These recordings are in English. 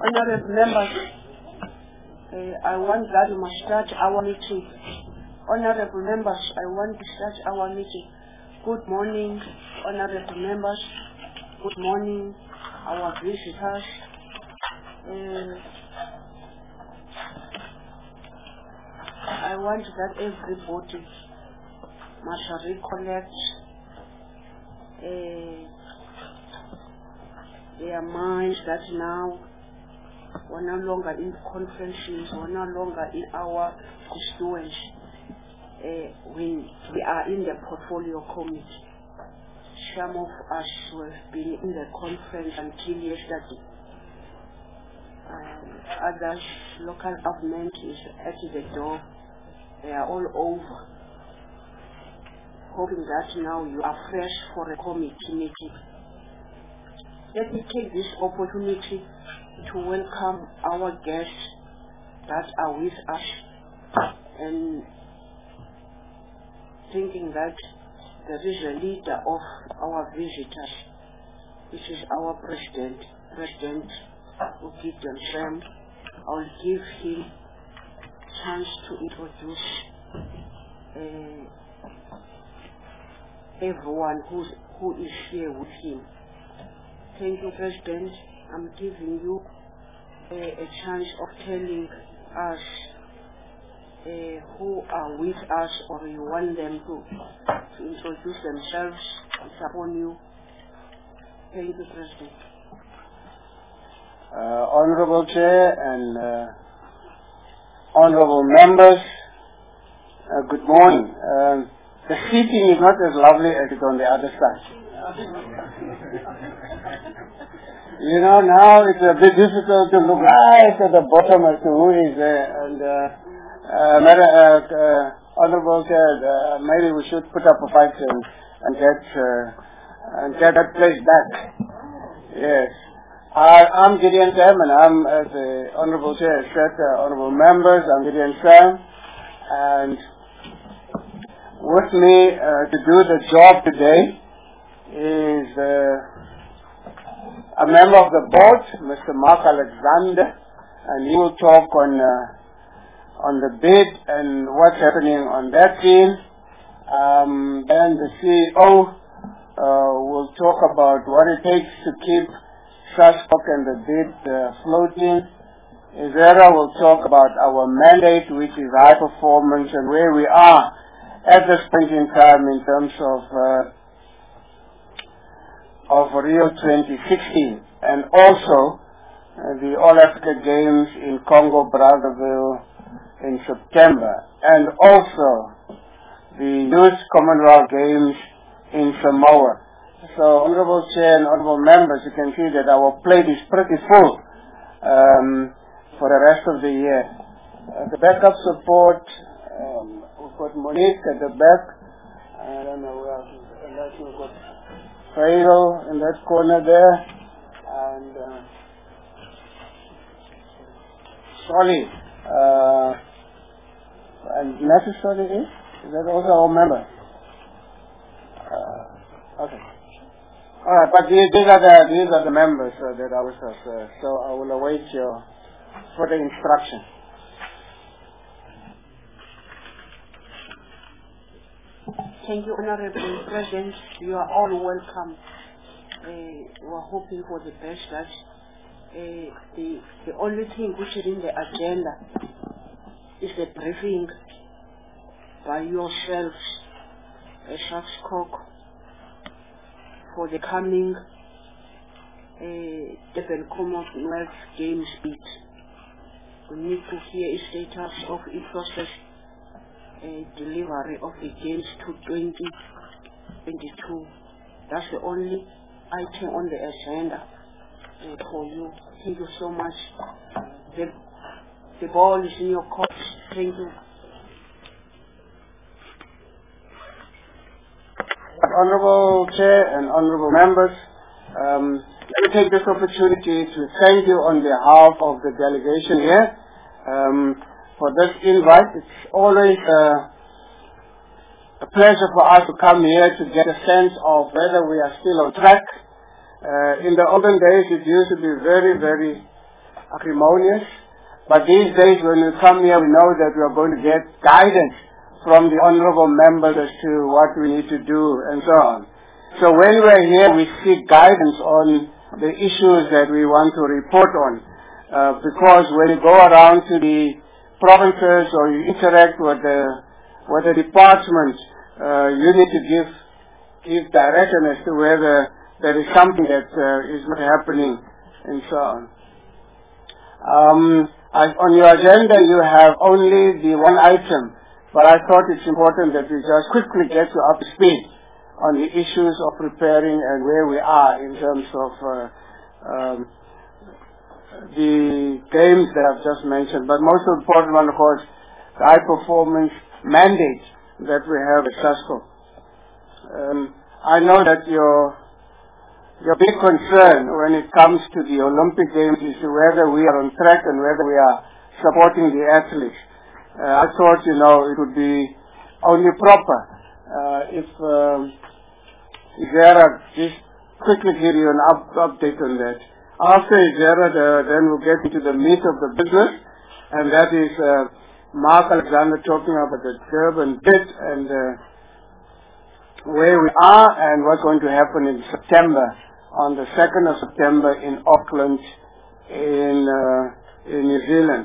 Honorable members, I want that we must start our meeting. Honorable members, I want to start our meeting. Good morning, honorable members. Good morning, our visitors. I want that everybody must recollect their minds that now we're no longer in conferences, we're no longer in our constituents. We are in the portfolio committee. Some of us have been in the conference until yesterday. Others, local government is at the door. They are all over, hoping that now you are fresh for a committee meeting. Let me take this opportunity to welcome our guests that are with us, and thinking that there is a leader of our visitors, which is our President Gideon Sam. I'll give him a chance to introduce everyone who is here with him. Thank you, President. I'm giving you a chance of telling us who are with us, or you want them to introduce themselves. It's upon you. Thank you, President. Honorable Chair and honorable members, good morning. The seating is not as lovely as it on the other side. You know, now it's a bit difficult to look right at the bottom as to who is there. And Honorable Chair, maybe we should put up a fight and get that place back. Yes. I'm Gideon Sam, and I'm, as the Honorable Chair said, honorable members, I'm Gideon Sam, and with me to do the job today is a member of the board, Mr. Mark Alexander, and he will talk on the bid and what's happening on that field. Then the CEO will talk about what it takes to keep SASCOC and the bid floating. Izera will talk about our mandate, which is high performance, and where we are at this point in time in terms of Rio 2016, and also the All Africa Games in Congo Brazzaville in September, and also the Youth Commonwealth Games in Samoa. So, Honorable Chair and Honorable Members, you can see that our plate is pretty full for the rest of the year. The backup support, we've got Monique at the back. I don't know where else is there. We've got Faisal in that corner there. And Solly. And Nathan Solly is that also our member? Okay. All right, but these are the members that are with us. So I will await your further instruction. Thank you, Honorable President. You are all welcome. We are hoping for the best. That the only thing which is in the agenda is the briefing by yourselves, SASCOC, for the coming Durban Commonwealth Games bid. We need to hear a status of in-process delivery of the Games to 2022. That's the only item on the agenda for you. Thank you so much. The ball is in your court. Thank you. Honorable Chair and honorable members, let me take this opportunity to thank you on behalf of the delegation here for this invite. It's always a pleasure for us to come here to get a sense of whether we are still on track. In the olden days, it used to be very, very acrimonious. But these days when we come here, we know that we are going to get guidance from the honorable members as to what we need to do and so on. So when we are here, we seek guidance on the issues that we want to report on. Because when you go around to the provinces or you interact with the department, you need to give direction as to whether there is something that is not happening and so on. On your agenda, you have only the one item, but I thought it's important that we just quickly get you up to speed on the issues of preparing and where we are in terms of the games that I've just mentioned. But most important one, of course, the high performance mandate that we have at SASCO. I know that your big concern when it comes to the Olympic Games is whether we are on track and whether we are supporting the athletes. I thought, it would be only proper if Zara just quickly give you an update on that. After Zara, then we'll get into the meat of the business, and that is Mark Alexander talking about the Durban bid and where we are and what's going to happen in September, on the 2nd of September in Auckland, in New Zealand.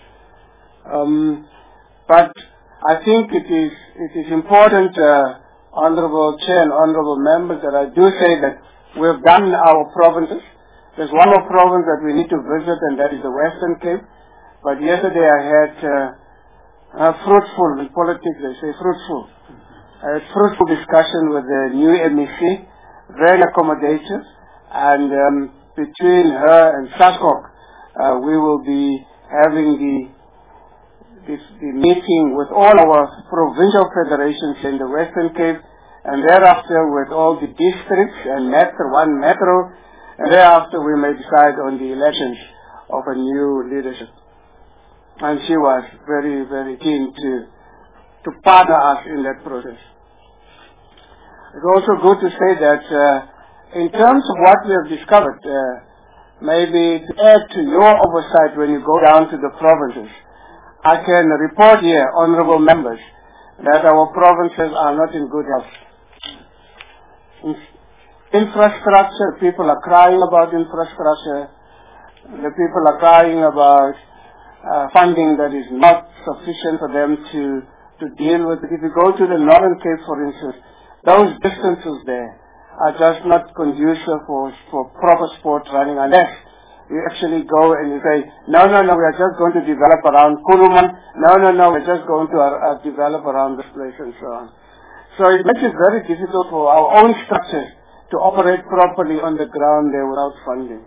But I think it is important, Honourable Chair and Honourable Members, that I do say that we've done our provinces. There's one more province that we need to visit, and that is the Western Cape. But yesterday I had fruitful, in politics they say fruitful. I had fruitful discussion with the new MEC, very accommodative, and between her and SASCOC, we will be having the meeting with all our provincial federations in the Western Cape, and thereafter with all the districts and one metro, and thereafter we may decide on the elections of a new leadership. And she was very, very keen to partner us in that process. It's also good to say that in terms of what we have discovered, maybe to add to your oversight when you go down to the provinces, I can report here, honourable members, that our provinces are not in good health. Infrastructure, people are crying about infrastructure. The people are crying about funding that is not sufficient for them to deal with. If you go to the Northern Cape, for instance, those distances there are just not conducive for proper sport running unless you actually go and you say, no, we are just going to develop around Kuruman. No, we're just going to develop around this place and so on. So it makes it very difficult for our own structures to operate properly on the ground there without funding.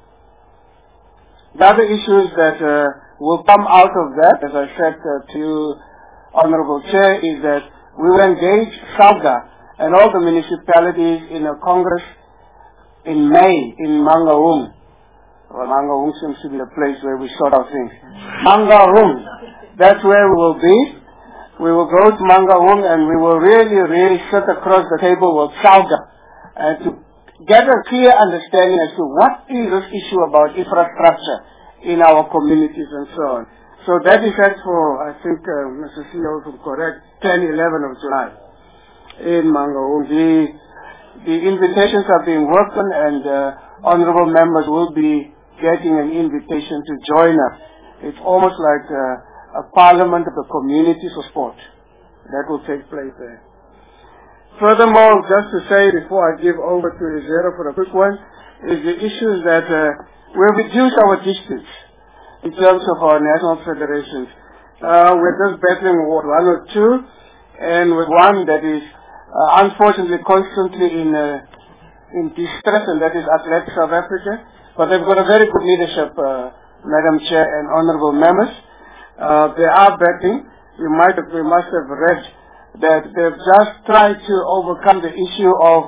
The other issues that will come out of that, as I said to you, Honourable Chair, is that we will engage SALGA and all the municipalities in a congress in May in Mangaung. Well, Mangaung seems to be the place where we sort out things. Mangaung, that's where we will be. We will go to Mangaung and we will really sit across the table with SALGA and to get a clear understanding as to what is this issue about infrastructure in our communities and so on. So that is set for, I think, Mr. CEO is correct, 10-11 of July in Mangaung. The invitations are being worked on, and honourable members will be getting an invitation to join us. It's almost like a parliament of the communities of sport that will take place there. Furthermore, just to say before I give over to Zero for a quick one, is the issues that we've reduced our districts in terms of our national federations. We're just battling with one or two, and with one that is unfortunately constantly in distress, and that is Athletics South Africa. But they've got a very good leadership, Madam Chair and honourable members. They are battling. We must have read that they've just tried to overcome the issue of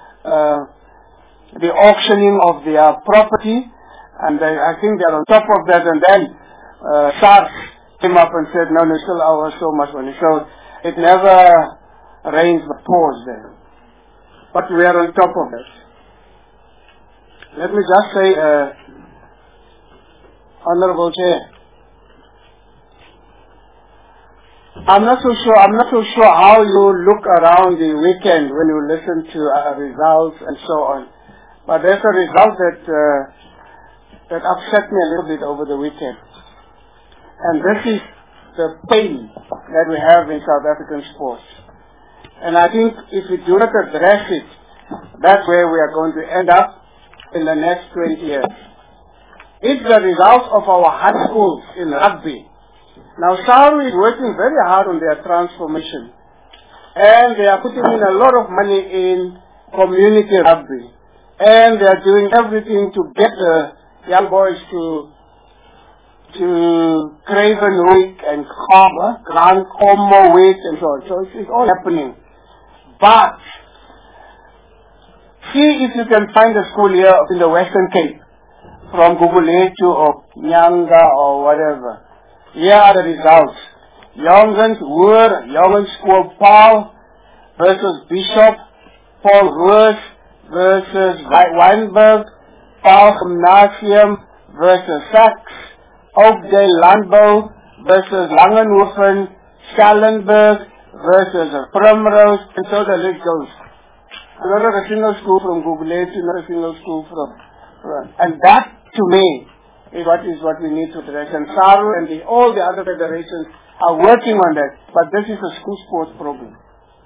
the auctioning of their property, and I think they're on top of that. And then SARS came up and said, no, still owe us so much money. So it never rains but pours there. But we are on top of that. Let me just say, Honorable Chair. I'm not so sure how you look around the weekend when you listen to results and so on. But there's a result that upset me a little bit over the weekend. And this is the pain that we have in South African sports. And I think if we do not address it, that's where we are going to end up in the next 20 years. It's the result of our high schools in rugby. Now, SARU is working very hard on their transformation. And they are putting in a lot of money in community rugby. And they are doing everything to get the young boys to Craven Week and Grand Como Week and so on. So it's all happening. But see if you can find a school here in the Western Cape, from Guguletu or Nyanga or whatever. Here are the results. Jongens Hoër, Jongens School Paul versus Bishop, Paul Roos versus Weinberg, Paul Gymnasium versus Sachs, Oakdale Landbouw versus Langenhoven, Schallenberg versus Primrose, and so the list goes. Not a single school from Guguletu, not a single school from... And that, to me, is what we need to address. And SARU and all the other federations are working on that. But this is a school sports problem.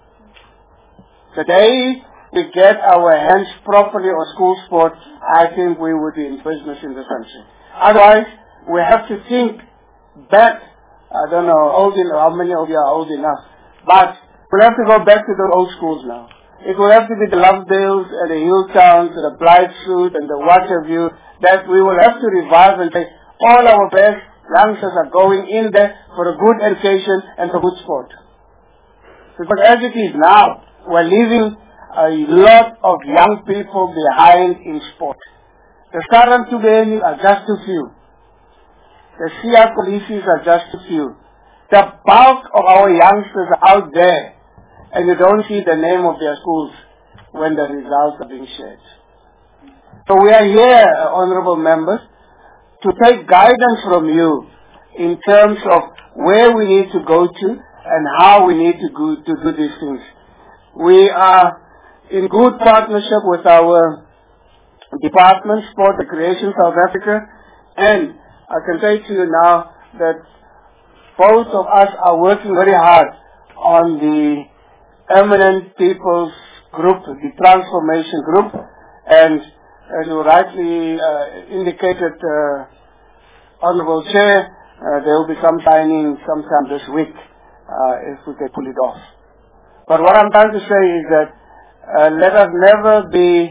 The day we get our hands properly on school sport, I think we would be in business in the country. Otherwise, we have to think back. I don't know how many of you are old enough. But we'll have to go back to the old schools now. It will have to be the Lovedales and the Hilltowns and the Blytheswood and the what have you, that we will have to revive and say all our best youngsters are going in there for a good education and for good sport. Because as it is now, we're leaving a lot of young people behind in sport. The Sarantubeni are just too few. The Sia Policies are just too few. The bulk of our youngsters are out there, and you don't see the name of their schools when the results are being shared. So we are here, honorable members, to take guidance from you in terms of where we need to go to and how we need to do these things. We are in good partnership with our Department, Sport, Recreation, South Africa, and I can say to you now that both of us are working very hard on the Eminent People's Group, the Transformation Group, and as you rightly indicated, Honorable Chair, there will be some signing sometime this week if we can pull it off. But what I'm trying to say is that let us never be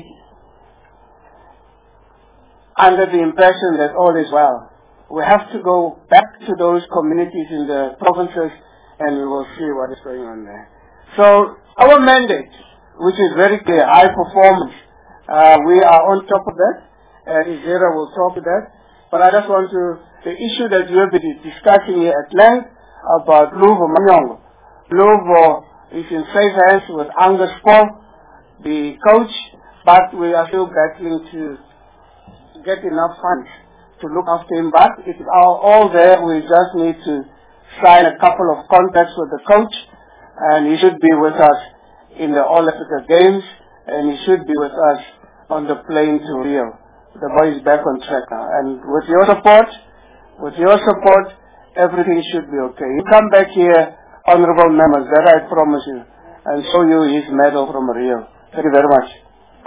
under the impression that all is well. We have to go back to those communities in the provinces and we will see what is going on there. So our mandate, which is very clear, high performance, we are on top of that, and Izera will talk to that. But I just want to, the issue that you have been discussing here at length about Luvo Manyongo. Luvo is in safe hands with Angus Paul, the coach, but we are still battling to get enough funds to look after him. But it's all there. We just need to sign a couple of contracts with the coach, and he should be with us in the All Africa Games, and he should be with us on the plane to Rio. The boy is back on track now, and with your support, everything should be okay. You come back here, honorable members, that I promise you, and show you his medal from Rio. Thank you very much.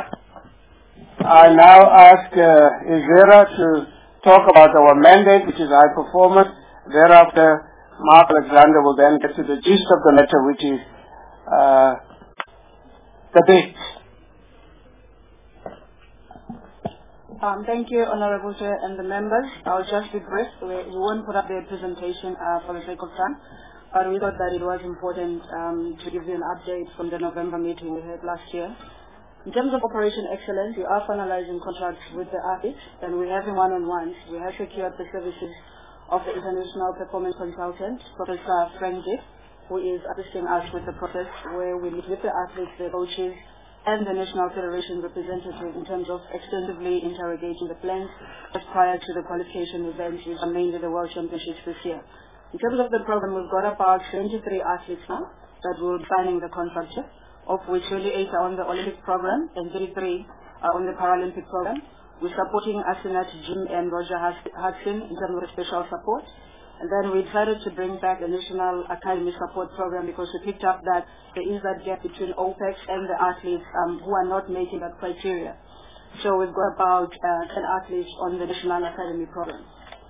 I now ask Izera to talk about our mandate, which is high performance. Thereafter, Mark Alexander will then get to the gist of the matter, which is the dates. Thank you, Honorable Chair and the members. I'll just be brief. We won't put up the presentation for the sake of time, but we thought that it was important to give you an update from the November meeting we had last year. In terms of Operation Excellence, we are finalizing contracts with the athletes, and we're having one-on-ones. We have secured the services of the international performance consultant, Professor Frank Dick, who is assisting us with the process where we meet with the athletes, the coaches, and the National Federation representative in terms of extensively interrogating the plans just prior to the qualification events, which are mainly the World Championships this year. In terms of the program, we've got about 23 athletes now that will be signing the contract, of which 28 are on the Olympic program and 33 are on the Paralympic program. We're supporting Asenath, Jim and Roger Hudson in terms of special support. And then we decided to bring back the National Academy Support Program because we picked up that there is that gap between OPEX and the athletes who are not meeting that criteria. So we've got about 10 athletes on the National Academy Program.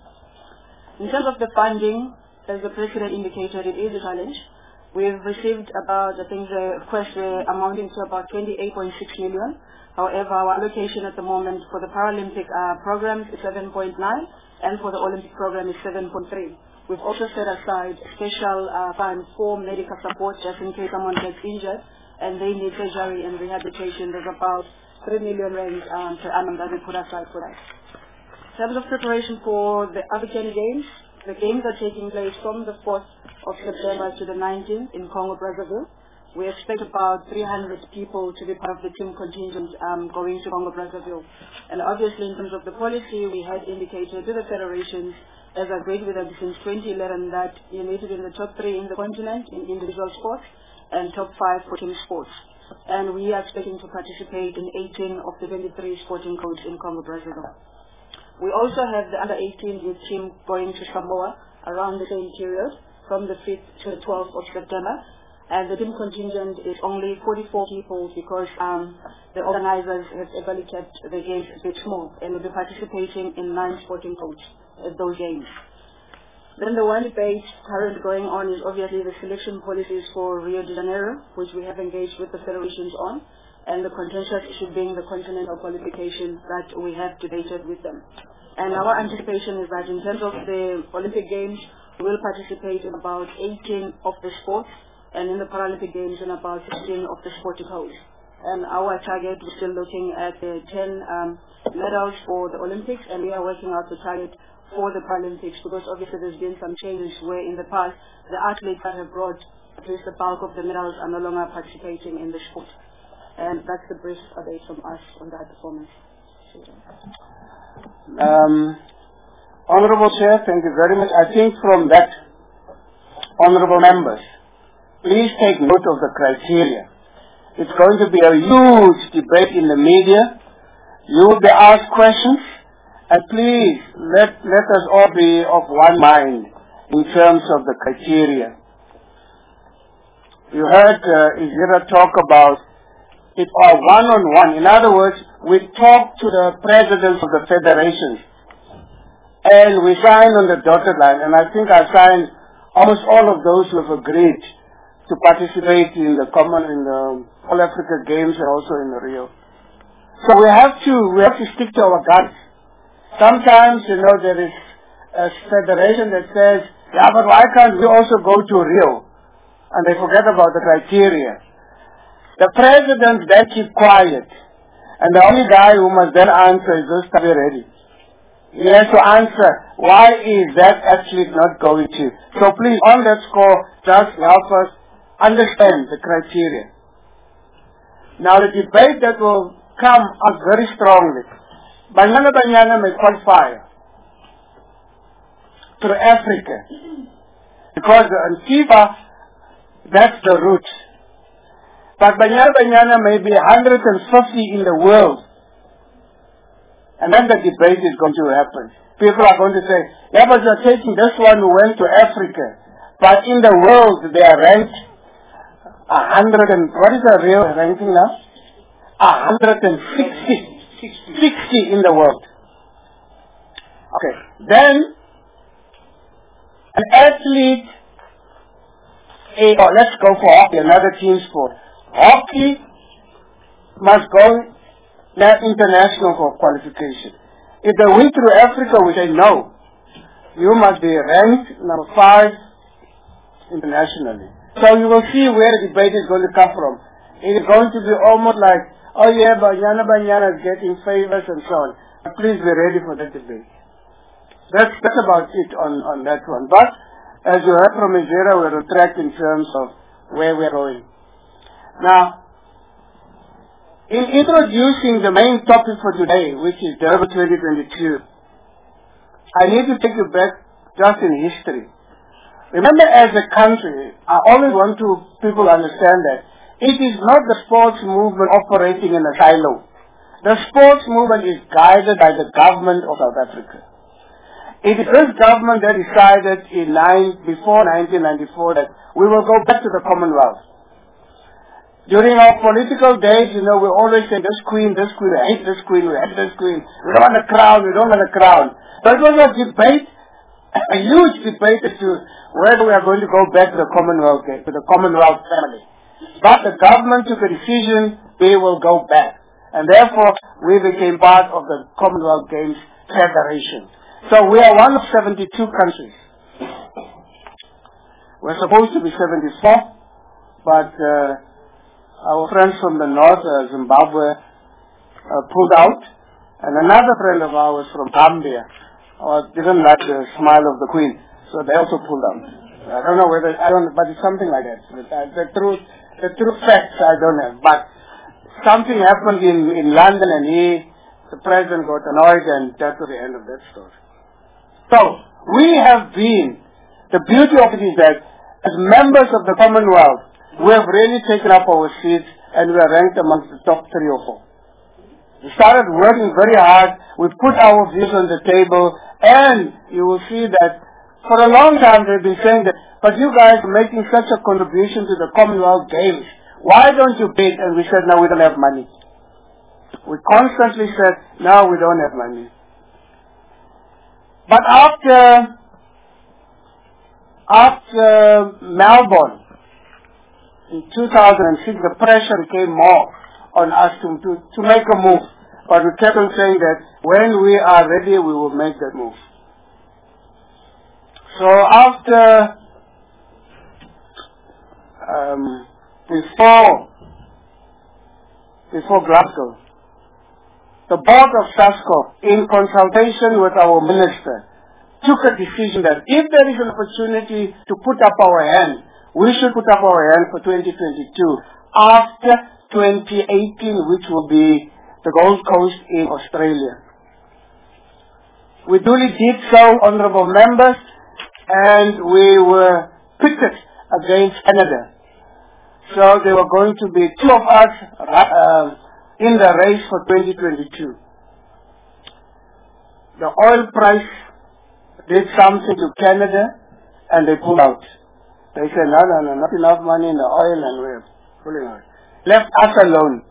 In terms of the funding, as the President indicated, it is a challenge. We've received about, I think the requests were amounting to about 28.6 million. However, our allocation at the moment for the Paralympic program is 7.9 and for the Olympic program is 7.3. We've also set aside special funds for medical support just in case someone gets injured and they need surgery and rehabilitation. There's about 3 million rand per annum that we put aside for that. In terms of preparation for the African Games, the games are taking place from the 4th of September to the 19th in Congo, Brazzaville. We expect about 300 people to be part of the team contingent going to Congo, Brazzaville. And obviously in terms of the policy, we had indicated to the federations, as agreed with them since 2011, that you need to be in the top 3 in the continent in individual sports and top 5 for team sports. And we are expecting to participate in 18 of the 23 sporting codes in Congo, Brazzaville. We also have the under-18 youth team going to Samoa around the same period, from the 5th to the 12th of September. And the team contingent is only 44 people because the organizers have evaluated kept the games a bit small and will be participating in 9 sporting codes at those games. Then the one debate currently going on is obviously the selection policies for Rio de Janeiro, which we have engaged with the federations on, and the contentious issue being the continental qualification that we have debated with them. And our anticipation is that in terms of the Olympic Games, we will participate in about 18 of the sports, and in the Paralympic Games in about 16 of the sporting codes. And our target, we're still looking at 10 medals for the Olympics, and we are working out the target for the Paralympics because obviously there's been some changes where in the past the athletes that have brought at least the bulk of the medals are no longer participating in the sport. And that's the brief update from us on that performance. Honorable Chair, thank you very much. I think from that, honorable members, please take note of the criteria. It's going to be a huge debate in the media. You will be asked questions, and please let us all be of one mind in terms of the criteria. You heard Izira talk about it all one-on-one. In other words, we talk to the presidents of the federations, and we sign on the dotted line, and I think I signed almost all of those who have agreed to participate in the All Africa Games and also in the Rio. So we have to stick to our guns. Sometimes, there is a federation that says, yeah, but why can't we also go to Rio? And they forget about the criteria. The presidents then keep quiet. And the only guy who must then answer is just to be ready. He has to answer, why is that athlete not going to? So please, on that score, just help us understand the criteria. Now the debate that will come up very strongly. Banyana may qualify through Africa. Because in FIFA, that's the route. But Banyana may be 150 in the world. And then the debate is going to happen. People are going to say, yeah, but you're taking this one who went to Africa. But in the world, they are ranked 100 and, what is the real ranking now? 160 in the world. Okay. Then, an athlete, let's go for hockey, another team sport. Hockey must go international for qualification. If they went through Africa, which I know, you must be ranked number 5 internationally. So you will see where the debate is going to come from. It is going to be almost like, oh yeah, Banyana is getting favors and so on. But please be ready for that debate. That's about it on that one. But as you heard from Izira, we're on track in terms of where we're going. Now, In introducing the main topic for today, which is Durban 2022, I need to take you back just in history. Remember, as a country, I always want people to understand that it is not the sports movement operating in a silo. The sports movement is guided by the government of South Africa. It is this government that decided before 1994 that we will go back to the Commonwealth. During our political days, we always say this queen, we hate this queen, we hate this queen. We don't want a crown, we don't want a crown. But it was a debate, a huge debate as to whether we are going to go back to the Commonwealth, to the Commonwealth family. But the government took a decision, we will go back. And therefore, we became part of the Commonwealth Games Federation. So we are one of 72 countries. We're supposed to be 74, but our friends from the north, Zimbabwe, pulled out. And another friend of ours from Gambia didn't like the smile of the Queen, so they also pulled out. I don't know but it's something like that. The true facts I don't know. But something happened in London and the president got annoyed, and that was the end of that story. So, the beauty of it is that as members of the Commonwealth, we have really taken up our seats and we are ranked amongst the top 3 or 4. We started working very hard, we put our views on the table, and you will see that for a long time they've been saying that, but you guys are making such a contribution to the Commonwealth Games. Why don't you bid? And we said, no, we don't have money. We constantly said, no, we don't have money. But after Melbourne, in 2006, the pressure became more on us to make a move. But we kept on saying that when we are ready, we will make that move. So before Glasgow, the board of SASCO, in consultation with our minister, took a decision that if there is an opportunity to put up our hand, we should put up our hand for 2022 after 2018, which will be the Gold Coast in Australia. We duly did so, honorable members, and we were pitted against Canada. So there were going to be 2 of us in the race for 2022. The oil price did something to Canada, and they pulled out. They said, no, not enough money in the oil, and we're pulling out. Left us alone.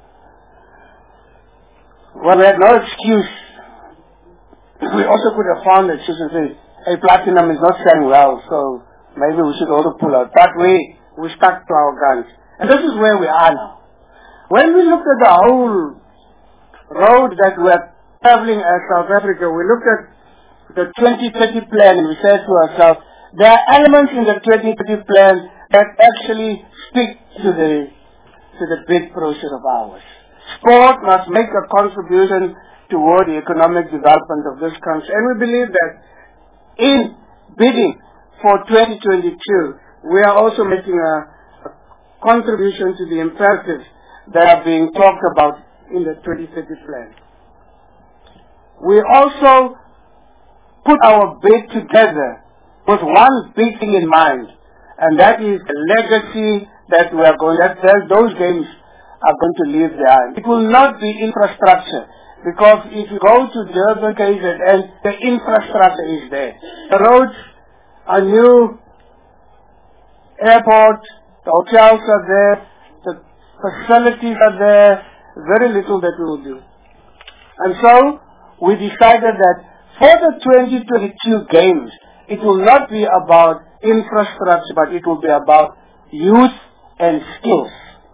Well, we had no excuse. We also could have found an excuse and say, hey, platinum is not selling well, so maybe we should also pull out. But we stuck to our guns. And this is where we are now. When we looked at the whole road that we are traveling as South Africa, we looked at the 2030 plan and we said to ourselves, there are elements in the 2030 plan that actually speak to the bid process of ours. Sport must make a contribution toward the economic development of this country. And we believe that in bidding for 2022, we are also making a contribution to the imperatives that are being talked about in the 2030 plan. We also put our bid together with one big thing in mind, and that is the legacy that those games are going to leave behind. It will not be infrastructure, because if you go to Durban, KZN, the infrastructure is there. The roads are new, airport, the hotels are there, the facilities are there, very little that we will do. And so, we decided that for the 2022 games, it will not be about infrastructure, but it will be about youth and skills.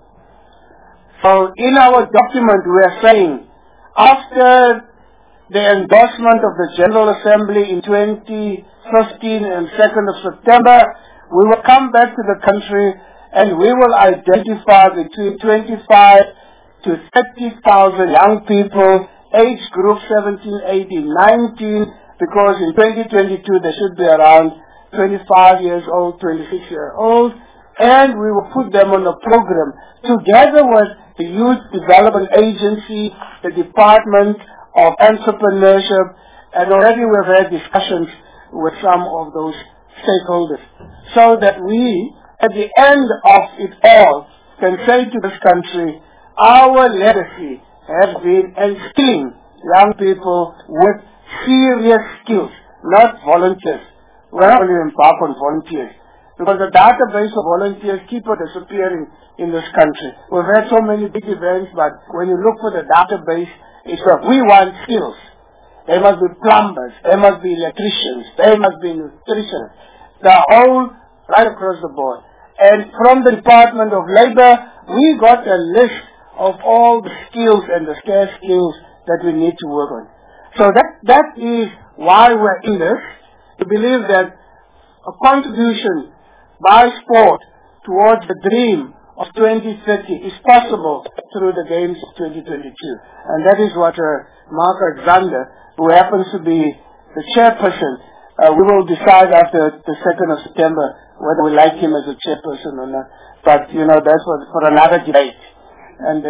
So in our document we are saying, after the endorsement of the General Assembly in 2015 and 2nd of September, we will come back to the country and we will identify between 25 to 30,000 young people, age group 17, 18, 19, because in 2022 there should be around 25 years old, 26 years old, and we will put them on a program together with the Youth Development Agency, the Department of Entrepreneurship, and already we've had discussions with some of those stakeholders, so that we, at the end of it all, can say to this country, our legacy has been instilling young people with serious skills, not volunteers. We're not only embark on volunteers, because the database of volunteers keep on disappearing in this country. We've had so many big events, but when you look for the database, it's like, we want skills. There must be plumbers, there must be electricians, there must be nutritionists, the whole, right across the board. And from the Department of Labor, we got a list of all the skills and the scarce skills that we need to work on. So that is why we're in this, to believe that a contribution by sport towards the dream of 2030 is possible through the Games of 2022. And that is what Mark Alexander, who happens to be the chairperson, we will decide after the 2nd of September whether we like him as a chairperson or not. But, that's for another debate. And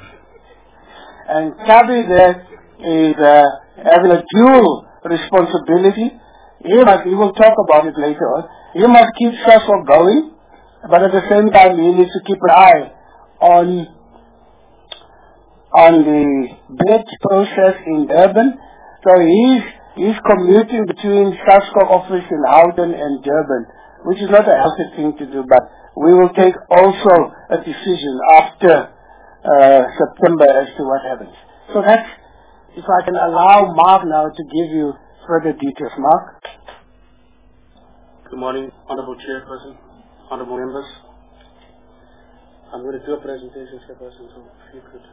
Kabi there is having a dual responsibility. He will talk about it later on. He must keep SASCOC going, but at the same time he needs to keep an eye on the bid process in Durban. So he's commuting between SASCOC office in Houghton and Durban, which is not a healthy thing to do, but we will take also a decision after September as to what happens. So that's, if I can allow Mark now to give you further details. Mark? Good morning, Honorable Chairperson, Honorable Members. I'm going to do a presentation, Chairperson, so if you could.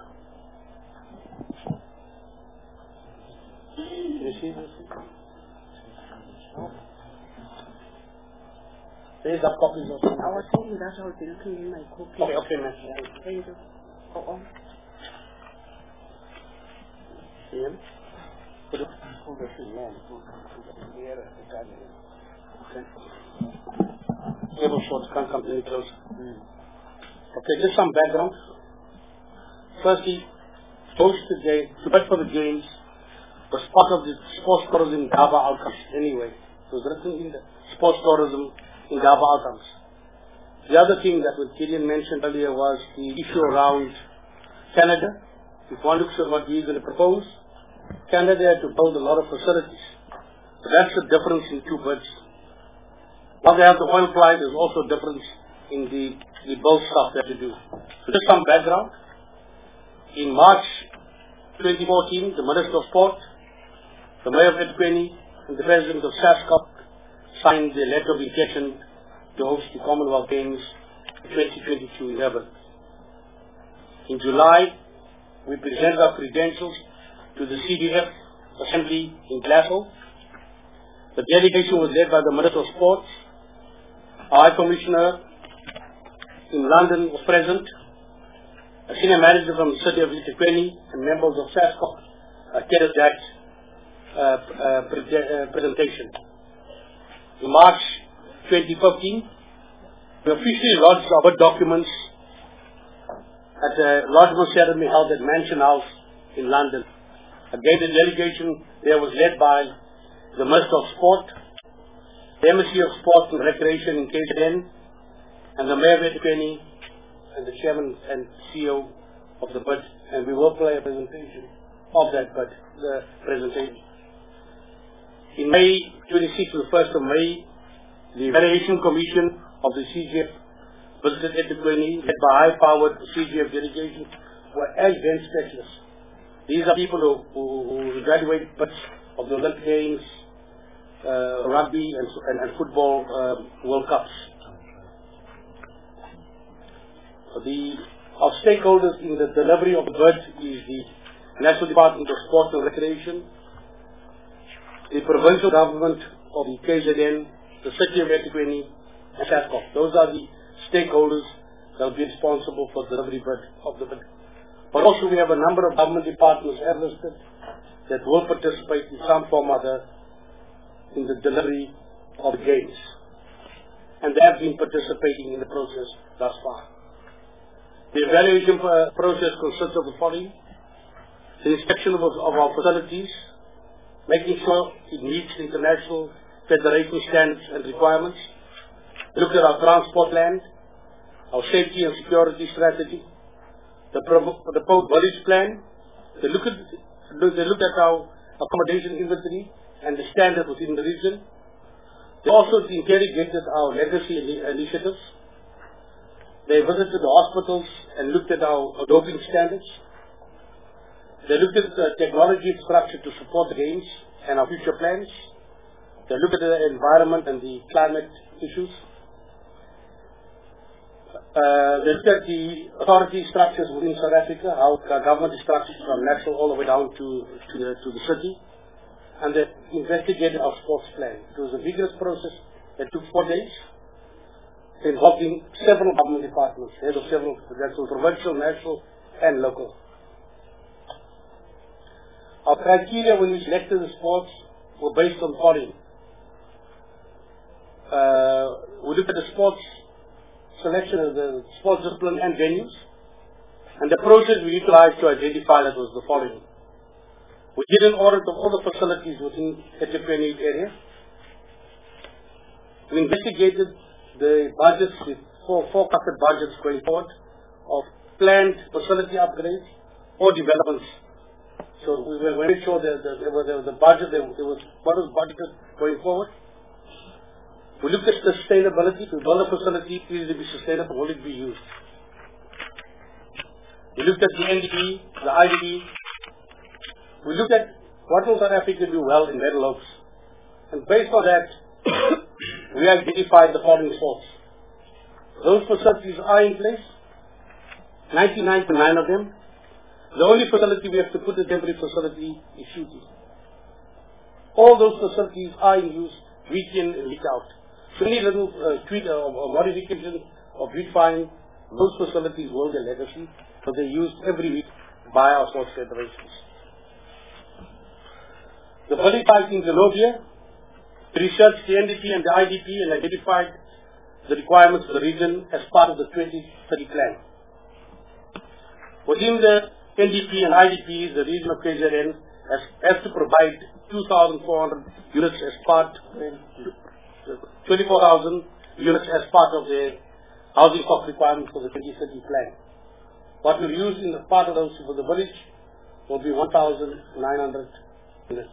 Can you see this? No. There's up copies of I was thinking that I would be looking in my copy. Okay, ma'am. Thank you. Go on. See him? Okay. Table shots can't come any closer. Okay, just some background. Firstly, to bet for the games was part of the sports tourism GABA outcomes anyway. It was written in the sports tourism in GABA outcomes. The other thing that Gideon mentioned earlier was the issue around Canada. If one looks at what we're going to propose, Canada had to build a lot of facilities. So that's the difference in two bids. While they have the oil plant, there's also a difference in the build stuff they have to do. So just some background. In March 2014, the Minister of Sport, the Mayor of eThekwini, and the President of SASCOC signed the letter of intention to host the Commonwealth Games 2022 in Durban. In July, we presented our credentials to the CDF Assembly in Glasgow. The delegation was led by the Minister of Sports. Our High Commissioner in London was present. A senior manager from the city of eThekwini and members of SASCOC attended that presentation. In March 2015, we officially lodged our documents at a lodgement ceremony held at Mansion House in London. Again, the delegation there was led by the Minister of Sport, the Embassy of Sport and Recreation in KZN, and the Mayor of eThekwini, and the Chairman and CEO of the bid, and we will play a presentation of that bid, the presentation. In May 26th to the 1st of May, the Evaluation Commission of the CGF visited eThekwini, led by high-powered CGF delegation, were event specialists. These are people who evaluate bids of the Olympic Games, rugby and football World Cups. Our stakeholders in the delivery of the bid is the National Department of Sport and Recreation, the provincial government of the KZN, the city of eThekwini, and SASCOC. Those are the stakeholders that will be responsible for the delivery of the bid. But also we have a number of government departments as listed that will participate in some form or other in the delivery of the games. And they have been participating in the process thus far. The evaluation process consists of the following: the inspection of our facilities, making sure it meets international federation standards and requirements. Look at our transport plan, our safety and security strategy, the proposed village plan. They look at our accommodation inventory and the standard within the region. They also interrogated our legacy initiatives. They visited the hospitals and looked at our doping standards. They looked at the technology infrastructure to support the games and our future plans. They looked at the environment and the climate issues. They looked at the authority structures within South Africa, how government is structured from national all the way down to the city. And they investigated our sports plan. It was a vigorous process that took 4 days, involving several government departments, heads of several, that was provincial, national, and local. Our criteria when we selected the sports were based on following. We looked at the sports selection of the sports discipline and venues, and the process we utilized to identify that was the following. We did an audit of all the facilities within the Ephraim area. We investigated the budgets, the forecasted budgets going forward of planned facility upgrades or developments. So we made sure that there was the budget, what was budgeted going forward. We looked at sustainability. To build a facility, is it be sustainable? Will it be used? We looked at the NDP, the IDP. We looked at what will South Africa do well in Medal Oaks. And based on that, we identified the following sports. Those facilities are in place, 99.9 of them. The only facility we have to put in every facility is shooting. All those facilities are in use week in and week out. So any little tweak or modification or refine, those facilities will be legacy, but they're used every week by our sports federations. The village site in Zenobia researched the NDP and the IDP and identified the requirements of the region as part of the 2030 plan. Within the NDP and IDP, the region of KZN has to provide 2,400 units as part, 24,000 units as part of the housing stock requirement for the 2030 plan. What we'll use in the part of those for the village will be 1,900 units.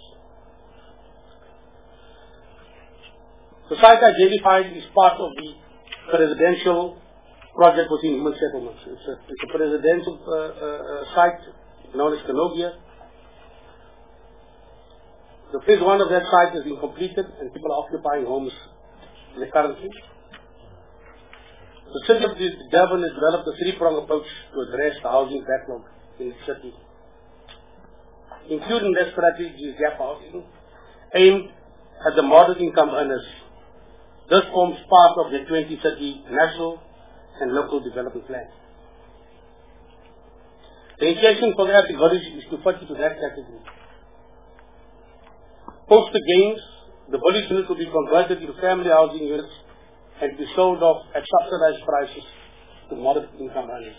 The site identified is part of the residential project within human settlements. It's a residential site known as Zenobia. The phase 1 of that site has been completed and people are occupying homes currently. The city of Durban has developed a 3-pronged approach to address the housing backlog in the city. Including that strategy is gap housing, aimed at the moderate income earners. This forms part of the 2030 national and local development plan. The intention for the African village is to fit into that category. Post the games, the village units will be converted into family housing units and be sold off at subsidized prices to moderate income earners.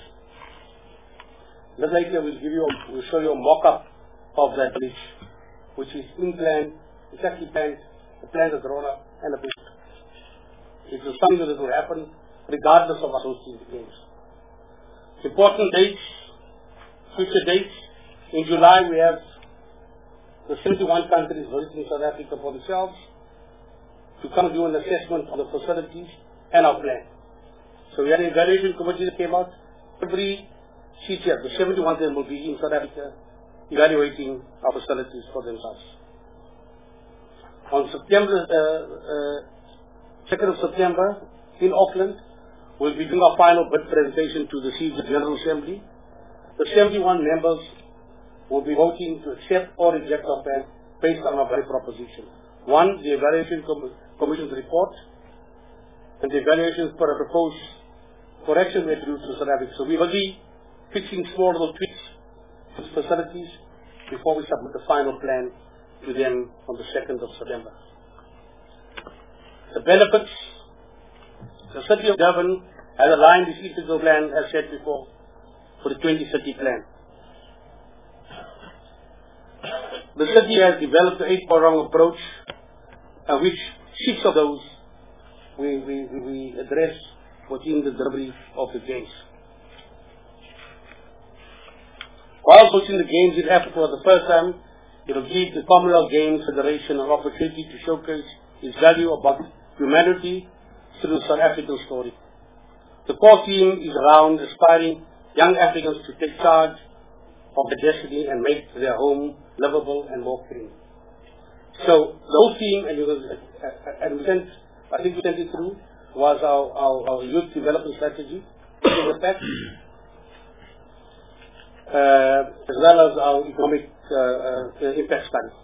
Later we'll show you a mock-up of that village, which is in plan, exactly planned, the plan is drawn up and approved. It is something that will happen regardless of us hosting the games. Important dates, future dates. In July we have the 71 countries visiting South Africa for themselves to come do an assessment of the facilities and our plan. So we had an evaluation committee that came out. Every CTF, the 71 of them will be in South Africa evaluating our facilities for themselves. On September 2nd of September in Auckland, we'll be doing our final bid presentation to the CG General Assembly. The 71 members will be voting to accept or reject our plan based on our value proposition. 1, the evaluation commission's report, and the evaluations for a proposed correction we introduced to South Africa. So we will be fixing small little tweaks to facilities before we submit the final plan to them on the 2nd of September. The benefits. The City of Durban has aligned its integral plan, as said before, for the 2030 plan. The city has developed an 8-pronged approach, which 6 of those we address within the delivery of the games. While hosting the games in Africa for the first time, it will give the Commonwealth Games Federation an opportunity to showcase its value about humanity through the South African story. The core theme is around aspiring young Africans to take charge of their destiny and make their home livable and more clean. So the whole theme, I think we sent it through, was our youth development strategy in the pack, as well as our economic impact study.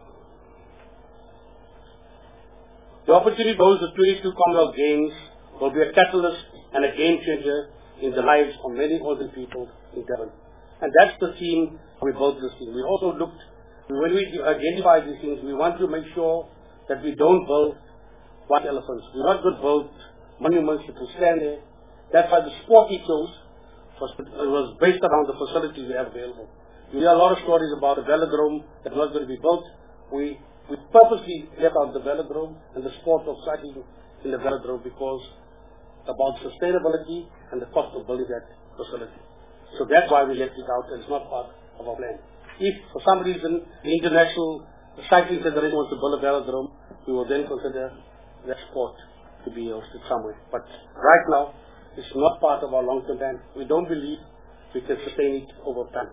The opportunity to host the 22 Commonwealth Games will be a catalyst and a game changer in the lives of many older people in Durban. And that's the theme we built this thing. We also looked, when we identify these things, we want to make sure that we don't build white elephants. We're not going to build monuments that will stand there. That's why the sport we chose was based around the facilities we have available. We hear a lot of stories about a velodrome that was going to be built. We purposely left out the velodrome and the sport of cycling in the velodrome because about sustainability and the cost of building that facility. So that's why we left it out, and it's not part of our plan. If for some reason the International Cycling Federation wants to build a velodrome, we will then consider that sport to be hosted somewhere. But right now, it's not part of our long-term plan. We don't believe we can sustain it over time.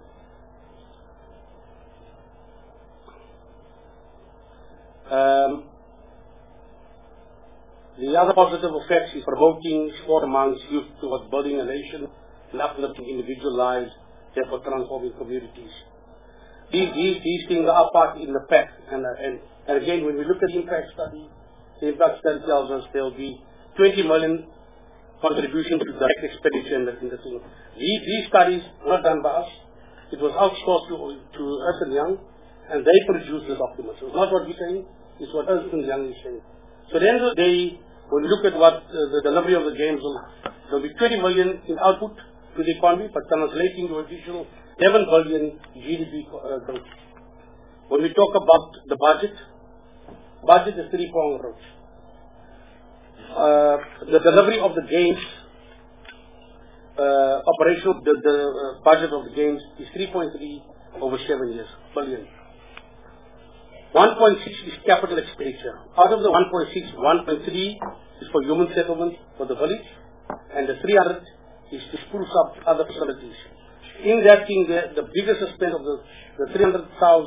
The other positive effects is promoting sport amongst youth towards building a nation and uplifting individual lives, therefore transforming communities. These things are part in the pack. And again, when we look at the impact study tells us there will be 20 million contribution to direct expenditure in the thing. These studies were not done by us. It was outsourced to Ernst & Young, and they produced the documents. It's not what we're saying, it's what Ernst & Young is saying. So at the end of the day, when we look at what the delivery of the games will be 20 million in output to the economy, but translating to additional 11 billion GDP growth. When we talk about the budget is 3-pronged approach. The delivery of the games, the budget of the games is 3.3 over 7 years, billion. 1.6 is capital expenditure. Out of the 1.6, 1.3 is for human settlement for the village, and the 300 is to spruce up other facilities. In that thing, the biggest spend of the 300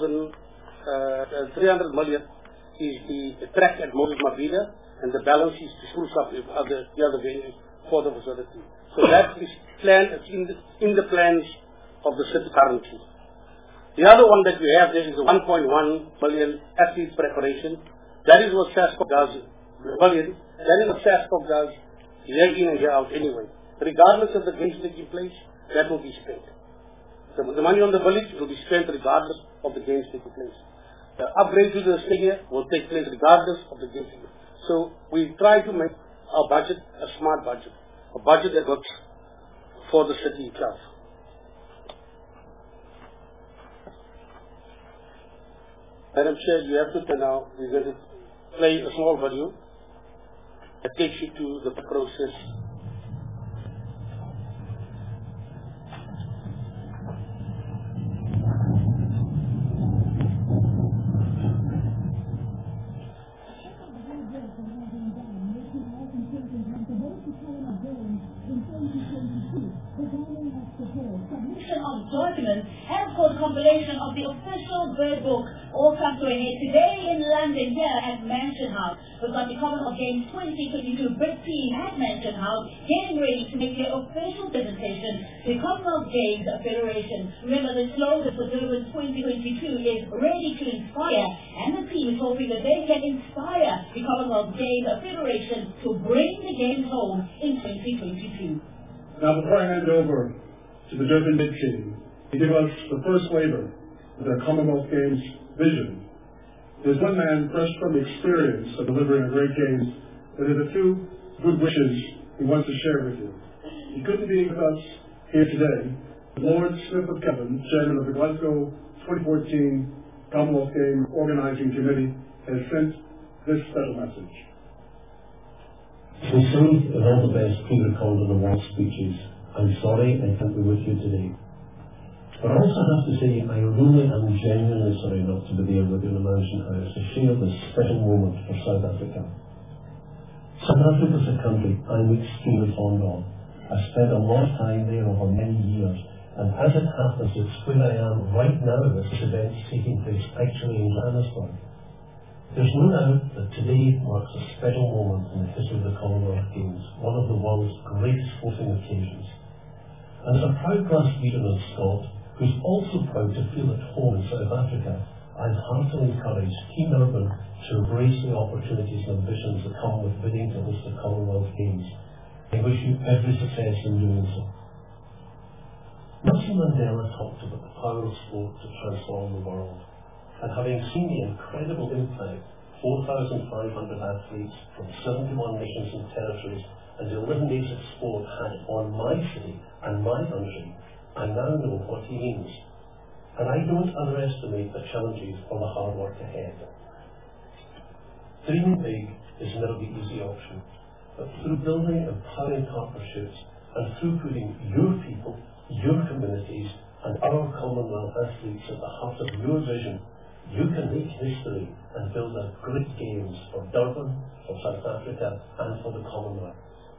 million is the track at Moses Mabhida, and the balance is to spruce up the other venues for the facility. So that is planned in the plans of the city currently. The other one that we have there is the 1.1 million athlete preparation. That is what SASCOP does. That is what SASCOP does year in and year out anyway. Regardless of the games taking place, that will be spent. The money on the village will be spent regardless of the games taking place. The upgrade to the stadium will take place regardless of the games taking place. So we try to make our budget a smart budget, a budget that works for the city itself. Madam Chair, you have to turn now. We're going to play a small video that takes you to the process. Submission of documents and of course compilation of the official bird book all come to an end today in London here at Mansion House. We've got the Commonwealth Games 2022 bird team at Mansion House getting ready to make their official presentation to the Commonwealth Games Federation. Remember, the slogan for Durban 2022 is ready to inspire, and the team is hoping that they can inspire the Commonwealth Games Federation to bring the games home in 2022. Now, before I hand over to the Durban Mid team to give us the first flavor of their Commonwealth Games vision, there's one man fresh from the experience of delivering a great games that has a few good wishes he wants to share with you. He couldn't be with us here today, Lord Smith of Kevin, Chairman of the Glasgow 2014 Commonwealth Games Organising Committee, has sent this special message. Sincerely, and all the best pre-recorded award speeches. I'm sorry I can't be with you today. But I also have to say I really am genuinely sorry not to be there with you in the Mansion House to share this special moment for South Africa. South Africa is a country I'm extremely fond of. I've spent a lot of time there over many years, and as it happens, it's where I am right now as this event is taking place, actually in Johannesburg. There's no doubt that today marks a special moment in the history of the Commonwealth Games, one of the world's greatest sporting occasions. And as a proud Glaswegian Scot, who's also proud to feel at home in South Africa, I heartily encourage Team Urban to embrace the opportunities and ambitions that come with bidding to host the Commonwealth Games. I wish you every success in doing so. Nelson Mandela talked about the power of sport to transform the world. And having seen the incredible impact 4,500 athletes from 71 nations and territories and the 11 days of sport had on my city and my country, I now know what he means. And I don't underestimate the challenges or the hard work ahead. Dreaming big is never the easy option, but through building empowering partnerships and through putting your people, your communities, and our Commonwealth athletes at the heart of your vision, you can make history and build a great games for Durban, for South Africa, and for the Commonwealth.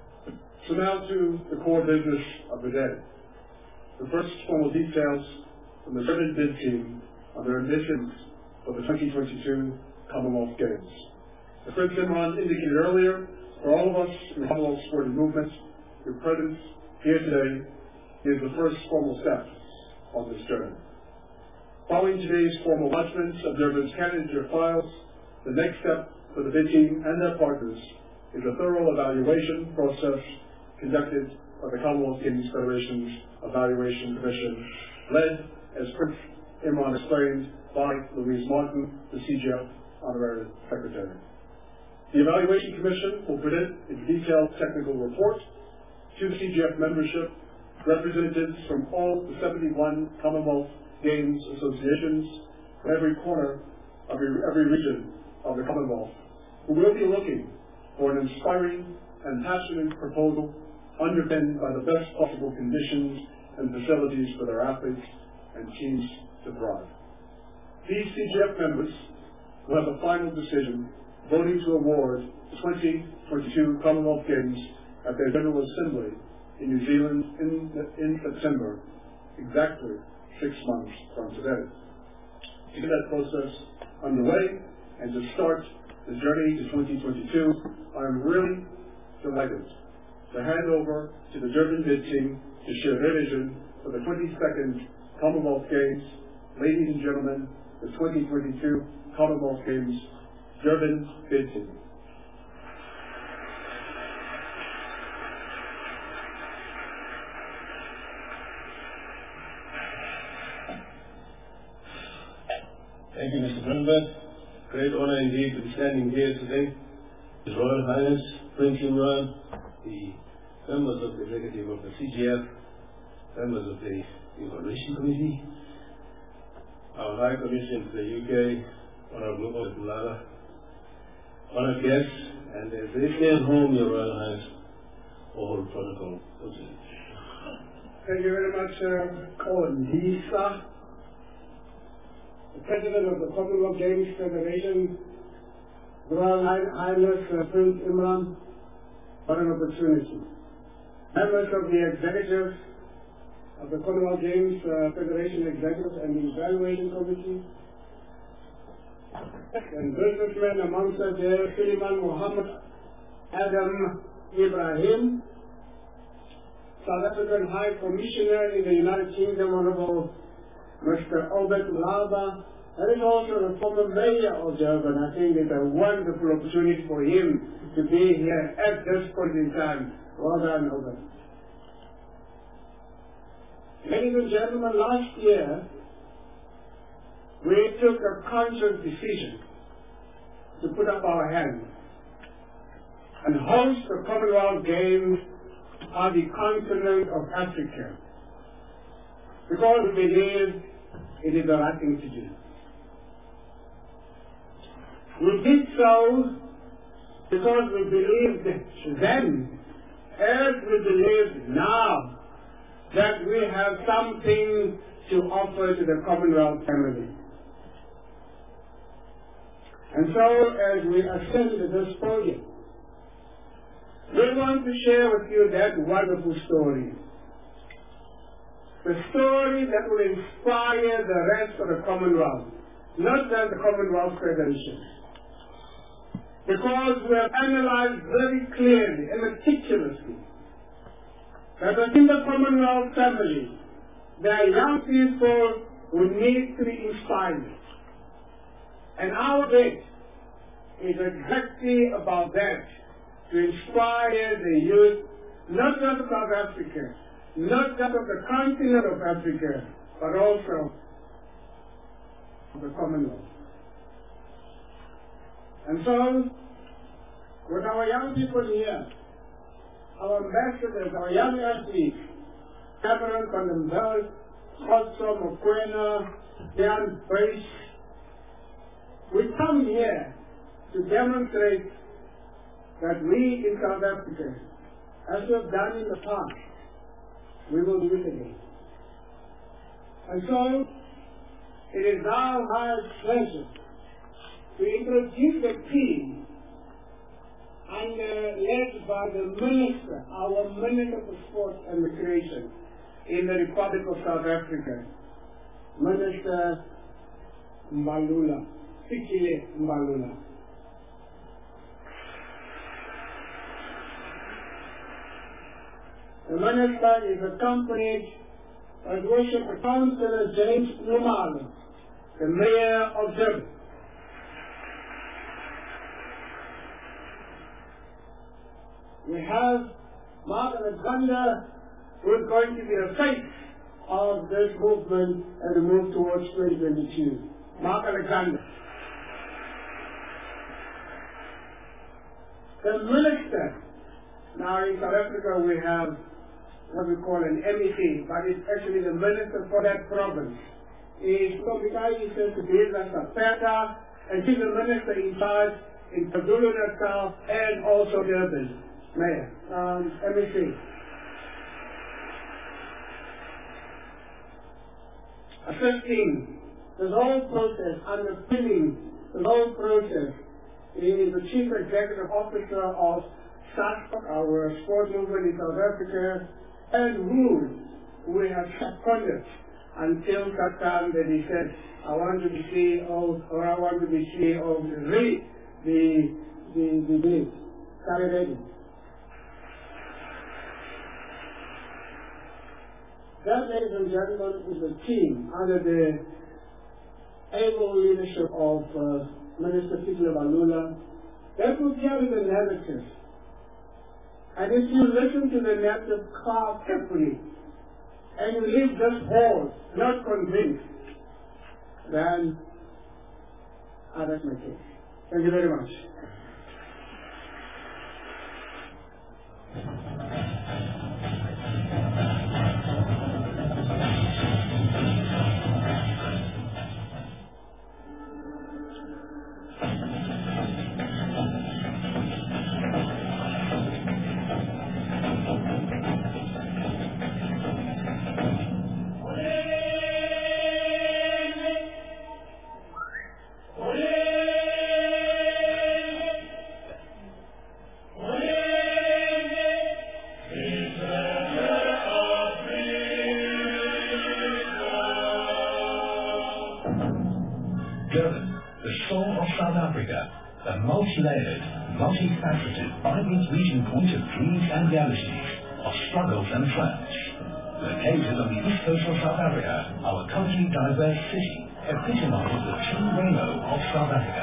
So now to the core business of the day. The first formal details from the Durban bid team on their ambitions for the 2022 Commonwealth Games. As Prince Imran indicated earlier, for all of us in the Commonwealth sporting movement, your presence here today is the first formal step on this journey. Following today's formal lodgement of Durban's candidature files, the next step for the bid team and their partners is a thorough evaluation process conducted by the Commonwealth Games Federation's Evaluation Commission, led, as Prince Imran explained, by Louise Martin, the CGF Honorary Secretary. The Evaluation Commission will present its detailed technical report to the CGF membership, representatives from all the 71 Commonwealth Games associations from every corner of every region of the Commonwealth, who will be looking for an inspiring and passionate proposal underpinned by the best possible conditions and facilities for their athletes and teams to thrive. These CGF members will have a final decision voting to award the 2022 Commonwealth Games at their General Assembly in New Zealand in September, exactly 6 months from today. To get that process underway and to start the journey to 2022, I am really delighted to hand over to the Durban bid team to share their vision for the 22nd Commonwealth Games. Ladies and gentlemen, the 2022 Commonwealth Games Durban bid team. Thank you, Mr. Brunberg. Great honor indeed to be standing here today. His Royal Highness Prince Imran, the members of the executive of the CGF, members of the Evaluation Committee, our High Commission to the UK, Honorable Bulala, honored guests, and as they stay at home, Your Royal Highness, all protocol observed. Thank you very much, Lisa. The President of the Commonwealth Games Federation, Royal Highness Prince Imran, what an opportunity. Members of the executive of the Commonwealth Games Federation Executive and the Evaluation Committee, and businessmen amongst us there, Suleiman Muhammad Adam Ibrahim, South African High Commissioner in the United Kingdom, Honorable Mr. Albert Malaba, and is also the former mayor of Durban. I think it's a wonderful opportunity for him to be here at this point in time. Well done, Albert. Ladies and gentlemen, last year we took a conscious decision to put up our hands and host the Commonwealth Games on the continent of Africa. because we believe it is the right thing to do. We did so because we believed then, as we believe now, that we have something to offer to the Commonwealth family. And so, as we ascend to this podium, we want to share with you that wonderful story. The story that will inspire the rest of the Commonwealth, not just the Commonwealth credentials. Because we have analyzed very clearly and meticulously that within the Commonwealth family, there are young people who need to be inspired. And our bit is exactly about that, to inspire the youth, not just of South Africa, not just of the continent of Africa, but also of the Commonwealth. And so, with our young people here, our ambassadors, our young athletes, Cameron van den Berg, Khotso Mokoena, Jan Brace, we come here to demonstrate that we in South Africa, as we have done in the past, we will do it again. And so, it is our highest pleasure to introduce the team and led by the Minister, our Minister for Sport and Recreation in the Republic of South Africa, Minister Mbalula, Fikile Mbalula. The Minister is accompanied by Worship Councillor James Numalo, the Mayor of Durban. We have Mark Alexander, who is going to be the face of this movement as we move towards 2022. Mark Alexander. The Minister, now in South Africa we have what we call an MEC, but it's actually the Minister for that province, is Komikai Sesibisa Sapeta, and she's the Minister in charge in KwaZulu-Natal and also Durban. Mayor, MEC. Assisting this whole process, underpinning the whole process, is the Chief Executive Officer of SASPAC, our sport movement in South Africa, and who we have seconded until that time that he said, I want to be CEO, or I want to be CEO of the league. Saturday. That, ladies and gentlemen, is a team under the able leadership of Minister Fikile Mbalula that will carry the narrative. And if you listen to the narrative carefully, and you leave this hall not convinced, then that's my case. Thank you very much. Multi-layered, multi-faceted, vibrant region point of dreams and realities, of struggles and triumphs. Located on the east coast of South Africa, our culturally diverse city epitomizes the true rainbow of South Africa.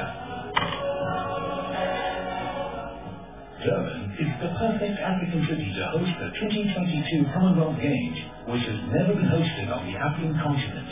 Durban is the perfect African city to host the 2022 Commonwealth Games, which has never been hosted on the African continent.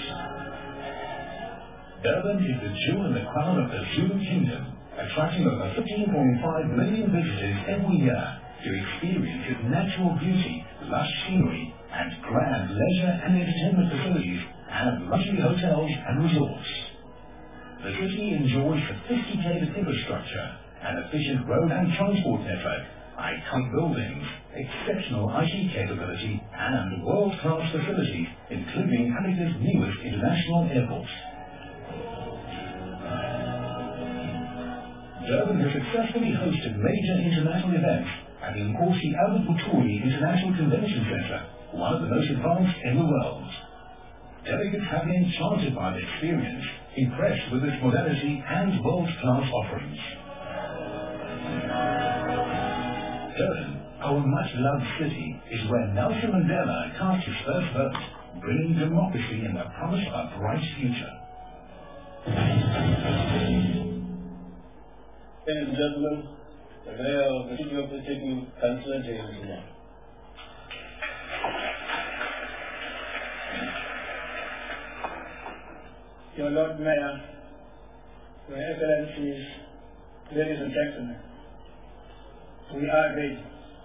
Durban is the jewel in the crown of the Zulu Kingdom, attracting over 15.5 million visitors every year to experience its natural beauty, lush scenery, and grand leisure and entertainment facilities, and luxury hotels and resorts. The city enjoys sophisticated infrastructure, an efficient road and transport network, iconic buildings, exceptional IT capability, and world-class facilities, including Africa's newest international airport. Durban has successfully hosted major international events at the Nkosi Albert Butuli International Convention Center, one of the most advanced in the world. Delegates have been enchanted by the experience, impressed with its modernity and world-class offerings. Durban, our much-loved city, is where Nelson Mandela cast his first vote, bringing democracy and the promise of a bright future. Ladies and gentlemen, the Mayor of the City of Ethekwini, Councillor James Zuma. Your Lord Mayor, Your Excellencies, ladies and gentlemen, we are ready.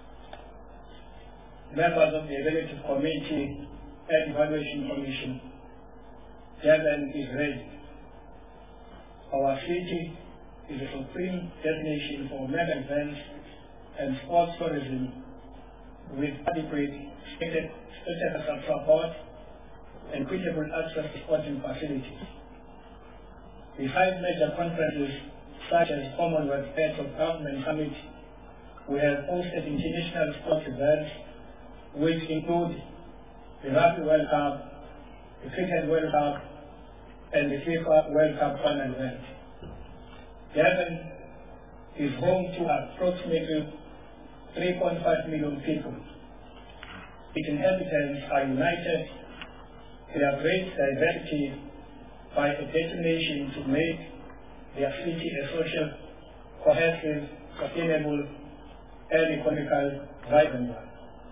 Members of the Executive Committee and Evaluation Commission, Durban is ready. Our city is a supreme destination for mega events and sports tourism with adequate state support and equitable access to sporting facilities. Besides major conferences such as Commonwealth Heads of Government Summit, we have hosted international sports events which include the Rugby World Cup, the Cricket World Cup, and the FIFA World Cup final event. Durban is home to approximately 3.5 million people. Its inhabitants are united. They have great diversity by a determination to make their city a social, cohesive, sustainable, and economical vibrant one.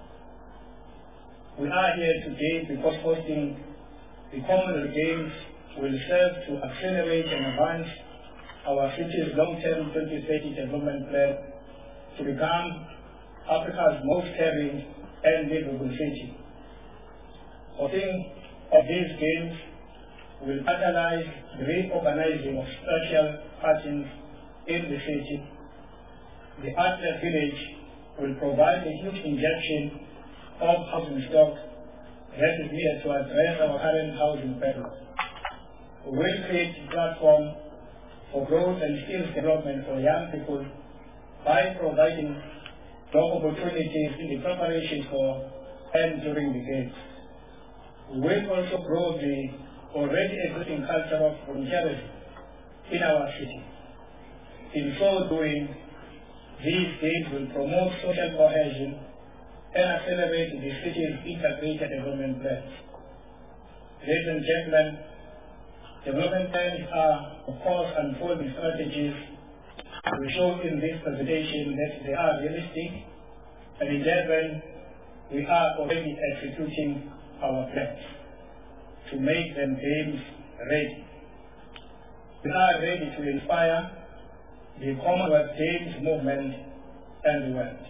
We are here today because hosting the Commonwealth Games will serve to accelerate and advance our city's long-term 2030 development plan to become Africa's most caring and livable city. Hosting of these games will catalyze the reorganizing of special patterns in the city. The Atlas Village will provide a huge injection of housing stock that is needed to address our current housing backlog. We will create a platform for growth and skills development for young people by providing job opportunities in the preparation for and during the games. We will also grow the already existing culture of volunteerism in our city. In so doing, these games will promote social cohesion and accelerate the city's integrated development plans. Ladies and gentlemen, development plans are, of course, unfolding strategies. We show in this presentation that they are realistic, and in Durban, we are already executing our plans to make them games ready. We are ready to inspire the Commonwealth Games movement and the world.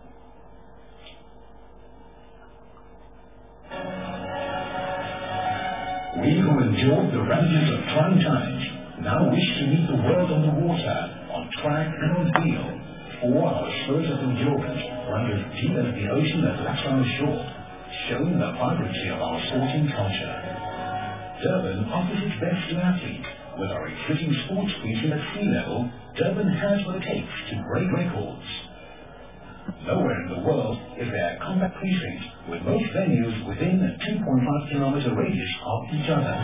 We who endured the ravages of trying times now wish to meet the world on the water, on track and on field. For our spirit of endurance runs as deep as the ocean that laps our shore, showing the vibrancy of our sporting culture. Durban offers its best to athletes. With our existing sports precinct at sea level, Durban has what it takes to break records. Nowhere in the world is there a compact precinct with most venues within a 2.5 kilometer radius of each other.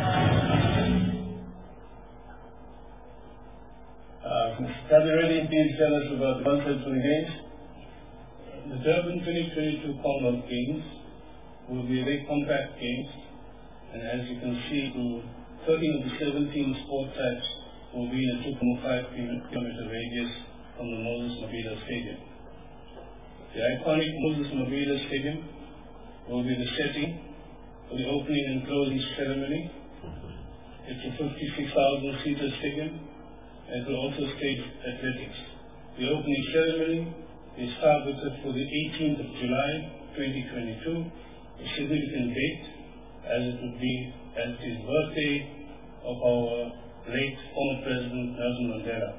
Can you really please tell us about the concept of the games? The Durban 2022 Commonwealth Games will be a very compact games, and as you can see, 13 of the 17 sport types will be in a 2.5 kilometer radius from the Moses Mabhida Stadium. The iconic Moses Mabhida Stadium will be the setting for the opening and closing ceremony. It's a 56,000-seater stadium, and it will also stage athletics. The opening ceremony is targeted for the 18th of July 2022 a significant date, as it would be as it is birthday of our late former President Nelson Mandela.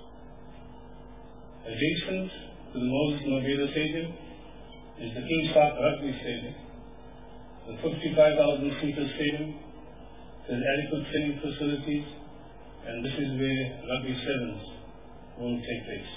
Adjacent to the Moses Mabhida Stadium is the Kings Park Rugby Stadium, the 55,000-seater stadium. There's adequate training facilities, and this is where Rugby Sevens will take place.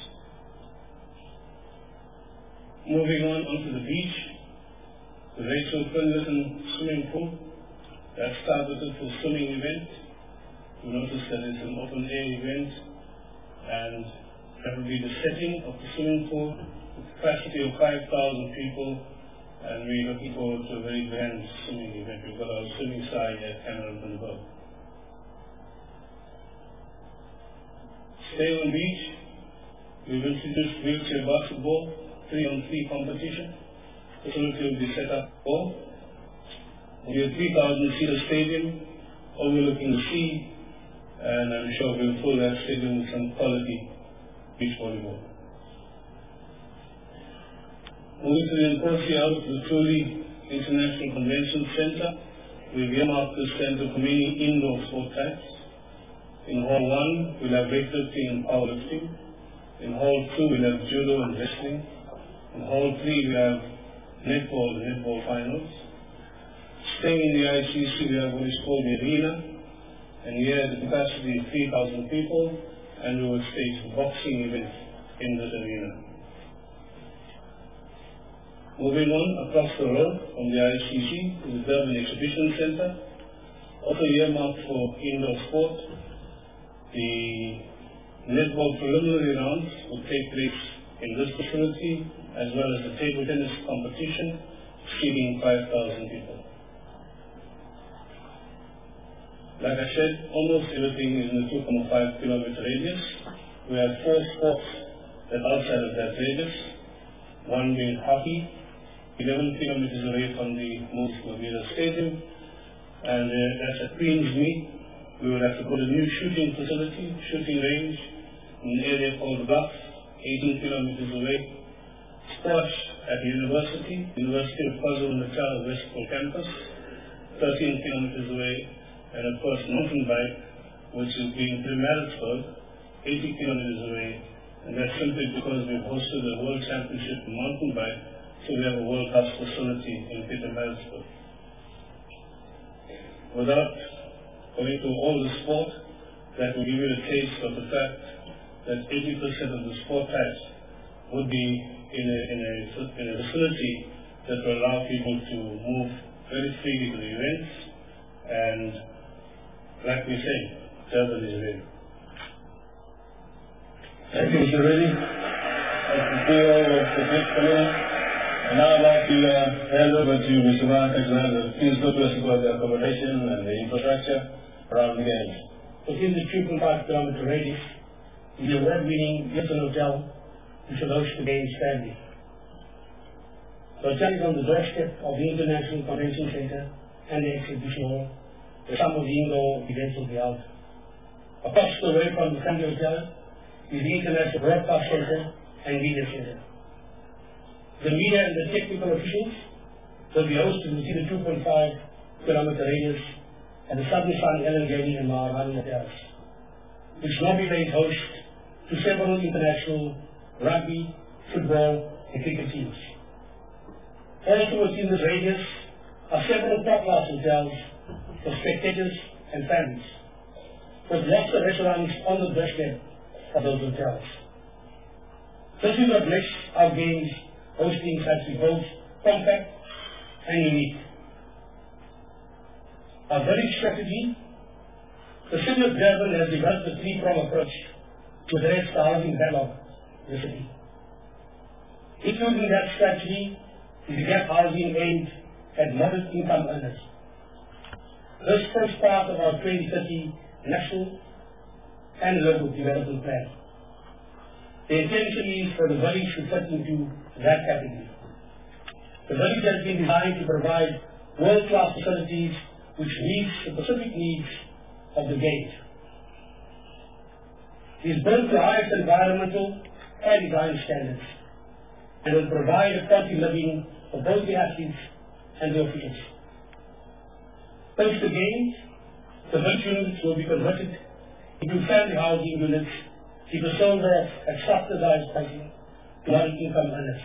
Moving on onto the beach, the Rachel Finlayson swimming pool, that's targeted for swimming event. You notice that it's an open air event, and that will be the setting of the swimming pool, with a capacity of 5,000 people, and we're looking forward to a very grand swimming event. We've got our swimming side at Cameron Bundaberg. Stay on beach, we've introduced wheelchair basketball, 3-on-3 competition. Facility will be set up for. We'll be a 3,000-seater stadium overlooking the sea, and I'm sure we'll fill that stadium with some quality beach volleyball. Moving to the Nkosi out of the Truly International Convention Center, we've earmarked this center for many indoor sport types. In Hall 1, we'll have weightlifting and powerlifting. In Hall 2, we'll have judo and wrestling. In Hall 3, we have netball and netball finals. Staying in the ICC, we have what is called the arena, and here the capacity is 3,000 people, and we will stage a boxing event in this arena. Moving on across the road from the ICC is the Durban Exhibition Center, also earmarked for indoor sport. The netball preliminary rounds will take place in this facility, as well as the table tennis competition, seating 5,000 people. Like I said, almost everything is in the 2.5 kilometer radius. We have 4 sports that are outside of that radius, one being hockey, 11 kilometers away from the Moses Mabhida Stadium, and that's at Queensmead. We will have to put a new shooting facility, shooting range, in an area called Bluff, 18 kilometers away. Squash at the University of KwaZulu-Natal Westport campus, 13 kilometers away. And of course, mountain bike, which is being Pietermaritzburg, 80 kilometers away. And that's simply because we've hosted a World Championship in mountain bike, so we have a world-class facility in Pietermaritzburg. Without going to all the sport, that will give you a taste of the fact that 80% of the sport types would be in a facility that will allow people to move very freely to the events, and like we say, Durban is ready. Thank you, Mr. Reddy. That's the CEO of the Great Committee. And now I'd like to hand over to Mr. Mark Alexander. Please talk to us about the accommodation and the infrastructure around the games. Within the 2.5 kilometer radius, the award-winning Hilton Hotel, which will host the games family. The hotel is on the doorstep of the International Convention Center and the Exhibition Hall, where some of the indoor events will be held. Across the way from the family hotel is the International Broadcast Center and Media Center. The media and the technical officials will be hosted within the 2.5 kilometer radius at the Southern Sun, Ellen Gaming and Maharani hotels, which nominates host to several international rugby, football, and cricket teams. Also within this radius are several top-class hotels for spectators and families, with lots of restaurants on the doorstep of those hotels. This is what makes our games hosting such both compact and unique. Our village strategy, the city of Durban has developed a 3-pronged approach to address the housing backlog in the city. Including that strategy is the gap housing aimed at moderate income earners. This forms part of our 2030 national and local development plan. The intention is for the village to fit into that category. The village has been designed to provide world-class facilities which meets the specific needs of the games. It is built to the highest environmental and design standards and will provide a quality living for both the athletes and the officials. Thanks to gains, the village units will be converted into family housing units to serve as subsidized housing to low-income earners.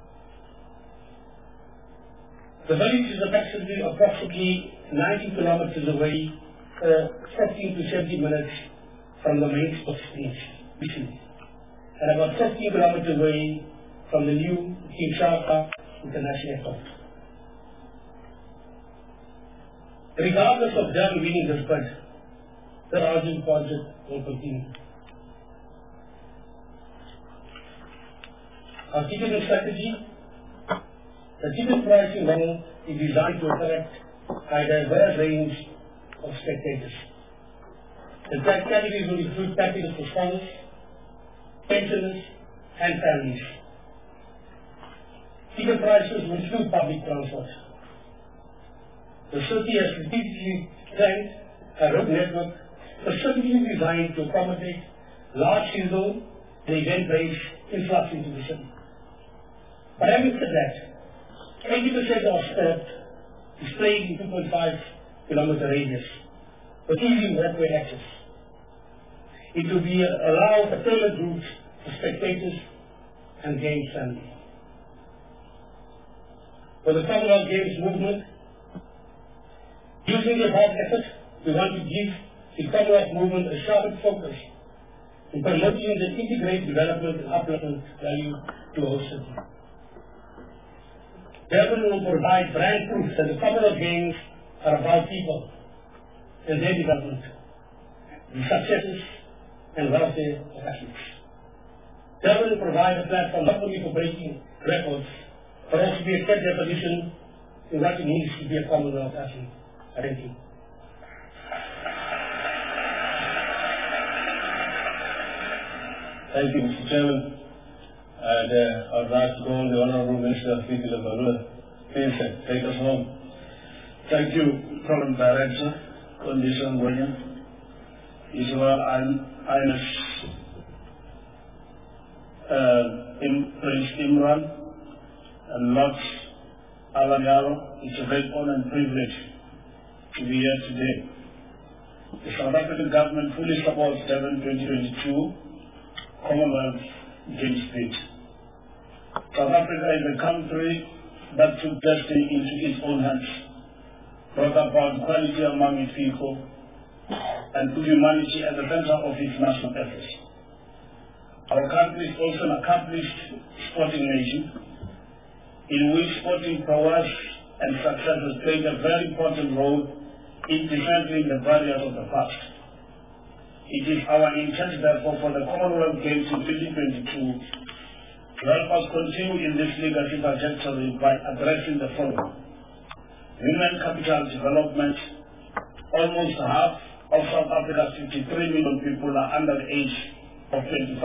The village is approximately 90 kilometers away, 15 to 70 minutes from the main spot Mission, and about 15 kilometers away from the new Kinshasa International Airport. Regardless of them winning this bid, the housing project will continue. Our ticketing strategy. The ticket pricing model is designed to attract a diverse range of spectators. The categories will include packages for scholars, pensioners, and families. Ticket prices will include public transport. The city has strategically designed a road network specifically designed to accommodate large seasonal and event-based influx into the city. But having said that, 80% of sport is played in 2.5 kilometer radius with easy walkway access. It will be allowed a tailored route for spectators and games families. For the Commonwealth Games movement, using the above effort, we want to give the Commonwealth movement a sharpened focus in promoting the integrated development and upliftment value to our city. Therefore, we will provide brand proof that the Commonwealth Games are about people and their development, the successes and welfare of athletes. Therefore, we will provide a platform not only for breaking records, but also to accept their position in what it means to be a Commonwealth athlete. Thank you. Thank you, Mr. Chairman. And I would like to call the Honourable Minister of People of Barua. Please take us home. Thank you, Column Director, Condition William, Israel Ines, Prince Imran, and Lord Alanyaro. It's a great honor and privilege to be here today. The South African government fully supports Durban 2022 Commonwealth Games bid. South Africa is a country that took destiny into its own hands, brought about equality among its people, and put humanity at the center of its national efforts. Our country is also an accomplished sporting nation, in which sporting prowess and success has played a very important role in dismantling the barriers of the past. It is our intent, therefore, for the Commonwealth Games in 2022 to help us continue in this legacy trajectory by addressing the following. Human capital development. Almost half of South Africa's 53 million people are under the age of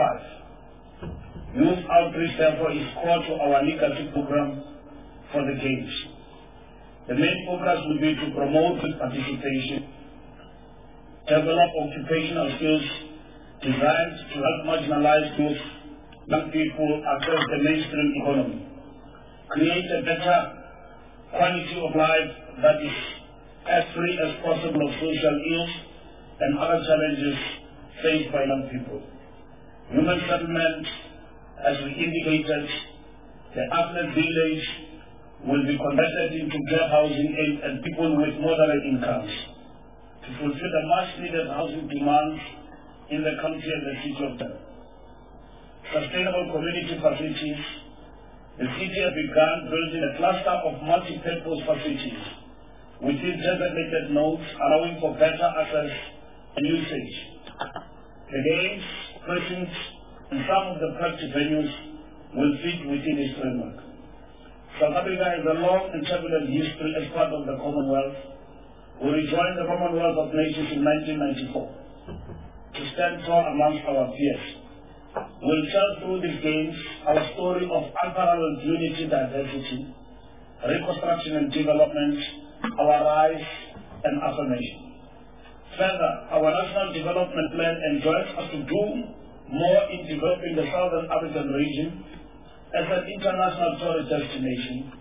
25. Youth outreach, therefore, is core to our legacy program for the Games. The main focus will be to promote youth participation, develop occupational skills designed to help marginalized youth, young people across the mainstream economy, create a better quality of life that is as free as possible of social ills and other challenges faced by young people. Human settlement, as we indicated, the athlete village will be converted into care housing aid and people with moderate incomes to fulfill the much needed housing demands in the country and the city of Durban. Sustainable community facilities. The city has begun building a cluster of multi-purpose facilities within designated nodes, allowing for better access and usage. The games, precincts, and some of the practice venues will fit within this framework. South Africa has a long and turbulent history as part of the Commonwealth. We rejoined the Commonwealth of Nations in 1994 to stand tall amongst our peers. We'll tell through these games our story of unparalleled unity, diversity, reconstruction and development, our rise and affirmation. Further, our national development plan enjoins us to do more in developing the Southern African region as an international tourist destination,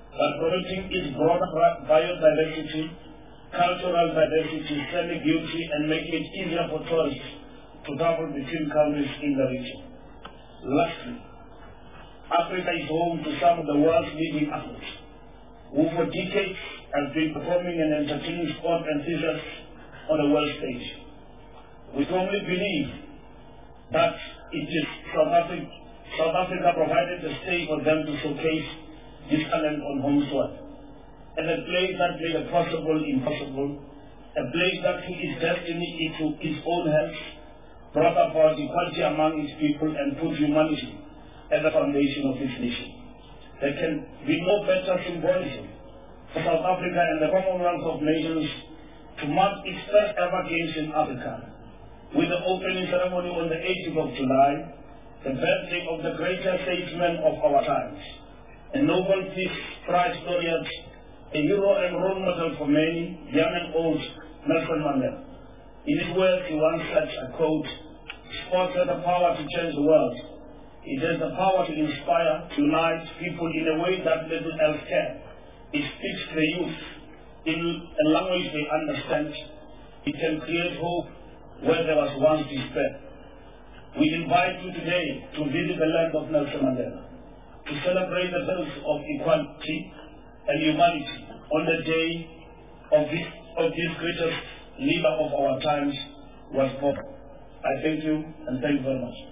but promoting its broader biodiversity, cultural diversity, semi-beauty, and making it easier for tourists to travel between countries in the region. Lastly, Africa is home to some of the world's leading athletes, who for decades have been performing and entertaining sport enthusiasts on the world stage. We strongly believe that it is South Africa provided the stage for them to showcase this talent on home soil, and a place that made the possible impossible, a place that took its destiny into its own hands, brought about equality among its people, and put humanity at the foundation of its nation. There can be no better symbolism for South Africa and the Commonwealth of Nations to mark its first ever Games in Africa, with the opening ceremony on the 18th of July, the birthday of the greatest statesman of our times, a Nobel Peace Prize laureate, a hero and role model for many, young and old, Nelson Mandela. In his words, he once said, I quote, "Sports has the power to change the world. It has the power to inspire, to unite people in a way that little else can. It speaks to the youth in a language they understand. It can create hope where there was once despair." We invite you today to visit the land of Nelson Mandela, to celebrate the birth of equality and humanity on the day of this greatest leader of our times was born. I thank you, and thank you very much.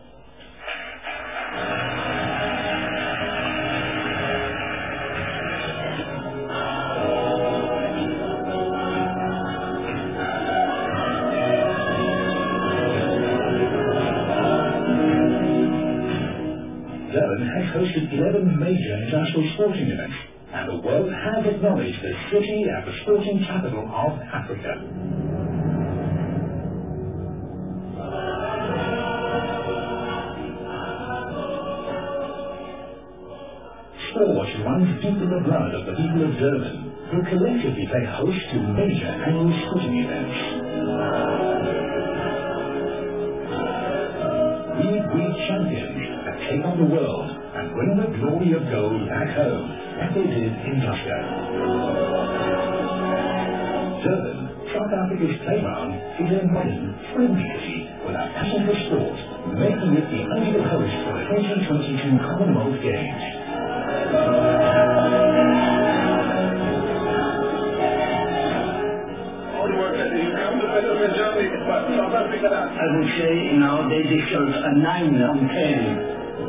Durban has hosted 11 major international sporting events, and the world has acknowledged the city as the sporting capital of Africa. Sport runs deep in the blood of the people of Durban, who collectively play host to major annual sporting events. We champions that take on the world and bring the glory of gold back home, as they did in Glasgow. Durban, South Africa's playground, is a modern, friendly city with a passion for sport, making it the ideal host for the 2022 Commonwealth Games. I would say now they deserve a 9 on 10.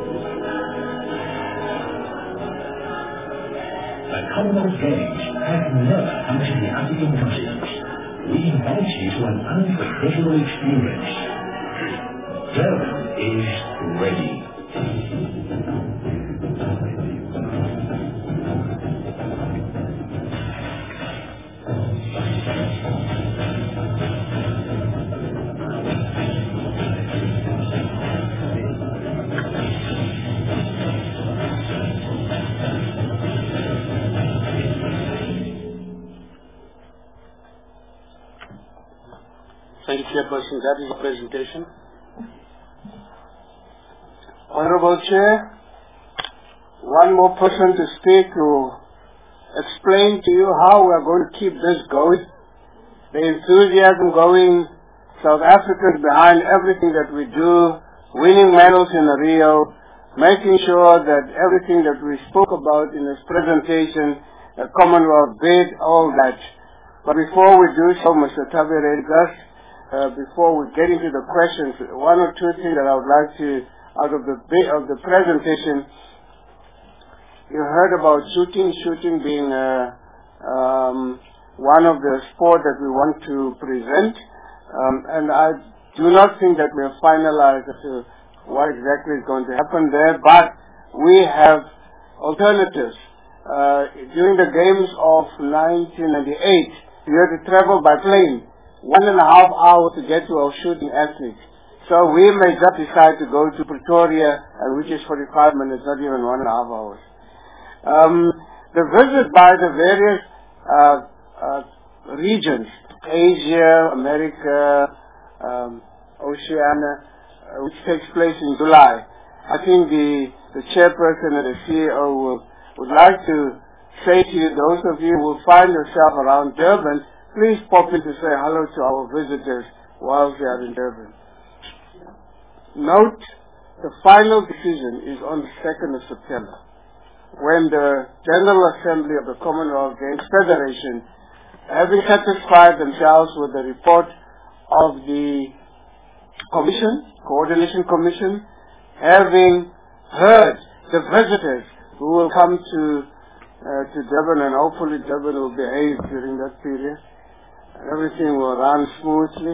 The Commonwealth Games have never come to the African continent. We invite you to an unforgettable experience. Durban is ready. Thank you, Chairperson. That is the presentation. Honorable Chair, one more person to speak to explain to you how we are going to keep this going. The enthusiasm going, South Africans behind everything that we do, winning medals in Rio, making sure that everything that we spoke about in this presentation, the Commonwealth bid, all that. But before we do so, Mr. Taveregas, before we get into the questions, one or two things that I would like to, out of the presentation, you heard about shooting being one of the sports that we want to present, and I do not think that we have finalized as to what exactly is going to happen there, but we have alternatives. During the Games of 1998, you had to travel by plane 1.5 hours to get to our shooting athletes. So we may just decide to go to Pretoria, which is 45 minutes, not even 1.5 hours. The visit by the various regions, Asia, America, Oceania, which takes place in July. I think the chairperson and the CEO would like to say to you, those of you who find yourself around Durban, please pop in to say hello to our visitors whilst they are in Durban. Note, the final decision is on the 2nd of September, when the General Assembly of the Commonwealth Games Federation, having satisfied themselves with the report of the Coordination Commission, having heard the visitors who will come to Durban, and hopefully Durban will behave during that period. Everything will run smoothly,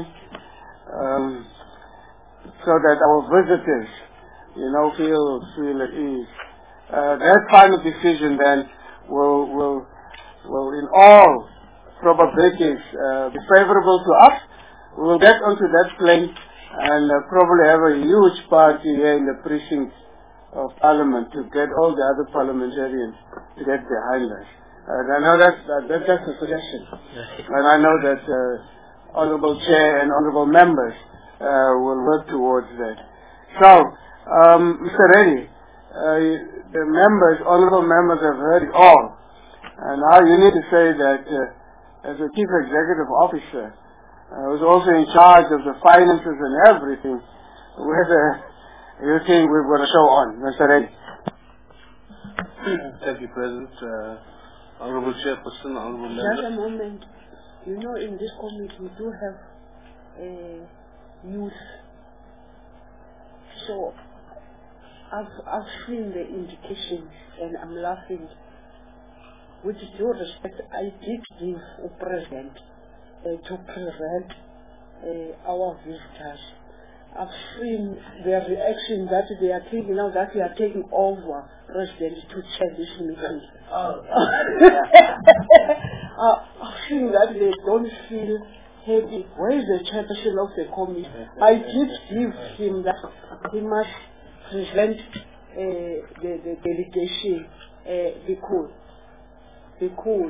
so that our visitors, feel at ease. That final decision then will in all probabilities be favorable to us. We will get onto that plane and probably have a huge party here in the precinct of Parliament to get all the other parliamentarians to get behind us. And I know that's a suggestion. And I know that Honourable Chair and Honourable Members will work towards that. So, Mr. Reddy, the members, Honourable Members have heard it all. And now you need to say that as a Chief Executive Officer, who's also in charge of the finances and everything, whether you think we've got a show on. Mr. Reddy. Thank you, President. Honourable Chairperson, Honourable Members. Just a moment. In this committee we do have youth. So I've seen the indications and I'm laughing. With due respect, I did give a President to present our visitors. I've seen their reaction that they are taking now that we are taking over President to chair this meeting. I've seen that they don't feel happy. Where is the chairperson of the committee? I did give him that he must present the delegation. Be cool. Be cool.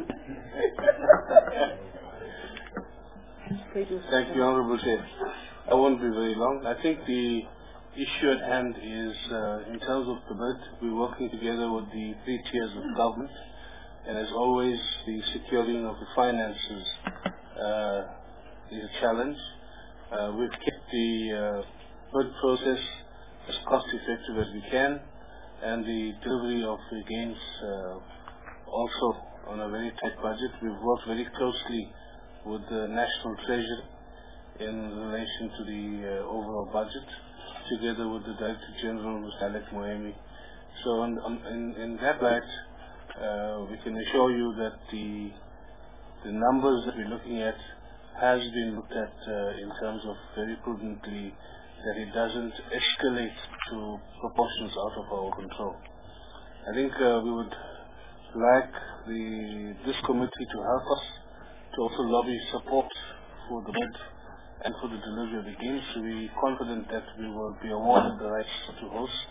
Thank you, Honourable Chair. I won't be very long. I think the issue at hand is, in terms of the bid, we're working together with the 3 tiers of government, and as always, the securing of the finances is a challenge. We've kept the bid process as cost effective as we can, and the delivery of the games also on a very tight budget. We've worked very closely with the National Treasury in relation to the overall budget, together with the Director General, Mr. Alec Mohemi. So in that light, we can assure you that the numbers that we're looking at has been looked at in terms of very prudently, that it doesn't escalate to proportions out of our control. I think we would like this committee to help us to also lobby support for the bid and for the delivery of the games. So we're confident that we will be awarded the rights to host.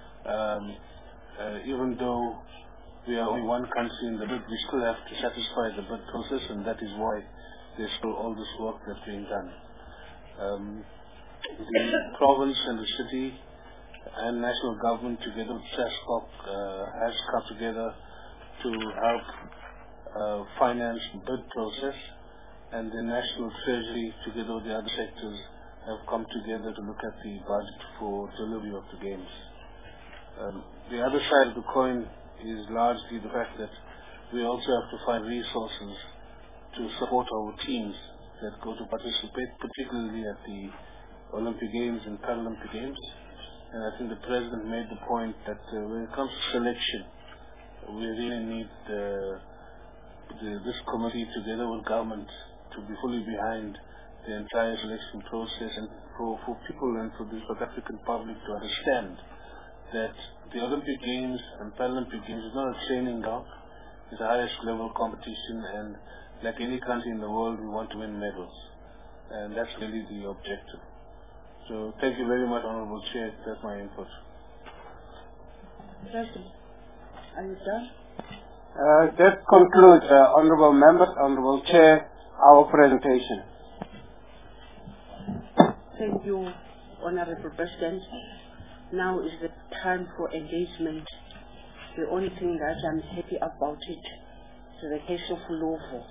Even though we are only one country in the bid, we still have to satisfy the bid process, and that is why there's still all this work that's being done. The province and the city and national government, together with SASCOC, has come together to help finance the bid process, and the National Treasury, together with the other sectors, have come together to look at the budget for delivery of the games. The other side of the coin is largely the fact that we also have to find resources to support our teams that go to participate, particularly at the Olympic Games and Paralympic Games. And I think the President made the point that when it comes to selection, we really need this committee, together with government, to be fully behind the entire selection process, and for people and for the South African public to understand that the Olympic Games and Paralympic Games is not a training ground. It's the highest level competition, and like any country in the world, we want to win medals. And that's really the objective. So thank you very much, Honourable Chair. That's my input. President, are you done? That concludes, Honourable Members, Honourable Chair, our presentation. Thank you, Honourable President. Now is the time for engagement The only thing that I'm happy about it is the case of Uluvo.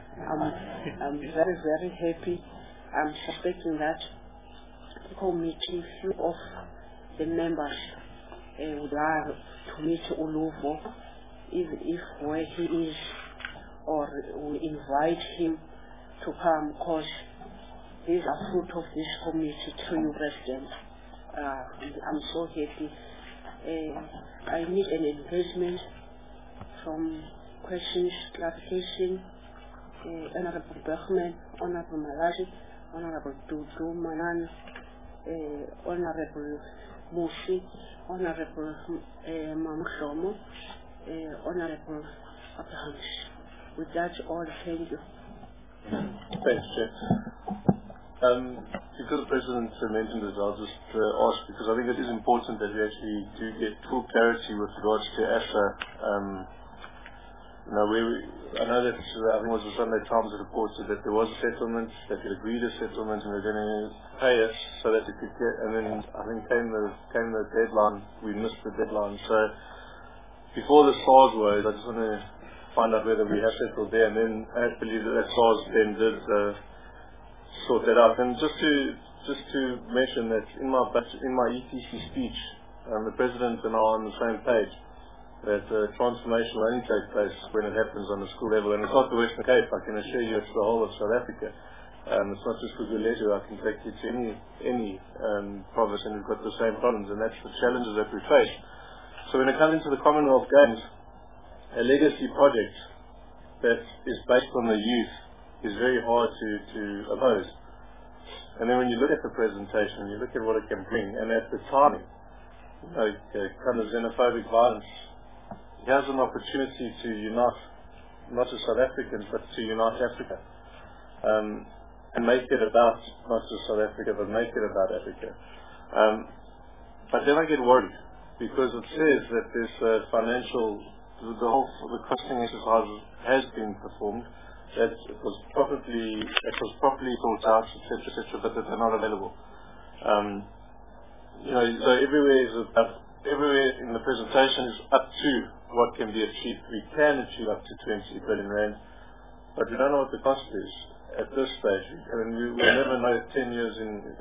I'm very, very happy. I'm suspecting that the committee, few of the members would like to meet Uluvo, even if where he is, or we invite him to come, because these are fruit of this committee to you, President. I'm so happy. I need an engagement from questions, clarification. Honorable Bergman, Honorable Malazi, Honorable Dudu Manan, Honorable Musi, Honorable Mamshomo, Honorable Abrahams. With that all, thank you. Thanks, Chair. Because the President mentioned it, I'll just ask, because I think it is important that we actually do get full clarity with regards to ASA. I know that I think it was the Sunday Times that reported that there was a settlement, that they agreed a settlement, and they're going to pay us so that it could get. And then I think came the deadline. We missed the deadline. So before the SARS woes, I just want to find out whether we have settled there. And then I believe that SARS then did sort that out. And just to mention that in my ETC speech, the President and I are on the same page. That transformation will only take place when it happens on the school level. And it's not the Western Cape, I can assure you, it's the whole of South Africa. It's not just for Guletu, I can take you to any province and we've got the same problems, and that's the challenges that we face. So when it comes into the Commonwealth Games, a legacy project that is based on the youth is very hard to oppose. And then when you look at the presentation, you look at what it can bring, and at the timing, kind of xenophobic violence, he has an opportunity to unite not just South Africans but to unite Africa, and make it about not just South Africa but make it about Africa. But then I get worried because it says that this the costing exercise has been performed, that it was properly thought out, etc., but that they're not available. So everywhere in the presentation is up to what can be achieved. We can achieve up to 20 billion rand, but we don't know what the cost is at this stage. I mean, we will never know 7 years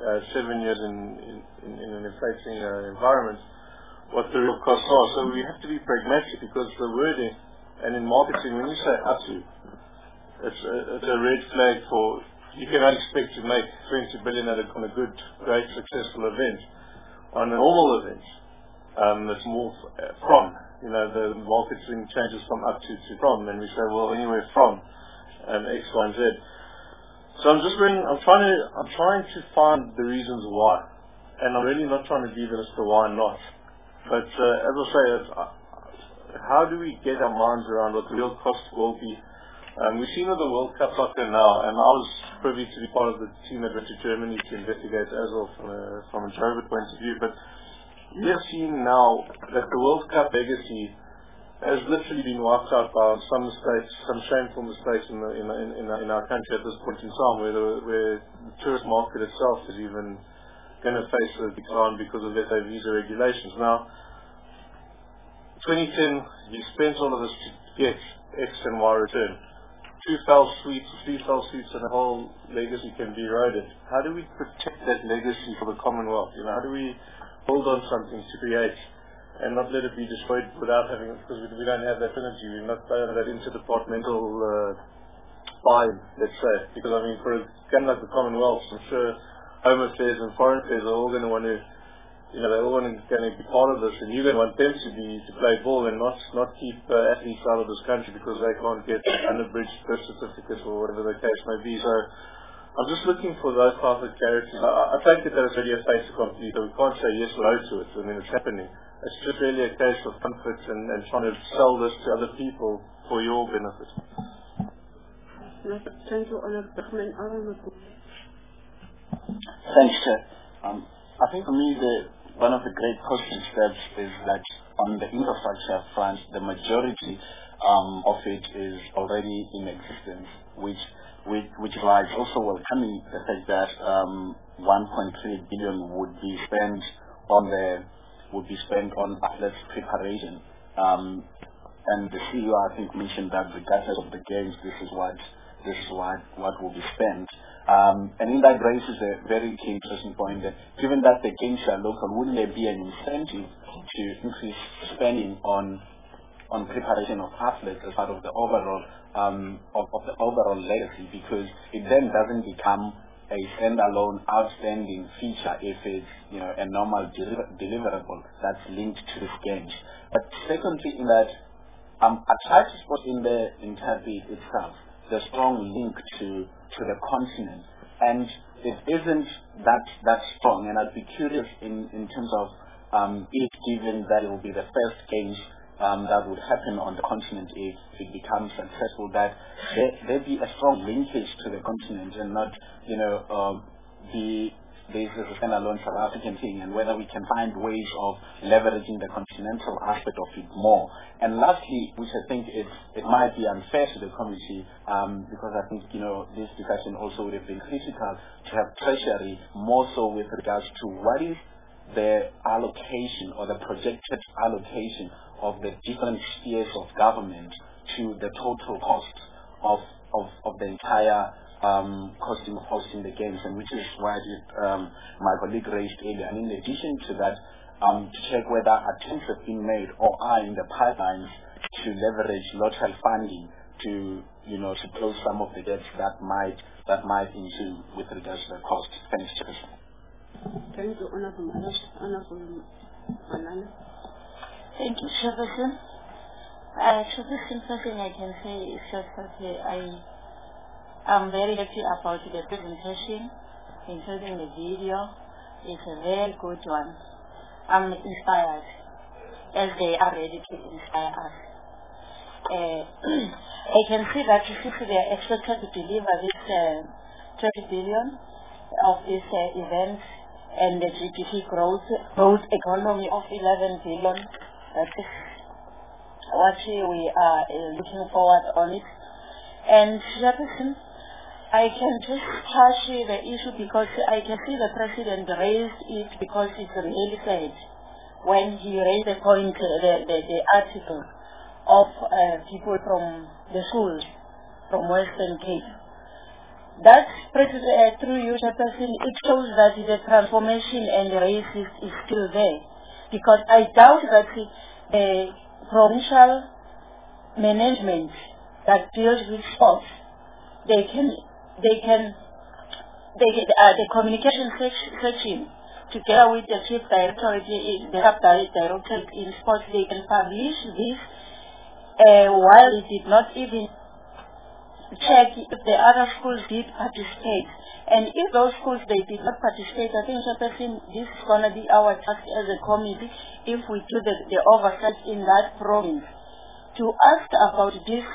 in an inflating environment what the real costs are. So we have to be pragmatic, because the wording, and in marketing, when you say up to, it's a red flag for, you can only expect to make 20 billion on a good, great, successful event. On a normal event, it's more from. The marketing changes from up to from, and we say, well, anywhere from X, Y, and Z. So I'm trying to find the reasons why, and I'm really not trying to be as to why not. But as I say, how do we get our minds around what the real cost will be? We've seen with the World Cup soccer now, and I was privy to be part of the team that went to Germany to investigate as well from a Joburg point of view. But we have seen now that the World Cup legacy has literally been wiped out by some mistakes, some shameful mistakes in our country at this point in time, where the tourist market itself is even going to face a decline because of their visa regulations. Now, 2010, you spent all of this to get X and Y return. 2 fell sweeps, 3 fell sweeps, and the whole legacy can be eroded. How do we protect that legacy for the Commonwealth? How do we hold on something to create and not let it be destroyed without having, because we don't have that energy, we don't have that interdepartmental buy-in, let's say. Because I mean, for a game like the Commonwealth, I'm sure Home Affairs and Foreign Affairs are all going to want to, they're all going to be part of this, and you're going to want them to play ball and not keep athletes out of this country because they can't get unabridged birth certificates or whatever the case may be. So I'm just looking for those types of clarities. I take it that it's really a fait accompli, so we can't say yes or no to it. I mean, it's happening. It's just really a case of comfort and trying to sell this to other people for your benefit. Thank you, Honourable Bergman. Thanks, Chair. I think for me, one of the great positive steps is that on the infrastructure front, the majority of it is already in existence, which lies also welcoming the fact that 1.3 billion would be spent on athletes preparation. And the CEO, I think, mentioned that regardless of the games, this is what will be spent. And in that raises a very interesting point that given that the games are local, wouldn't there be an incentive to increase spending on preparation of athletes as part of the overall legacy, because it then doesn't become a standalone outstanding feature if it's a normal deliverable that's linked to these games. But secondly, in that I tried to spot in the interview itself the strong link to the continent, and it isn't that strong. And I'd be curious in terms of if, given that it will be the first games that would happen on the continent if it becomes successful, that there be a strong linkage to the continent and not this is a standalone South African thing, and whether we can find ways of leveraging the continental aspect of it more. And lastly, which I think it might be unfair to the committee, because I think this discussion also would have been critical to have Treasury more so with regards to what is the allocation or the projected allocation of the different spheres of government to the total cost of the entire costing of hosting the games, and which is why my colleague raised earlier. And in addition to that, to check whether attempts have been made or are in the pipelines to leverage local funding to close some of the debts that might ensue with regards to the cost. Thanks, Chairperson. Thank you, Honorable Manana. Thank you, Chairperson. Chairperson, first thing I can say is just that I'm very happy about the presentation, including the video. It's a very good one. I'm inspired, as they are ready to inspire us. I can see that since they are expected to deliver this 30 billion of this event and the GDP growth economy of 11 billion, that is what we are looking forward on it. And Chairperson, I can just touch the issue because I can see the President raised it because it's really sad when he raised the point, the article of people from the schools from Western Cape. That, through you, Chairperson, it shows that the transformation and the race is still there, because I doubt that the provincial management that deals with sports, the communication section, together with the chief director, the sub-director in sports, they can publish this while they did not even check if the other schools did participate. And if those schools they did not participate, I think, Chairperson, this is going to be our task as a committee, if we do the oversight in that province, to ask about this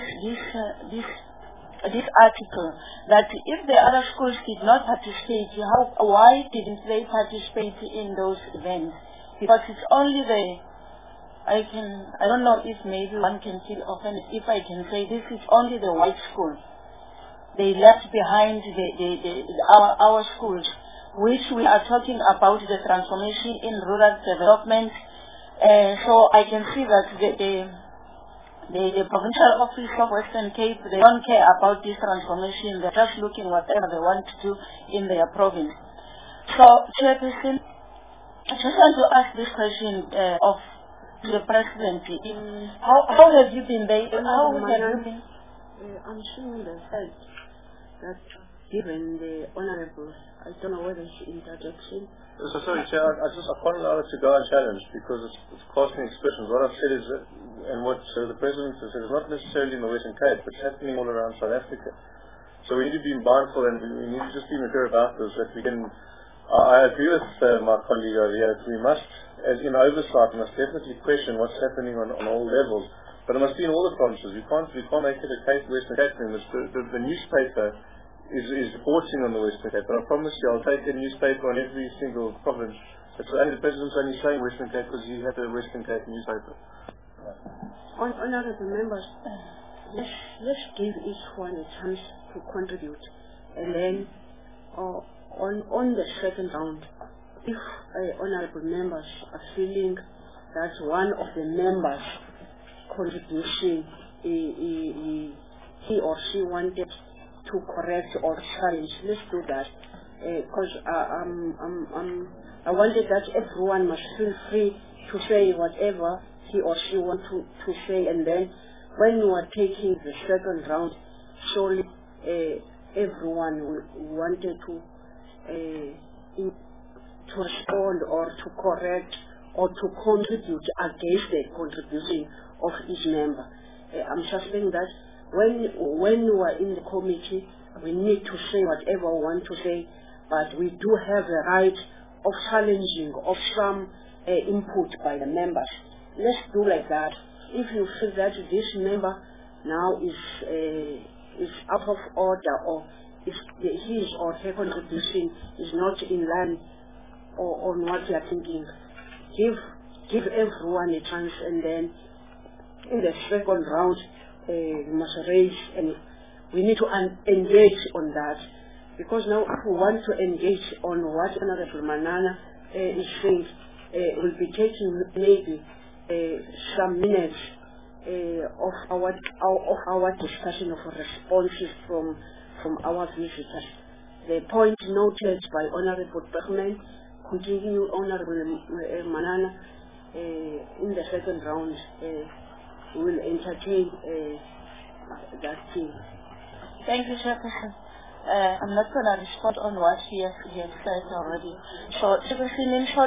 article, that if the other schools did not participate, why didn't they participate in those events? Because it's only I don't know if maybe one can feel offended if I can say this is only the white schools. They left behind our schools, which we are talking about the transformation in rural development. So I can see that the provincial office of Western Cape, they don't care about this transformation. They're just looking whatever they want to do in their province. So, Chairperson, I just want to ask this question of the President. How have you been there? How have you been? I'm seeing the fact that given the Honorable, I don't know whether she interjection. So sorry, Chair, I can't allow it to go unchallenged because it's casting expressions. What I've said is, and what the President has said, is not necessarily in the Western Cape, but it's happening all around South Africa. So we need to be mindful, and we need to just be mature about this, that we can, I agree with my colleague over here, that we must, as in oversight, we must definitely question what's happening on all levels, but it must be in all the provinces. We can't make it a Cape, Western Cape thing. The newspaper is reporting on the Western Cape, but I promise you I'll take a newspaper on every single province. The President's only saying Western Cape because he had a Western Cape newspaper. Honorable members, let's give each one a chance to contribute, and then on the second round, if honorable members are feeling that one of the members' contribution he or she wanted to correct or challenge. Let's do that, because I wanted that everyone must feel free to say whatever he or she wants to say, and then when you are taking the second round, surely everyone wanted to respond or to correct or to contribute against the contribution of each member. I'm just saying that when you are in the committee, we need to say whatever we want to say, but we do have a right of challenging of some input by the members. Let's do like that. If you feel that this member now is out of order, or his or her contribution is not in line or on what you are thinking, give everyone a chance, and then in the second round we must raise, and we need to engage on that, because now if we want to engage on what Honorable Manana is saying, we'll be taking maybe some minutes of our discussion of responses from our visitors. The point noted by Honorable Bergman, continue Honorable Manana, in the second round we will entertain that thing. Thank you, Chairperson. I'm not going to respond on what he has said already. So, Chairperson, in short,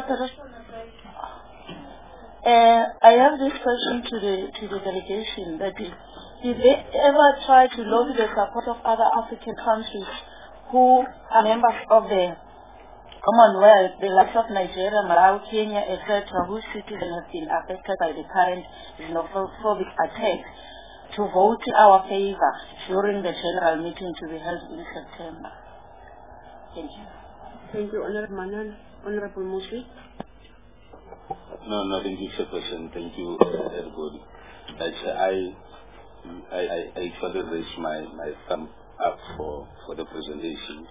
I have this question to the delegation, that did they ever try to lobby the support of other African countries who are members of the Commonwealth, the likes of Nigeria, Malawi, Kenya, etc., whose citizens have been affected by the current xenophobic attack, to vote in our favor during the general meeting to be held in September? Thank you. Thank you, Honorable Manan. Honorable Musi. No, thank you, Chairperson. Thank you, everybody. I further raise my thumb up for the presentation.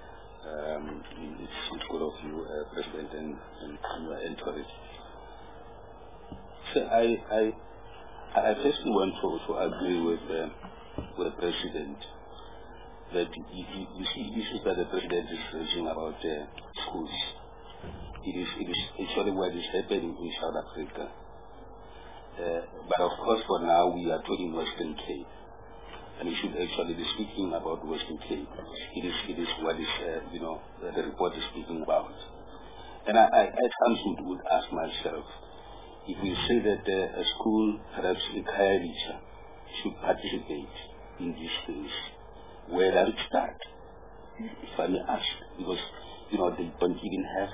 It's good of you, President, and your entourage. So I first want to agree with the President that you see issues that the President is raising about schools. It is actually what is happening in South Africa. But of course, for now, we are talking Western Cape. And we should actually be speaking about Western Cape. It is what is, the report is speaking about. And I at times would ask myself, if we say that a school, perhaps in Khayelitsha, should participate in these things, where does it start? If I may ask, because, they don't even have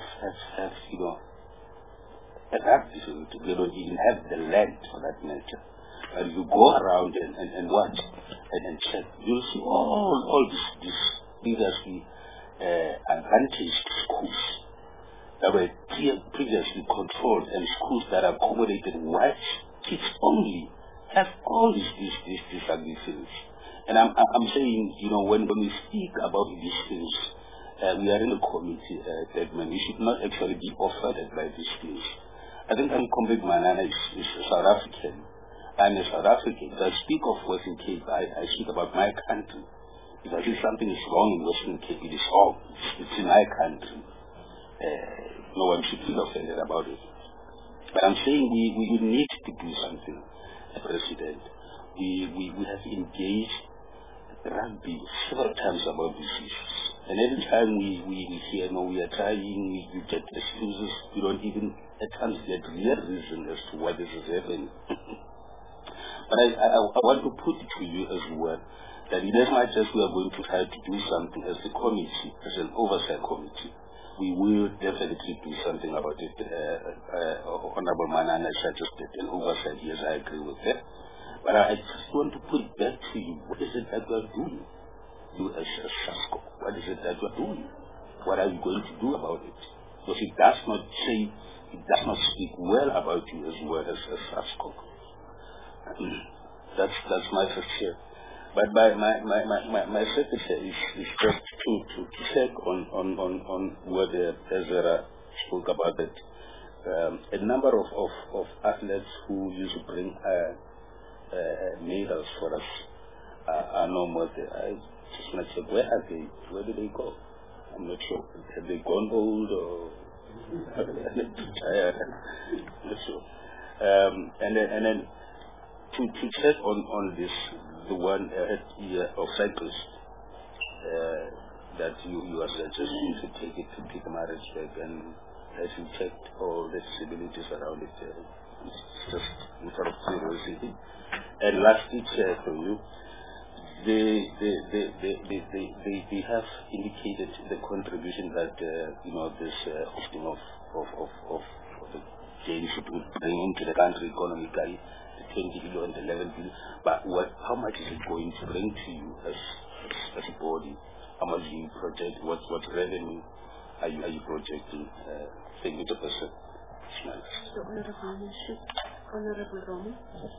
a rugby field. They don't even have the land for that matter. And you go around and watch and check, you'll see all these previously advantaged schools that were previously controlled, and schools that accommodated white kids only have all these rugby fields. And I'm saying, when we speak about these things, we are in a committee segment. We should not actually be offended by these things. I think Comrade Manana is South African. I'm a South African. If I speak of Western Cape, I speak about my country. If I see something is wrong in Western Cape, it is wrong. It's in my country. No one should feel offended about it. But I'm saying we need to do something, President. We have engaged rugby several times about these issues. And every time we hear, we are trying, we get excuses, we don't even at times get real reason as to why this is happening. But I want to put it to you as well, that in as much as we are going to try to do something as a committee, as an oversight committee, we will definitely do something about it. Honorable Manana suggested an oversight, yes, I agree with that. But I just want to put it back to you, what is it that we are doing? You as SASCO, what is it that we are doing? What are you going to do about it? Because it does not speak well about you as well as SASCO. That's my first share. But my second share is just to check on what Ezra spoke about, that a number of athletes who used to bring medals for us are no more there. I just want to check, where are they? Where do they go? I'm not sure. Have they gone old or... not sure. And then to check on this, the one of Cyprus, that you are suggesting to take it to Pietermaritzburg, and have you checked all the disabilities around it? It's just sort of curiosity. And lastly, Chair, for you, they have indicated the contribution that this hosting of the games would bring into the country economically, the 10 billion, the 11 billion. But how much is it going to bring to you as a body? How much do you project? What revenue are you projecting? Thank you, Professor. Honorable Roman.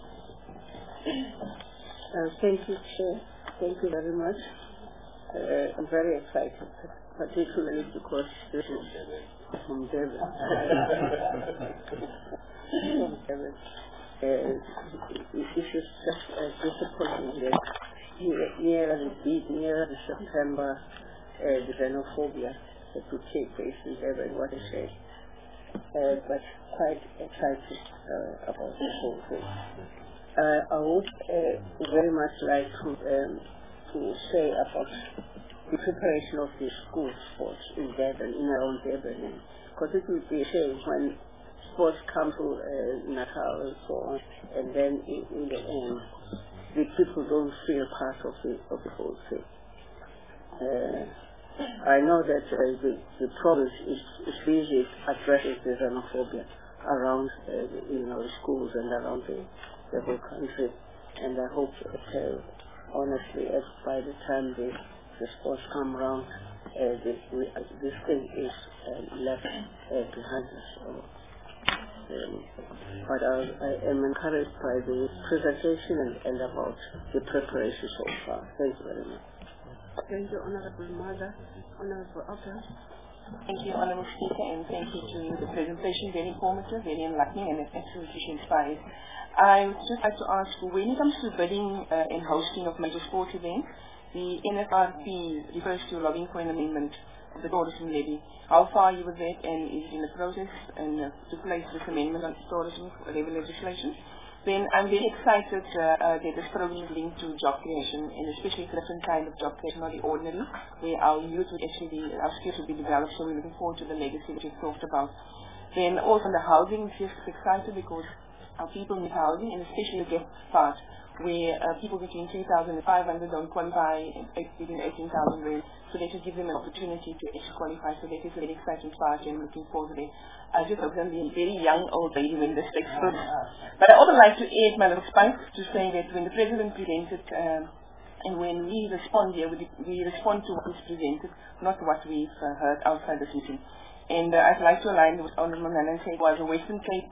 Thank you, Chair. Thank you very much. I'm very excited, particularly because this is from Devon. From Devon. This is just disappointing that nearer the September, the xenophobia that would take place in Devon, what I say. But quite excited about the whole thing. I would very much like to say about the preparation of the school sports in Devon, in around Devon, because it would be a shame when sports come to Natal and so on, and then in the end, the people don't feel part of the whole thing. I know that the province is busy addressing the xenophobia around the schools and around the whole country, and I hope that honestly, by the time the sports come around, this thing is left behind us. But I am encouraged by the presentation and about the preparation so far. Thank you very much. Thank you, Honorable Mother. Honorable Upper. Thank you, Honorable Speaker, and thank you to the presentation. Very informative, very enlightening, and absolutely inspired. I would just like to ask, when it comes to bidding and hosting of major sports events, the NFRP refers to lobbying for an amendment of the tourism levy. How far are you with that, and is it in the process and to place this amendment on tourism levy legislation? Then I'm very excited that this program is linked to job creation, and especially a different kind of job creation, not the ordinary, where our youth would actually be, our skills would be developed, so we're looking forward to the legacy that you've talked about. Then also on the housing, I'm just excited because our people need housing, and especially the gap part, where people between 3,500 don't qualify between 18,000 rand, so they should give them an opportunity to actually qualify. So that is a very exciting part, and looking forward to it. I just hope I'm a very young old lady when this takes place. But I also like to add my little spice to say that when the President presented, and when we respond here, we respond to what is presented, not what we've heard outside the meeting. And I'd like to align with Honorable Manan and say it was a Western Cape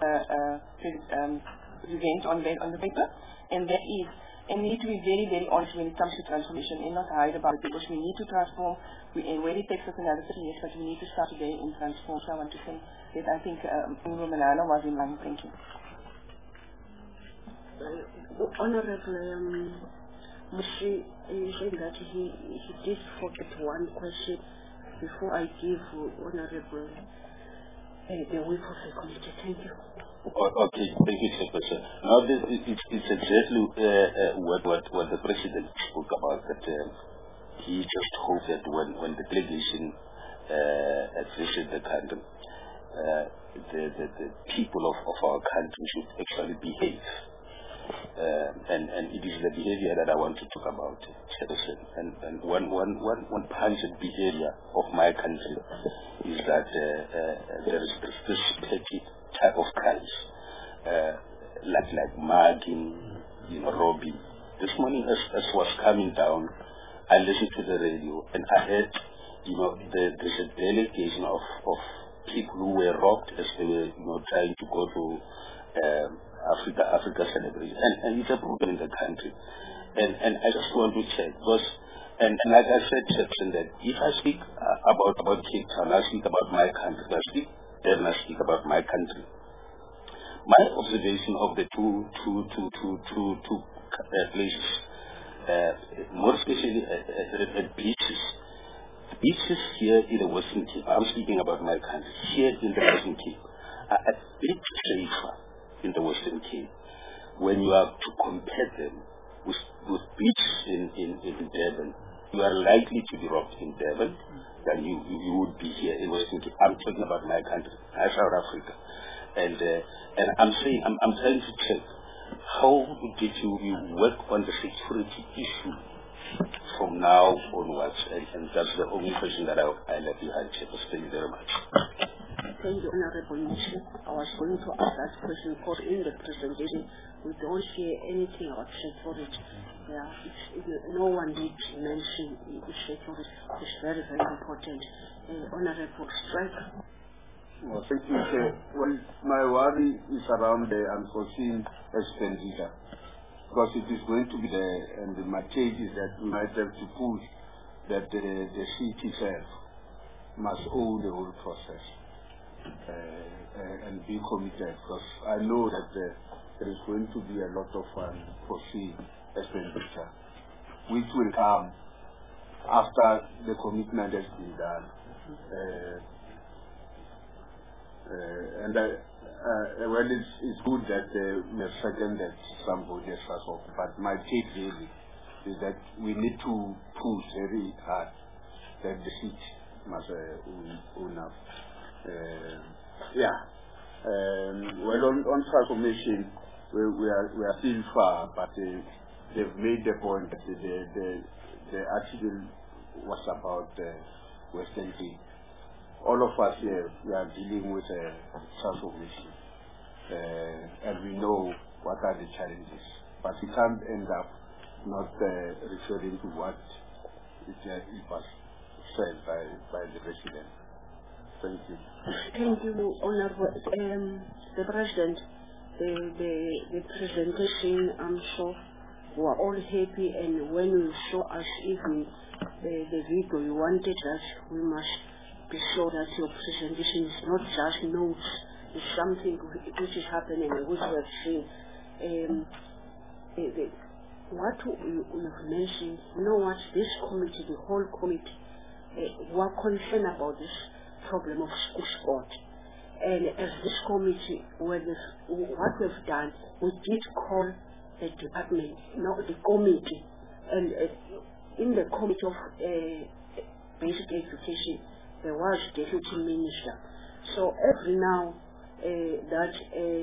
event on the paper, and that is, and we need to be very, very honest when it comes to transformation and not hide about it, because we need to transform, and where it takes us another 3 years, but we need to start today and transform. So I want to say that I think Honorable Manana was in line. Thank you. Honorable Mushi, you said that he did forget one question before I give Honorable the whip of the committee. Thank you. Okay, thank you, Professor. Now, it's exactly what the President spoke about, that he just hoped that when the delegation visited the country, the people of our country should actually behave. And it is the behavior that I want to talk about, and one pungent behavior of my country is that there is this petty type of crimes, like mugging, robbing. This morning, as was coming down, I listened to the radio and I heard, there's a delegation of people who were robbed as they were, trying to go to Africa celebration, and it's a problem in the country. And I just want to check, because, and like I said, Jackson, that if I speak about Cape Town, I speak about my country, I speak then I speak about my country. My observation of the two places, more especially at beaches. Beaches here in the Western Cape, I'm speaking about my country, here in the Western Cape, are a bit safer in the Western Cape when you are to compare them with beaches in Durban. You are likely to be robbed in Durban than you would be here in Western Cape. I'm talking about my country, South Africa. And I'm saying, I'm trying to check, how did you work on the security issue from now onwards? And that's the only question that I left behind, Chairperson. Thank you very much. Thank you, Honorable Minister. I was going to ask that question because in the presentation we don't hear anything about security. Yeah, no one did mention security. It's very, very important. Honorable Striker. Well, thank you, Chair. Well, my worry is around the unforeseen expenditure, because it is going to be there, and the message is that we might have to push that the city itself must own the whole process and be committed, because I know that there is going to be a lot of unforeseen expenditure, which will come after the commitment has been done. Well, it's good that we have seconded some projects as well, but my take really is that we need to push very hard that the city must own up. Well, on transformation, we are still far, but they've made the point that the article was about Western Cape. All of us here, we are dealing with transformation, and we know what are the challenges, but we can't end up not referring to what it was said by the President. Thank you. Thank you, Honorable the President. The presentation, I'm sure we are all happy, and when you show us even the video, you wanted us, we must be sure that your presentation is not just notes, it's something which is happening and which we have seen. What you have mentioned, you know what, this committee, the whole committee, were concerned about this problem of school sport. And as this committee, what we've done, we did call the department, the committee, and in the committee of basic education, there was deputy minister. So every now that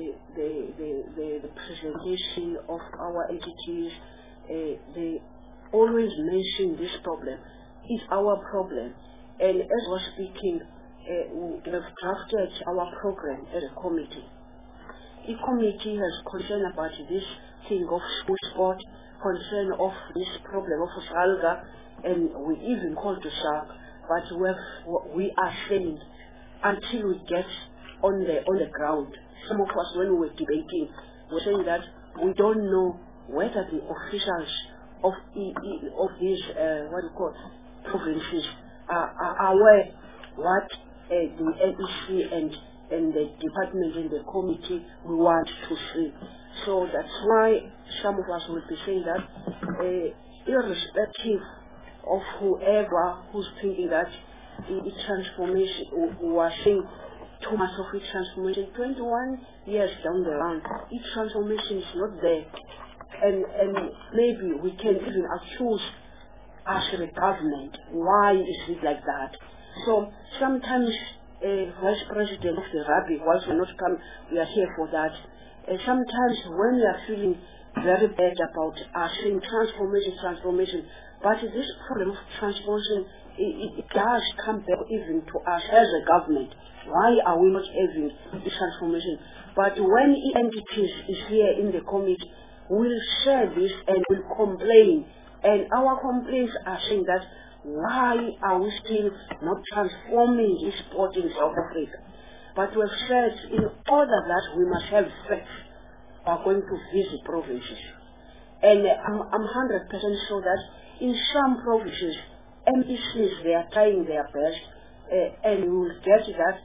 the presentation of our entities, they always mention this problem. It's our problem. And as we're speaking, we have drafted our program as a committee. The committee has concern about this thing of school sport, concern of this problem of SALGA, and we even called to SALGA. But we are saying until we get on the ground. Some of us, when we were debating, were saying that we don't know whether the officials of these provinces are aware what the NEC and the department and the committee we want to see. So that's why some of us will be saying that irrespective of whoever who's thinking that the transformation, we are seeing too much of a transformation. 21 years down the line, each transformation is not there. And maybe we can even accuse as a government, why is it like that? So sometimes Vice President of the Rugby, whilst we're not come, we are here for that. Sometimes when we are feeling very bad about saying transformation, but this problem of transformation, it does come back even to us as a government. Why are we not having this transformation? But when entities is here in the committee, we'll share this and we'll complain. And our complaints are saying that why are we still not transforming this sport in South Africa? But we have said in order that we must have faith, we are going to visit provinces. And I'm 100% sure that in some provinces, MPCs, they are trying their best, and we will get that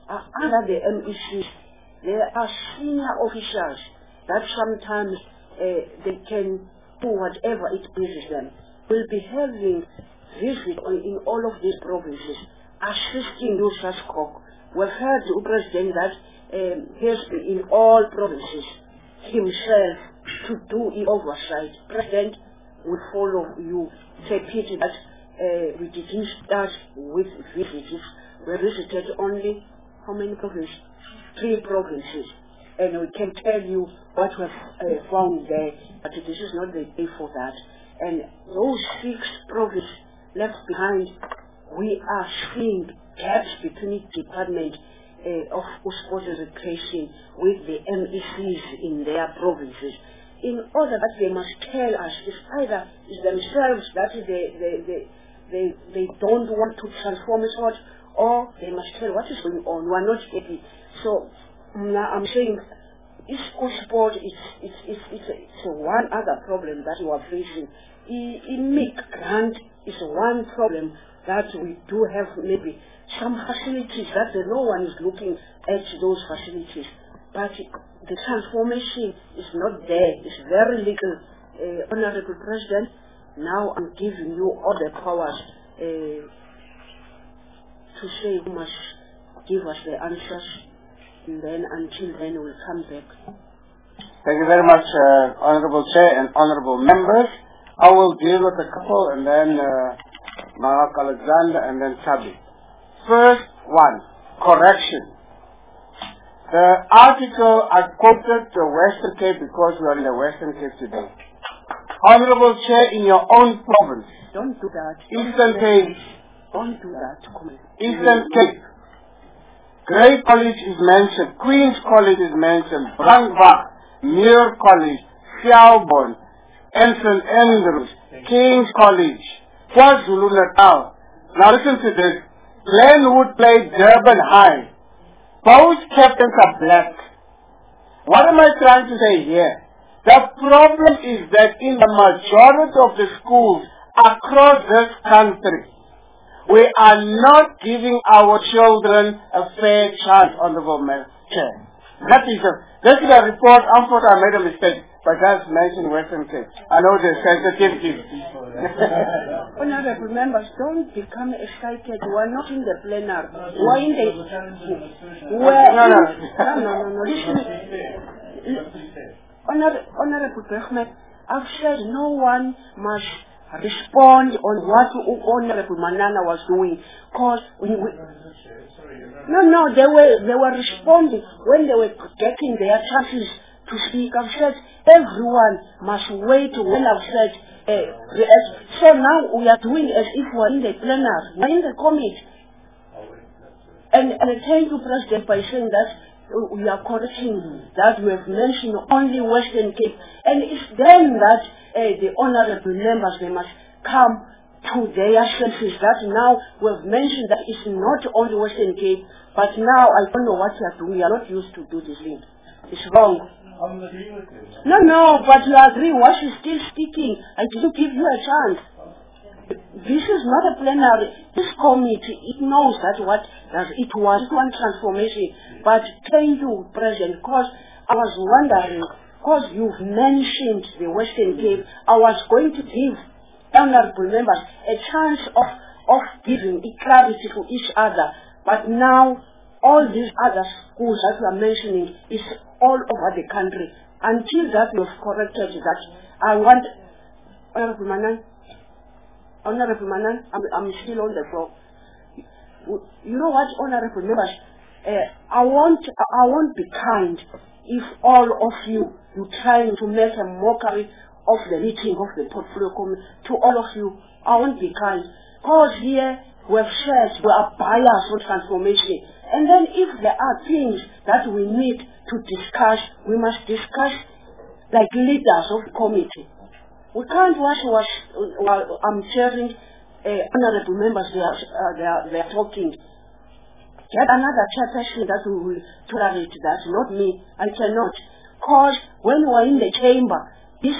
under the MECs, there are senior officials that sometimes they can do whatever it pleases them. We'll be having visits in all of these provinces, assisting those SASCOC. We've heard the President that he has been in all provinces himself to do the oversight. President will follow you. It's a pity that we didn't start with visits. We visited only how many provinces? 3 provinces. And we can tell you what we have found there, but this is not the day for that. And those 6 provinces left behind, we are seeing gaps between the Department of Sport and Recreation with the MECs in their provinces, in order that they must tell us if either it's themselves that they don't want to transform sport, or they must tell what is going on. We are not happy. So now I'm saying school sport it's one other problem that we are facing. MIC grant is one problem that we do have, maybe some facilities that no one is looking at those facilities. But the transformation is not there. It's very little. Honorable President, now I'm giving you all the powers to say who must give us the answers, and then until then we'll come back. Thank you very much, Honorable Chair and Honorable Members. I will deal with a couple, and then Mark Alexander, and then Tabi. First one, correction. The article I quoted the Western Cape because we are in the Western Cape today. Honorable Chair, in your own province, don't do that. Eastern Cape, don't do that. Eastern Cape, Grey College is mentioned, Queen's College is mentioned, Brandbach, Muir College, Shelbourne, and St. Andrews, King's College, KwaZulu-Natal. Now listen to this. Glenwood played Durban High. Both captains are black. What am I trying to say here? The problem is that in the majority of the schools across this country, we are not giving our children a fair chance, Honorable Chair. This is a report. I thought I made a mistake, but that's mentioned Western Cape. I know the sensitivity. Honorable members, don't become excited. We're not in the plenary. We're in the... No. Listen. Honorable Bergman, I've said no one must respond on what Honorable Manana was doing, because they were responding when they were getting their chances to speak. I've said everyone must wait when I've said so now we are doing as if we're in the plenary, we're in the committee. And thank you, President, by saying that we are correcting that we have mentioned only Western Cape, and it's then that the honorable members, they must come to their senses that now we have mentioned that it's not only Western Cape, but now I don't know what you are doing. We are not used to do this thing. It's wrong. No, but you agree. Why is still speaking? I didn't give you a chance. This is not a plenary. This committee, it knows that what does it was one transformation. But thank you, President, because I was wondering, because you've mentioned the Western Cape, I was going to give honorable members a chance of giving clarity to each other. But now, all these other schools that we are mentioning is all over the country. Until that we have corrected that, I want Honorable Manan, I'm still on the floor. You know what, honorable members, I won't be kind if all of you trying to make a mockery of the meeting of the portfolio committee. To all of you, I won't be kind. Because here we have said we are biased on transformation. And then if there are things that we need to discuss, we must discuss like leaders of the committee. We can't watch while I'm chairing honorable members, they are talking. Get another chairperson that will tolerate that, not me. I cannot. Because when we are in the chamber, this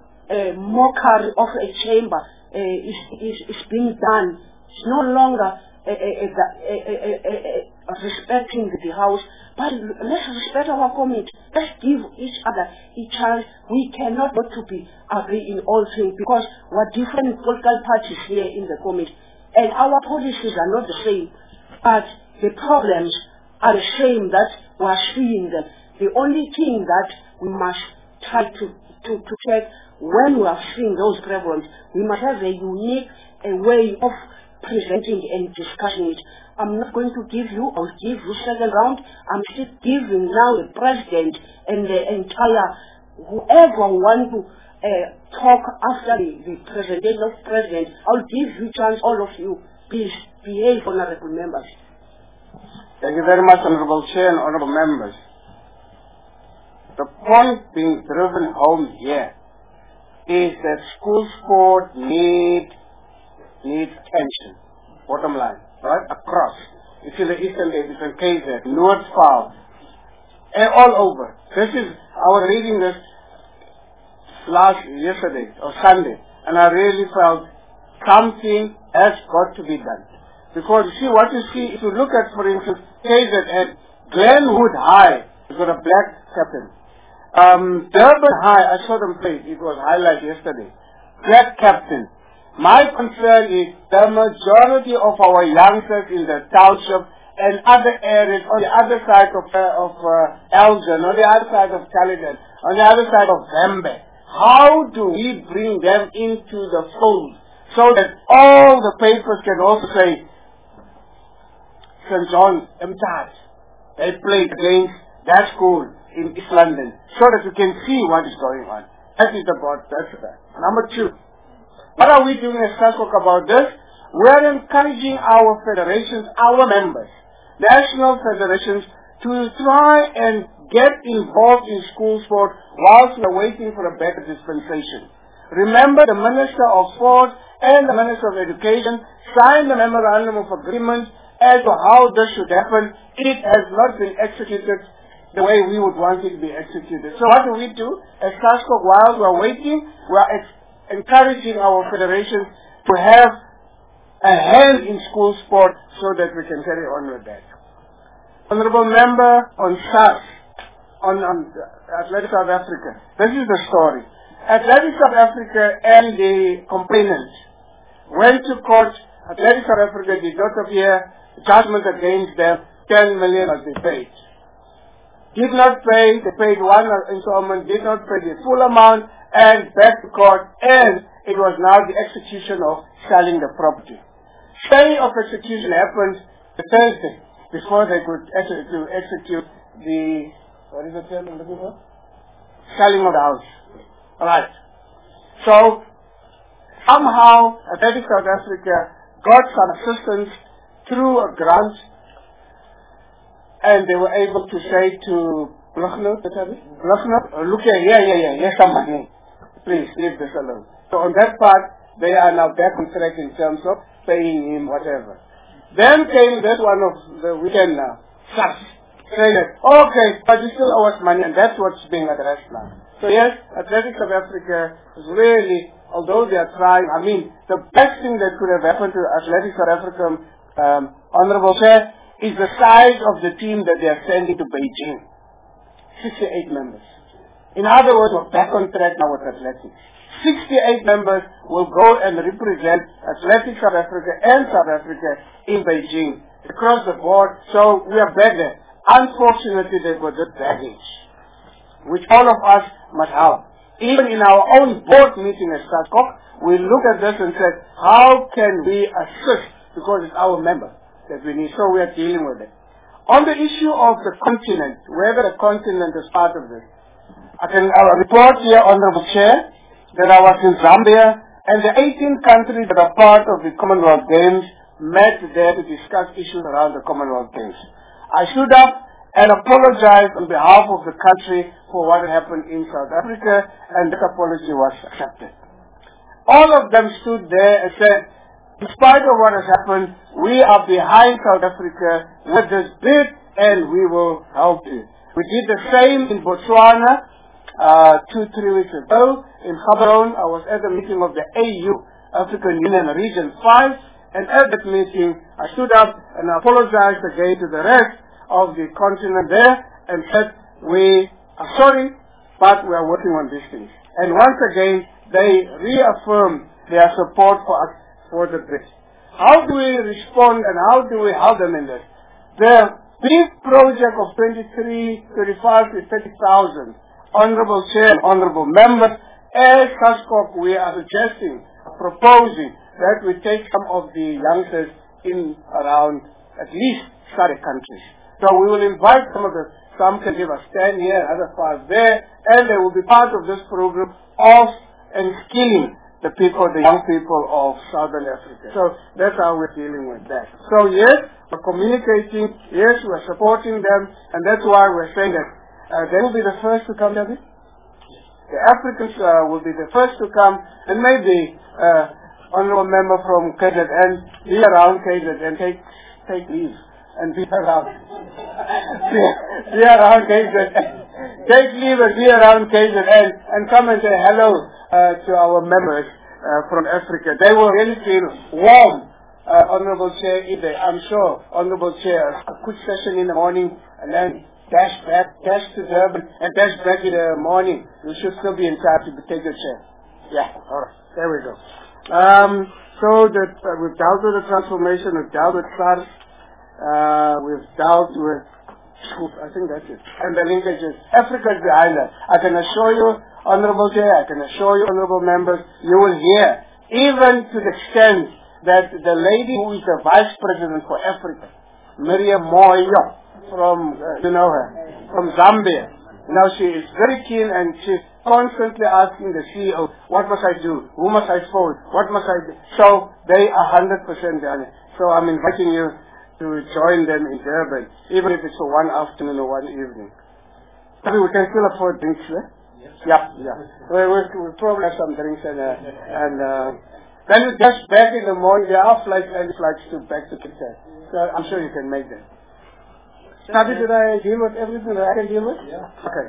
mockery of a chamber is being done. It's no longer respecting the House, but let's respect our committee. Let's give each other a chance. We cannot not to be agree in all things because we're different political parties here in the committee, and our policies are not the same, but the problems are the same that we're seeing them. The only thing that we must try to check when we are seeing those problems, we must have a unique way of presenting and discussing it. I'm not going to give you, I'll give you second round. I'm still giving now the president and the entire, whoever want to talk after the presentation of president, I'll give you chance, all of you. Please behave, honorable members. Thank you very much, Honorable Chair and Honorable Members. The point being driven home here is that school sport needs attention. Bottom line, right? Across. It's in the Eastern Cape, it's in KZ, Noord-Vaal, and all over. This is, I was reading this yesterday or Sunday, and I really felt something has got to be done. Because you see, what you see, if you look at, for instance, KZN, Glenwood High has got a black captain. Durban High, I saw them play, it was highlighted yesterday. Black captain. My concern is the majority of our youngsters in the township and other areas on the other side of Elgin, on the other side of Caledon, on the other side of Vembe. How do we bring them into the fold so that all the papers can also say, St. John, Mthat, they played against that school in East London, so that you can see what is going on. That is about that. Number two, what are we doing as SASCOC about this? We are encouraging our federations, our members, national federations, to try and get involved in school sport whilst we are waiting for a better dispensation. Remember, the Minister of Sport and the Minister of Education signed the Memorandum of Agreement as to how this should happen. It has not been executed the way we would want it to be executed. So what do we do? As SASCOC, while we are waiting, we are encouraging our federations to have a hand in school sport so that we can carry on with that. Honorable Member on SAS, on Athletics South Africa. This is the story. Athletics South Africa and the complainant went to court. Athletics South Africa did not appear. Judgment against them, 10 million as they paid. Did not pay, they paid one installment, did not pay the full amount, and back to court, and it was now the execution of selling the property. Stay of execution happened the Thursday before they could execute the, what is the term I'm looking for? Selling of the house. Alright. So, somehow, Athletics South Africa got some assistance through a grant, and they were able to say to Bluchner, look here, here's some money. Please, leave this alone. So on that part, they are now back on track in terms of paying him whatever. Then came that one of the weekend now, SAS, saying that, okay, but you still owe us money, and that's what's being addressed now. So yes, Athletics South Africa is really, although they are trying, I mean, the best thing that could have happened to Athletics South Africa, Honorable Chair, is the size of the team that they are sending to Beijing. 68 members. In other words, we're back on track now with athletics. 68 members will go and represent Athletics South Africa and South Africa in Beijing, across the board. So we are back there. Unfortunately, they've got that baggage, which all of us must have. Even in our own board meeting at SASCOC, we look at this and say, how can we assist? Because it's our member that we need. So we are dealing with it. On the issue of the continent, whether the continent is part of this, I can report here, Honorable Chair, that I was in Zambia, and the 18 countries that are part of the Commonwealth Games met there to discuss issues around the Commonwealth Games. I stood up and apologized on behalf of the country for what happened in South Africa, and that apology was accepted. All of them stood there and said, in spite of what has happened, we are behind South Africa with this bid, and we will help you. We did the same in Botswana 2-3 weeks ago. In Gaborone, I was at the meeting of the AU, African Union Region 5, And at that meeting, I stood up and apologized again to the rest of the continent there and said, we are sorry, but we are working on these things. And once again, they reaffirmed their support for us for the bid. How do we respond and how do we help them in this? The big project of 35 to 30,000, Honorable Chair, Honorable Members, as SASCOC, we are suggesting, proposing that we take some of the youngsters in around at least SADC countries. So we will invite some can give a stand here, other 5 there, and they will be part of this program of and skilling the people, the young people of Southern Africa. So that's how we're dealing with that. So yes, we're communicating, yes, we're supporting them, and that's why we're saying that they will be the first to come, David. The Africans will be the first to come, and maybe honorable member from KZN be around KZN, take leave and be around. be around KZN. Take leave and be around KZN and come and say hello to our members from Africa. They will really feel warm, Honorable Chair, I'm sure, Honorable Chair, a quick session in the morning and then dash to Durban and dash back in the morning. You should still be in time to take your chair. Yeah, alright, there we go. So that we've dealt with the transformation, we've dealt with SARS, we've dealt with, I think that's it, and the linkages. Africa is behind us. I can assure you, Honorable Chair, I can assure you, Honorable Members, you will hear, even to the extent that the lady who is the Vice President for Africa, Miriam Moyo, from, you know her, from Zambia. Now she is very keen and she's constantly asking the CEO, what must I do? Who must I phone? What must I do? So they are 100% done. So I'm inviting you to join them in Durban, even if it's for one afternoon or one evening. I mean, we can still afford drinks, eh? Yes. Yeah. We'll probably have some drinks and then we just back in the morning. There are flights and flights to back to Cape Town. So I'm sure you can make them. Nabi, did I deal with everything that I can deal with? Yeah. Okay.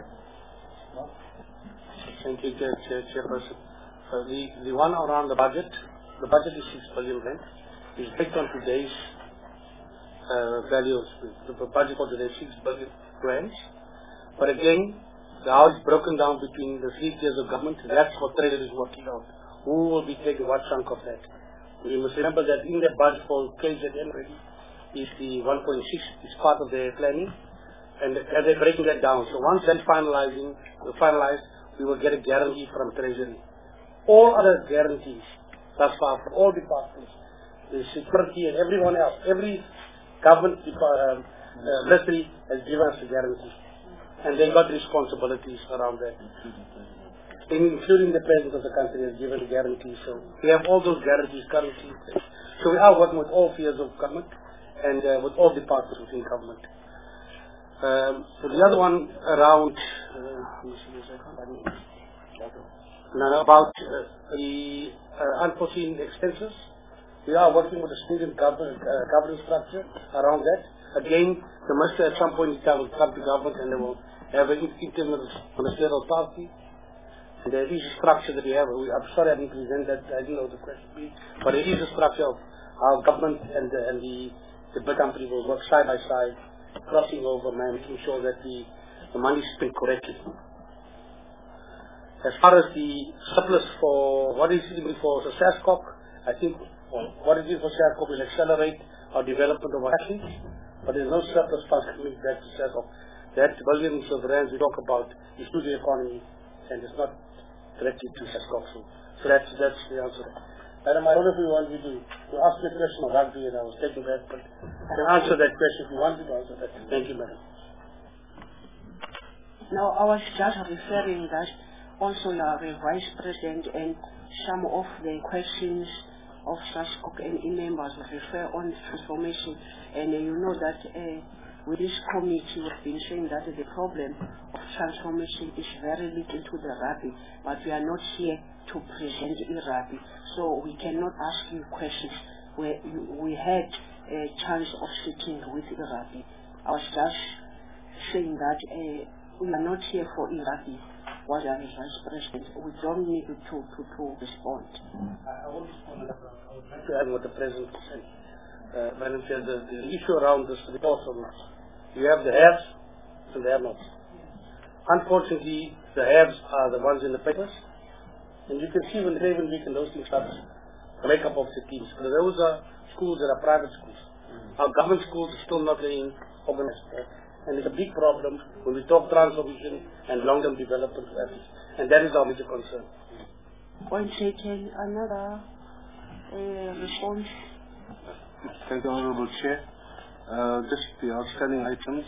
Thank you, Chairperson. The one around the budget is 6 billion rand. It's based on today's values. The budget for today is 6 billion rand. But again, how it's broken down between the 3 tiers of government, that's what Treasury is working out. Who will be taking what chunk of that? We must remember that in the budget for KZN already is the 1.6 is part of their planning, and they're breaking that down. So once that's finalized, we will get a guarantee from Treasury. All other guarantees thus far from all departments, the security and everyone else, every government ministry has given us a guarantee, and they got responsibilities around that. Including the President of the country has given a guarantee. So we have all those guarantees currently in place. So we are working with all spheres of government and with all departments within government. So the other one around about the unforeseen expenses. We are working with the student governance structure around that. Again, the minister at some point in time will come to government and they will have an interministerial party. And there is a structure that we have. I'm sorry I didn't present that. I didn't know the question. But it is a structure of how government and the big company will work side by side, crossing over, making sure that the money is spent correctly. As far as the surplus for what is it for SASCOC, I think what it is for SASCOC will accelerate our development of our athletes, but there's no surplus funds coming back to SASCOC. That billions of rands we talk about is to the economy and it's not directly to SASCOC. So that's the answer. Madam, I don't know if you want me to ask me a question of rugby and I was taking that, but I can answer that question if you want me to answer that. Thank you, Madam. Now, I was just referring that also you are a Vice President and some of the questions of SASCOC and members refer on transformation, and you know that with this committee we've been saying that the problem of transformation is very linked into the rugby, but we are not here to present rugby, so we cannot ask you questions where we had a chance of sitting with rugby. I was just saying that we are not here for rugby. was as Vice President. We don't need to respond. I won't respond. I would like to add what the President said. Madam Chair, the issue around this report or not. You have the haves and the have-nots. Unfortunately, the haves are the ones in the papers. And you can see when the Raven Week and those things start, the makeup of the teams. But those are schools that are private schools. Our government schools are still not being organized. And it's a big problem when we talk transformation and long-term development for athletes. And that is our major concern. Point taken. Another response. Thank you, Honorable Chair. Just the outstanding items.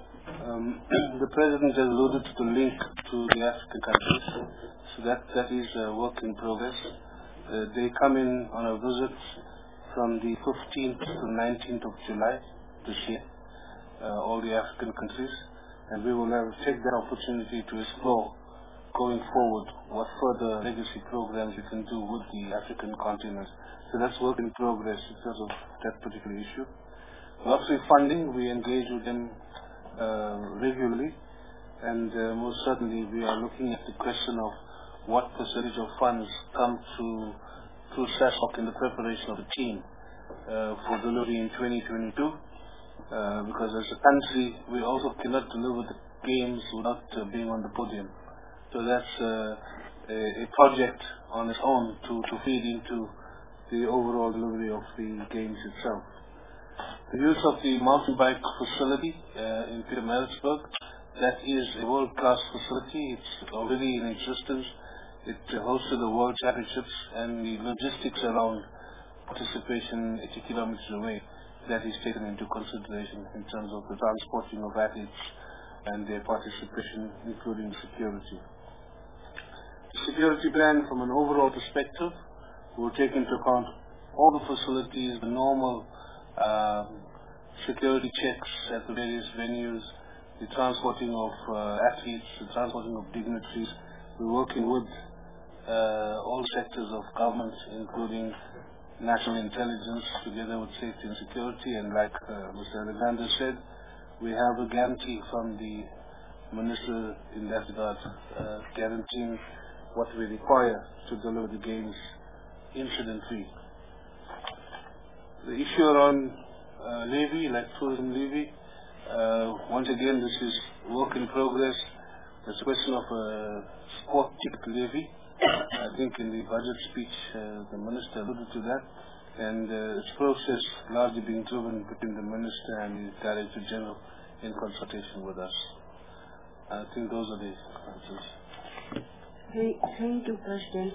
The President has alluded to the link to the African countries. So that is a work in progress. They come in on a visit from the 15th to 19th of July this year, all the African countries, and we will take that opportunity to explore going forward what further legacy programs we can do with the African continent. So that's work in progress in terms of that particular issue. Lottery funding, we engage with them regularly, and most certainly we are looking at the question of what percentage of funds come through SASOC in the preparation of the team for delivery in 2022, because as a country we also cannot deliver the games without being on the podium. So that's a project on its own to feed into the overall delivery of the games itself. The use of the mountain bike facility in Pietermaritzburg, that is a world-class facility. It's already in existence. It hosted the World Championships, and the logistics around participation 80 kilometers away, that is taken into consideration in terms of the transporting of athletes and their participation, including security. The security plan from an overall perspective will take into account all the facilities, the normal security checks at the various venues, the transporting of athletes, the transporting of dignitaries. We're working with all sectors of government, including national intelligence, together with safety and security. And like Mr. Alexander said, we have a guarantee from the Minister in that regard, guaranteeing what we require to deliver the games incident-free. The issue around levy, like tourism levy, once again this is work in progress. There's a question of a sport ticket levy. I think in the budget speech the Minister alluded to that, and its process largely being driven between the Minister and the Director General in consultation with us. I think those are the answers. Thank you, President.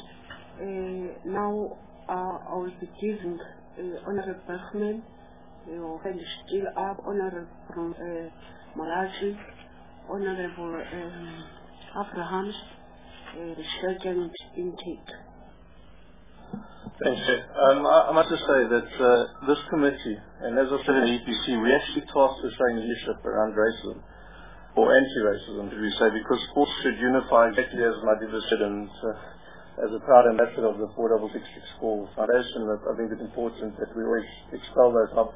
Now I will be giving Honorable Bergman, and still up Honorable from Malachi, Honorable Abrahams, the second intake. Thanks, Chair. I must just say that this committee, and as I said in the EPC, we actually tasked with showing leadership around racism, or anti-racism, should we say, because sports should unify, exactly as Madiba said, and as a proud ambassador of the 4666 School Foundation, that I think it's important that we always expel those type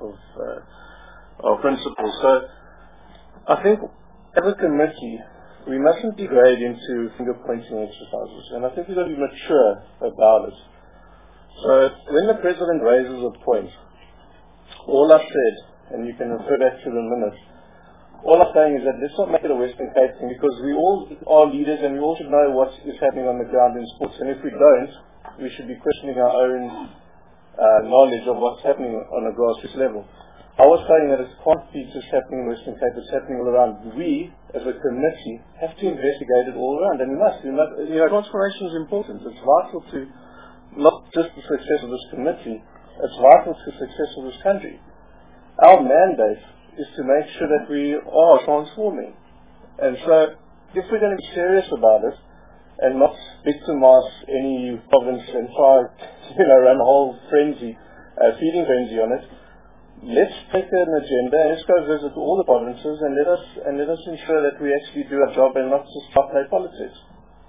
of principles. So I think as a committee, we mustn't degrade into finger-pointing exercises, and I think we've got to be mature about it. So when the President raises a point, all I've said, and you can refer back to the minutes, all I'm saying is that let's not make it a Western Cape thing, because we all are leaders and we all should know what is happening on the ground in sports. And if we don't, we should be questioning our own knowledge of what's happening on a grassroots level. I was saying that it can't be just happening in Western Cape, it's happening all around. We, as a committee, have to investigate it all around, and we must. Transformation is important. It's vital to not just the success of this committee, it's vital to the success of this country. Our mandate is to make sure that we are transforming. And so, if we're going to be serious about it, and not victimize any province and try, run a whole frenzy, feeding frenzy on it, let's take an agenda and let's go visit all the provinces and let us ensure that we actually do our job and not just play politics.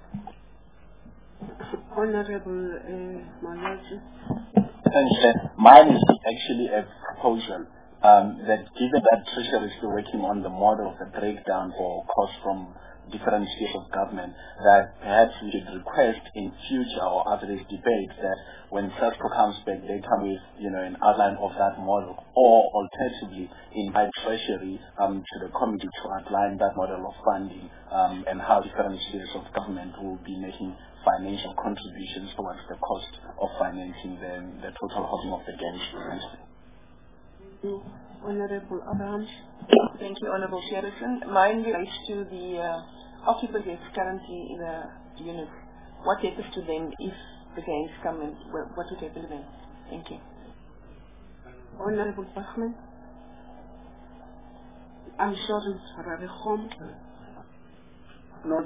Honorable Malachi. Thanks, Chair. Mine is actually a proposal that given that Treasury is still working on the model of the breakdown for costs from different spheres of government, that perhaps we should request in future or after this debate that when SASCO comes back, they come with, an outline of that model, or alternatively invite Treasury to the committee to outline that model of funding and how different spheres of government will be making financial contributions towards the cost of financing the total holding of the games. Honorable Abrahams. Thank you, Honorable Chairperson. Mine relates to the occupants that's currently in the unit. What happens to them if the games come in? What would happen to them? Thank you. Honorable Bachman. I'm sorry, Rarehom. Not,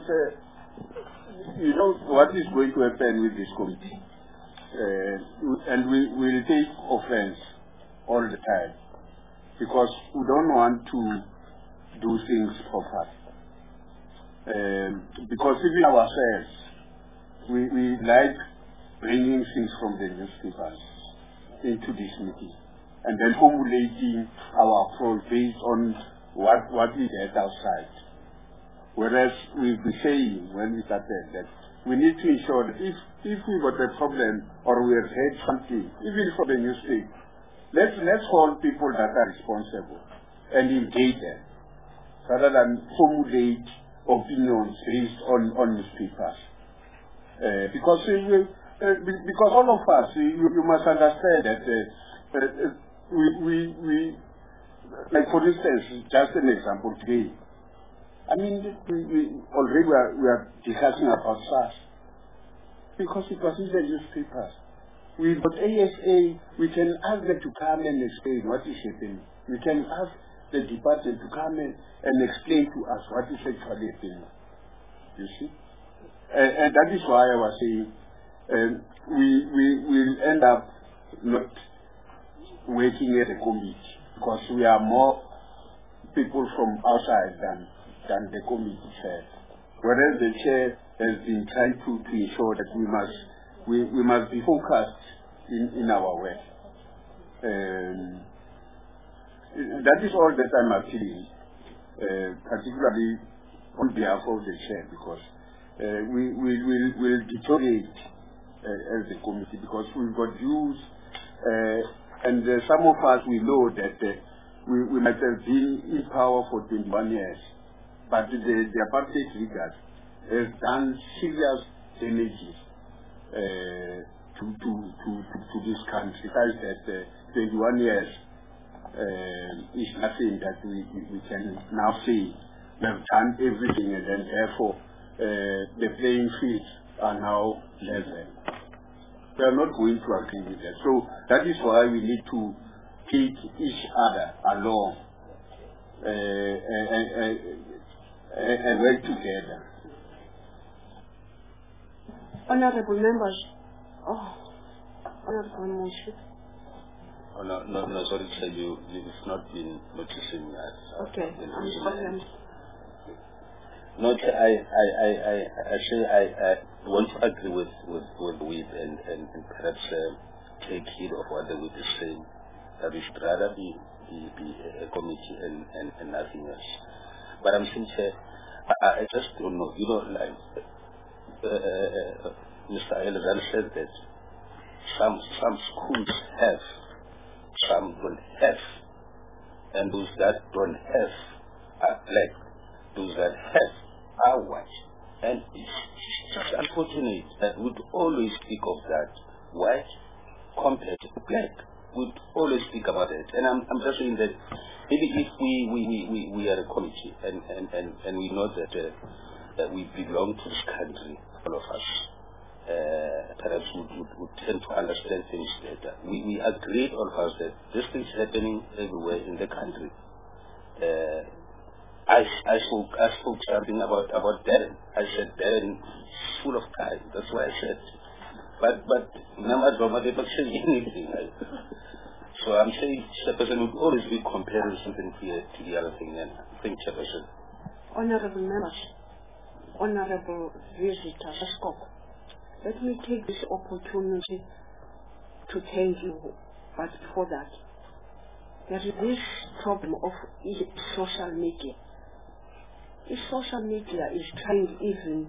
what is going to happen with this committee? And we will take offense all the time, because we don't want to do things for fun. Because even ourselves, we like bringing things from the newspapers into this meeting and then formulating our approach based on what we get outside. Whereas we've been saying when we started that we need to ensure that if we got a problem or we have heard something, even from the newspaper, let's call people that are responsible and engage them rather than formulate opinions based on newspapers. Because all of us, you must understand that we like for instance, just an example today. I mean, we already we are discussing about SARS because it was in the newspapers. We've got ASA, we can ask them to come and explain what is happening. We can ask the department to come and explain to us what is actually happening. You see? And that is why I was saying we will end up not working at a committee because we are more people from outside than the committee chair. Whereas the chair has been trying to ensure that we must be focused in our work. That is all that I'm appealing, particularly on behalf of the chair, because we will deteriorate as a committee because we've got views, and some of us we know that we might have been in power for 21 years, but the apartheid leaders has done serious damages to this country. That 21 years is nothing that we can now say we have done everything, and then therefore the playing fields are now level. We are not going to agree with that. So that is why we need to take each other along and work together. Honorable members. Honorable Moshe. Oh, no, sorry, sir, you've not been noticing that. Okay, I'm sorry. No, I want to agree with Whip and perhaps take heed of what the Whip is saying. That we should rather be a committee and nothing else. But I'm saying, I just don't know. Like Mr. Elazar said that some schools have, some don't have, and those that don't have are black. Those that have are white. And it's just unfortunate that we'd always speak of that white compared to black. We'd always speak about it. And I'm just saying that maybe if we are a committee and we know that we belong to this country, all of us, perhaps would tend to understand things better. We agreed, all of us, that this thing is happening everywhere in the country. I spoke something about Darren. I said Darren is full of time. That's why I said. But Namad they don't say anything. So I'm saying Chairperson would always be comparing something to the other thing. And I think Chairperson. Honorable members, honorable visitors, let me take this opportunity to thank you. But before that, there is this problem of social media. social media is trying even,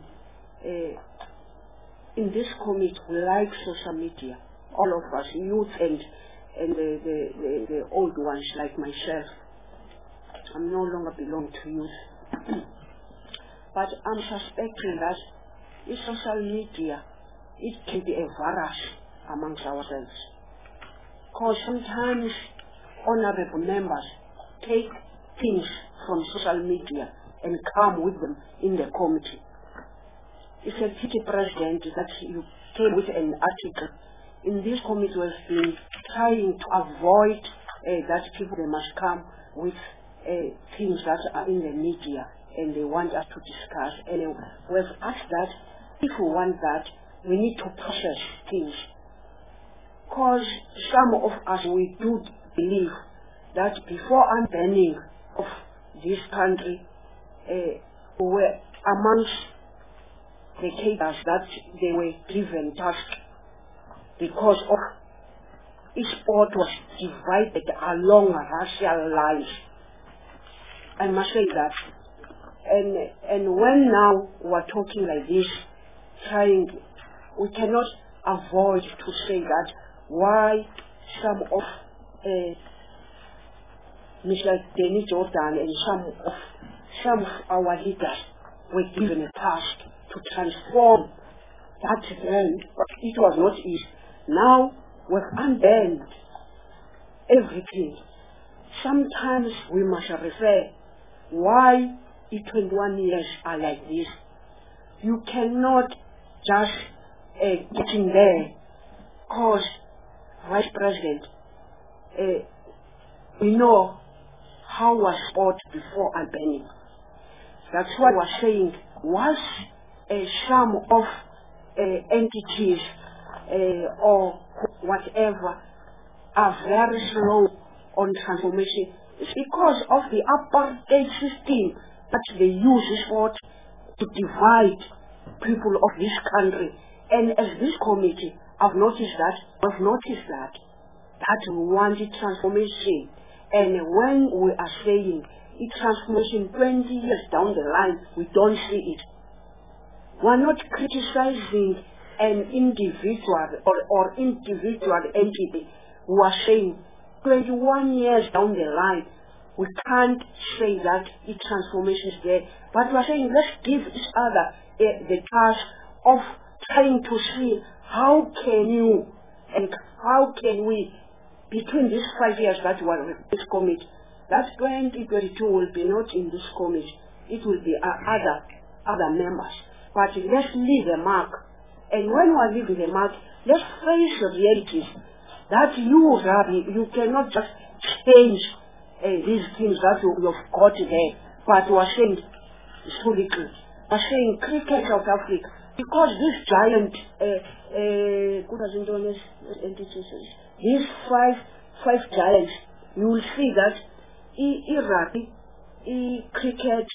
in this committee, we like social media. All of us, youth and the old ones like myself. I'm no longer belong to youth. But I'm suspecting that in social media, it can be a virus amongst ourselves. Because sometimes honorable members take things from social media and come with them in the committee. It's a pity, President, that you came with an article. In this committee, we've been trying to avoid that people they must come with things that are in the media and they want us to discuss. And we've asked that if we want that, we need to process things. Because some of us, we do believe that before unbanning of this country, we were amongst the cadres that they were given tasks because of each sport was divided along racial lines. I must say that. And when now we're talking like this, we cannot avoid to say that why some of Mr. Denny Jordan and some of our leaders were given a task to transform that then, but it was not easy. Now we've unbanned everything. Sometimes we must refer why the 21 years are like this. You cannot just get in there because, Vice President, we know how was sport before unbanning. That's why we're saying was some of entities or whatever are very slow on transformation. It's because of the apartheid system that they use sport to divide people of this country. And as this committee, we've noticed that we wanted transformation. And when we are saying it's transformation 20 years down the line, we don't see it. We're not criticizing an individual or individual entity. We are saying 21 years down the line, we can't say that the transformation is there. But we are saying let's give each other the task of trying to see how can we, between these 5 years that we are in this committee, that 2022 will be not in this committee. It will be other members. But let's leave a mark. And when we are leaving the mark, let's face the realities. That you, Rabbi, you cannot just change these things that you've got there. But we are saying, it's too little. We are saying cricket South Africa. Because this giant, these five giants, you will see that rugby, cricket,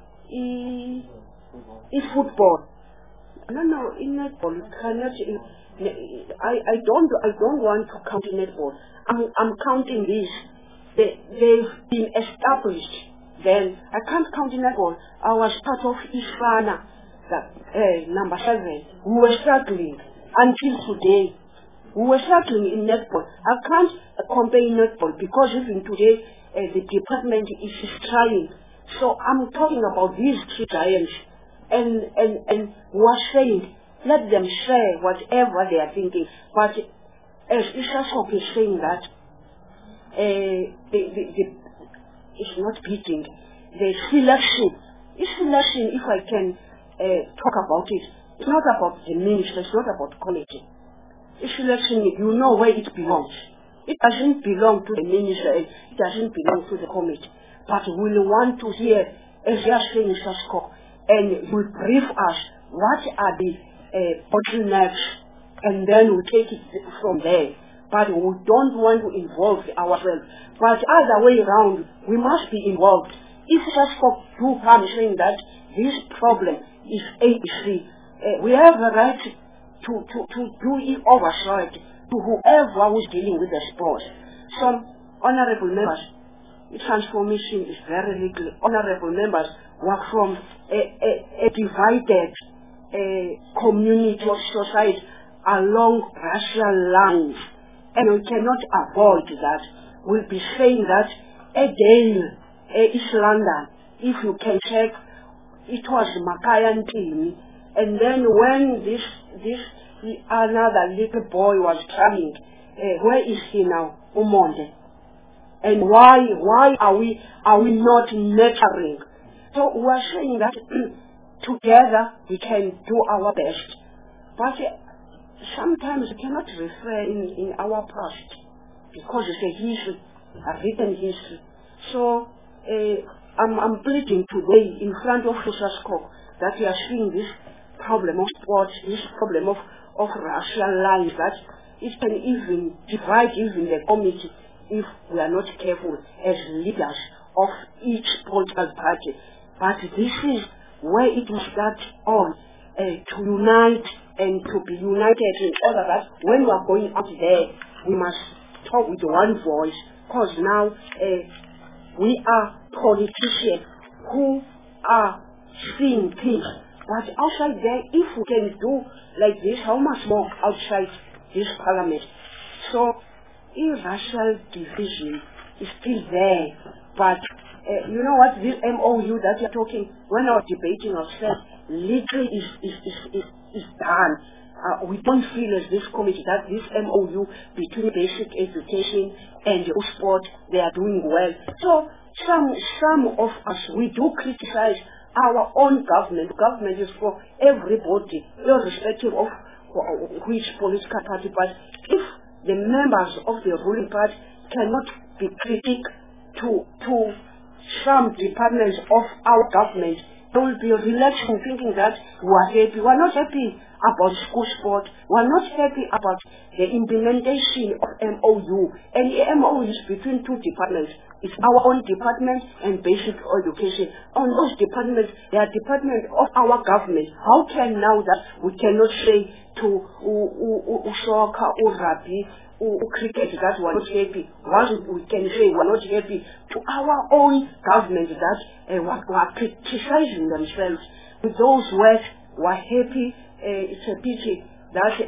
football. No, in netball, you cannot. I don't want to count netball. I'm counting these. They've been established. Then I can't count netball. I was part of Isfana, number 7. We were struggling until today. We were struggling in netball. I can't compare netball because even today the department is trying. So I'm talking about these two giants. And we're saying, let them say whatever they are thinking. But as Isasok is saying that, it's not beating. The selection, if I can talk about it, it's not about the minister, it's not about committee. The selection, you know where it belongs. It doesn't belong to the minister, it doesn't belong to the committee. But we want to hear, as they are saying, Sasko, and you brief us what are the bottlenecks, and then we take it from there. But we don't want to involve ourselves. But other way around, we must be involved. If Sasko do come saying that this problem is ABC, we have the right to do it oversight to whoever who is dealing with the sports. So, honorable members, the transformation is very little. Honorable members, were from a divided community or society along racial lines. And we cannot avoid that. We'll be saying that again, East London, if you can check, it was Makayan team. And then when this another little boy was coming, where is he now? Umonde. And why are we not nurturing? So we are saying that together we can do our best. But sometimes we cannot refer in our past because it's a history, a written history. So I'm pleading today in front of Fusasco that we are seeing this problem of sports, this problem of racial lines, that it can even divide even the committee if we are not careful as leaders of each political party. But this is where it will start on, to unite and to be united in order that when we are going out there, we must talk with one voice, because now we are politicians who are seeing things. But outside there, if we can do like this, how much more outside this parliament? So, racial division is still there. But you know what, this MOU that you're talking, when we're debating ourselves, literally is done. We don't feel as this committee that this MOU between basic education and sport, they are doing well. So some of us, we do criticize our own government. Government is for everybody, irrespective of which political party. But if the members of the ruling party cannot be critical to some departments of our government, they will be relaxing, thinking that we are happy. We are not happy about school sport. We are not happy about the implementation of MOU. And the MOU is between two departments. It's our own department and basic education. On those departments, they are departments of our government. How can now that we cannot say to soccer or rugby or cricket that we are not happy? Once we can say we are not happy to our own government that we are criticizing themselves. With those words, we are happy. It's a pity that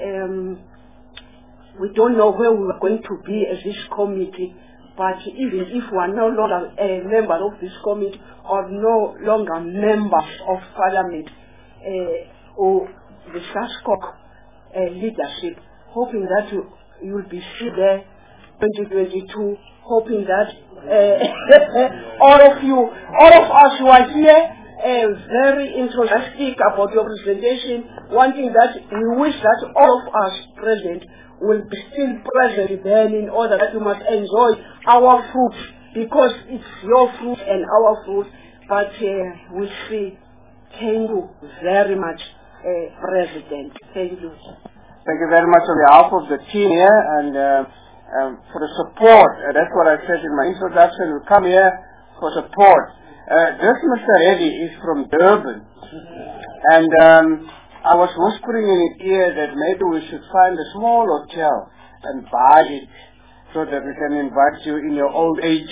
we don't know where we are going to be as this committee. But even if we are no longer a member of this committee or no longer members of parliament or the SASCOC leadership, hoping that you will be still there 2022, hoping that all of us who are here, very enthusiastic about your presentation, wanting that we wish that all of us present will be still present then in order that you must enjoy our fruit, because it's your fruit and our fruit. But we say thank you very much, President. Thank you. Thank you very much on behalf of the team here and for the support. That's what I said in my introduction. We come here for support. This Mr. Reddy is from Durban, and I was whispering in his ear that maybe we should find a small hotel and buy it so that we can invite you in your old age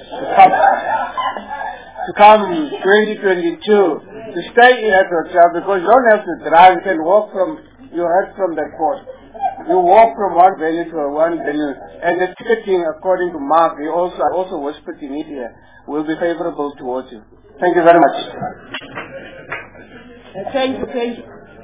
to come 2022 to stay in that hotel, because you don't have to drive. You can walk from, you heard from the court, you walk from one venue to one venue, and the ticketing, according to Mark, I also whispered in his ear, will be favorable towards you. Thank you very much. Thank you.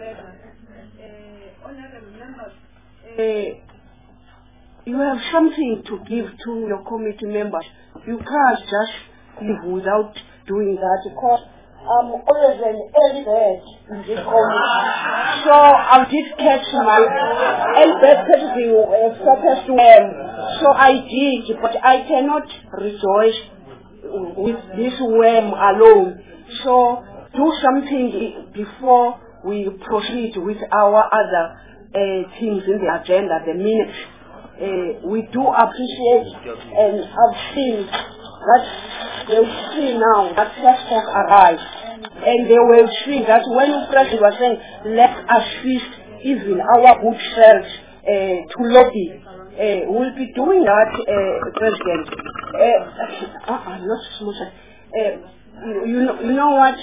You have something to give to your committee members. You can't just live without doing that, because I'm always an early bird in this committee. So I did catch my early bird focus to so I did, but I cannot rejoice with this worm alone. So do something before we proceed with our other things in the agenda, the minutes. We do appreciate, and I've seen that they will see now that SASCOC arrived, and they will see that when the President was saying, let us assist even our good selves to lobby, we'll be doing that, President. You know what?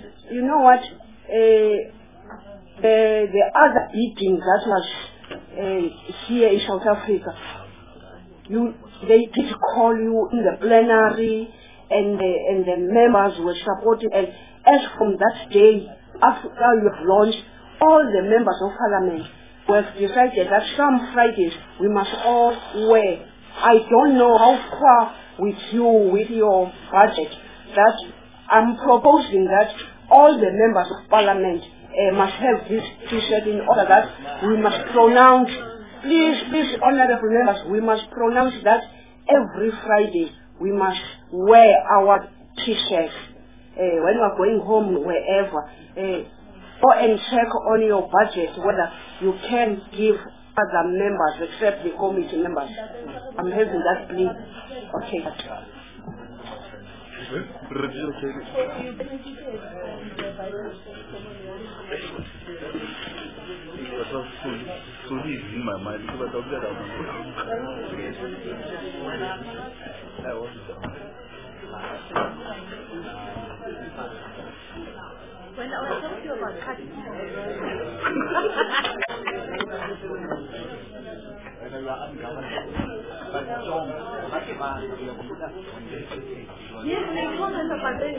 The other meeting that was here in South Africa, they did call you in the plenary, and the members were supporting. And as from that day, after you have launched, all the members of Parliament have decided that some Fridays we must all wear. I don't know how far with your budget, that I'm proposing that all the members of Parliament must have this T-shirt in order that we must pronounce, please, honorable members, we must pronounce that every Friday we must wear our T-shirts when we are going home, wherever. Go and check on your budget whether you can give other members except the committee members. I'm having that plea. Okay. In my mind, when I was talking about cutting yes, they comment about that.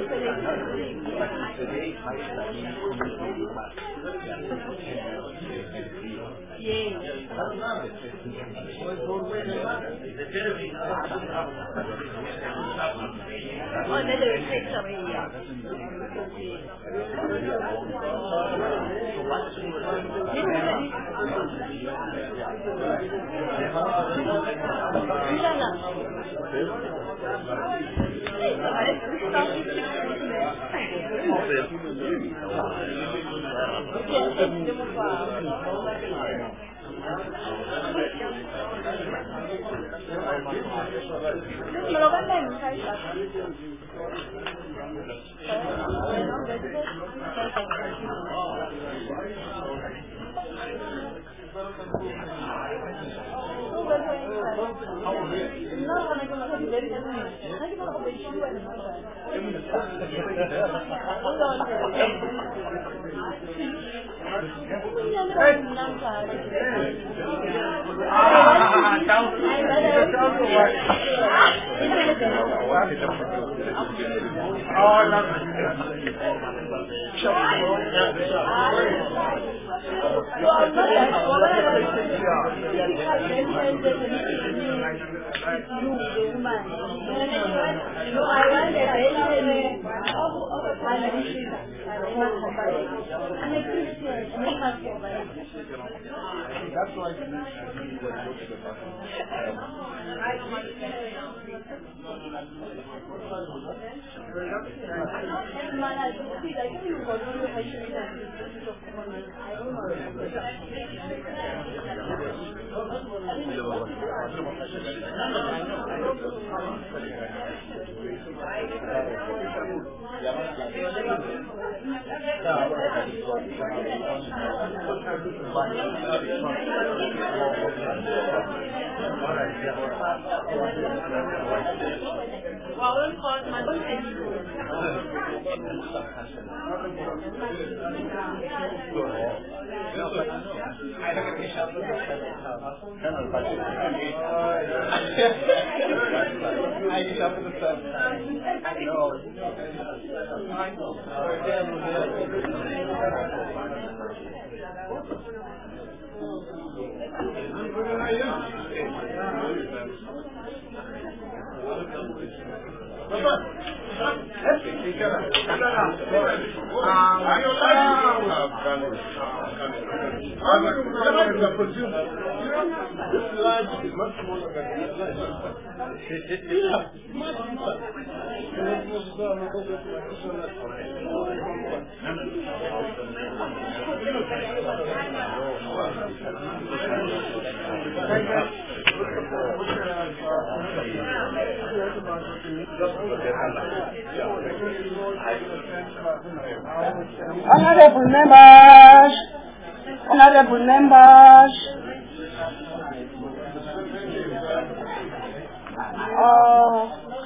Honorable members,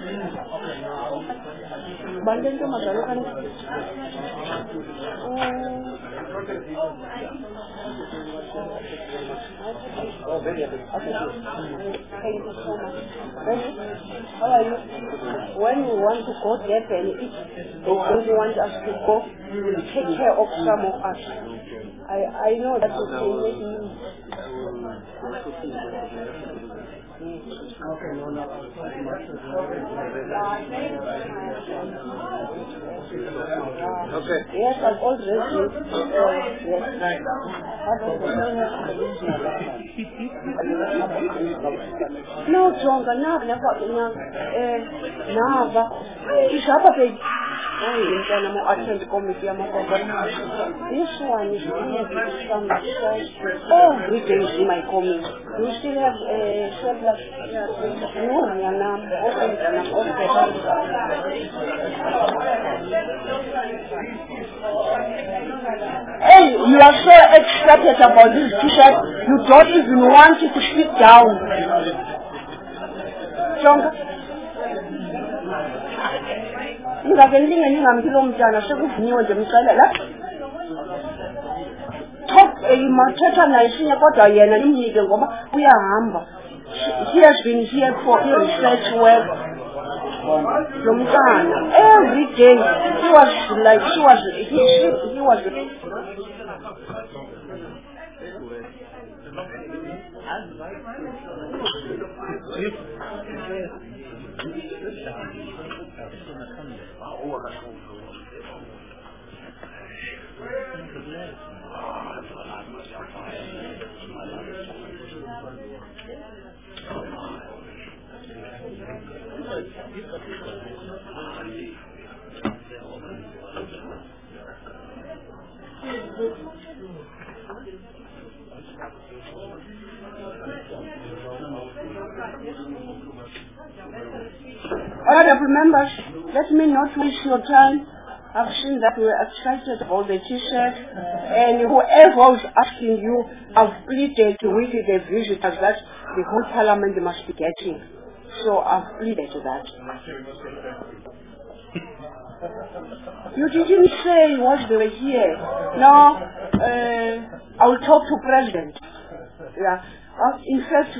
Bandeng tu masalah kan. Oh, very good. Okay. Thank you so much. Ready? How are you? When we want to go there, then when you want us to go, take care of some of us. I know that you can make me. Okay. Yes, I'm all ready. Yes. No, Jonga, never. Attend committee. This one is some every day in my committee. You still have surplus. Hey, you are so excited about this t-shirt, you don't even want it to sit down. Jonga. Mathetha naye sinye kodwa yena nimnike ngoba uyahamba. He has been here for research work. Lomntana every day he was like he was Honorable members, let me not waste your time. I've seen that you are excited about the t-shirt, and whoever was asking you, I've pleaded with the visitors that the whole parliament must be getting. So I've pleaded that. You didn't say what they were here. No, I will talk to President. Yeah. In fact,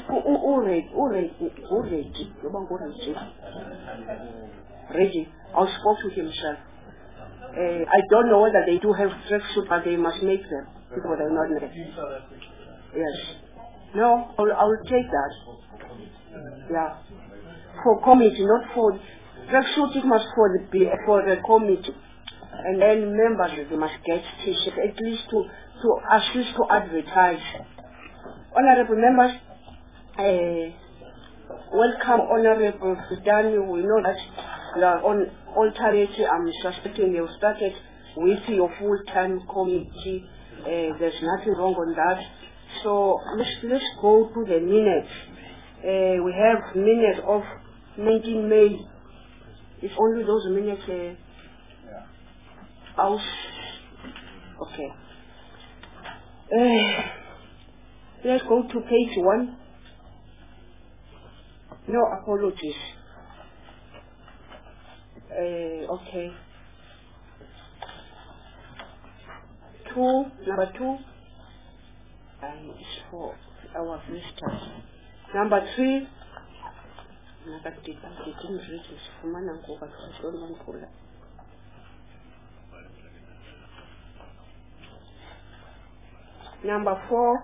Reggie, I spoke to himself. I don't know whether they do have tracksuit, but they must make them. People are not made. Yes. No, I will take that. Yeah. For committee, not for tracksuit. It must for the committee, and then members they must get t-shirts at least to assist to advertise. Honorable members, welcome, Honorable Fidani. We know that on alternative, I'm suspecting you started with your full-time committee. There's nothing wrong on that. So let's go to the minutes. We have minutes of 19 May. It's only those minutes. Okay. Let's go to page 1. No apologies. Okay. Number 2 is for our visitors. Number 3. Number 4.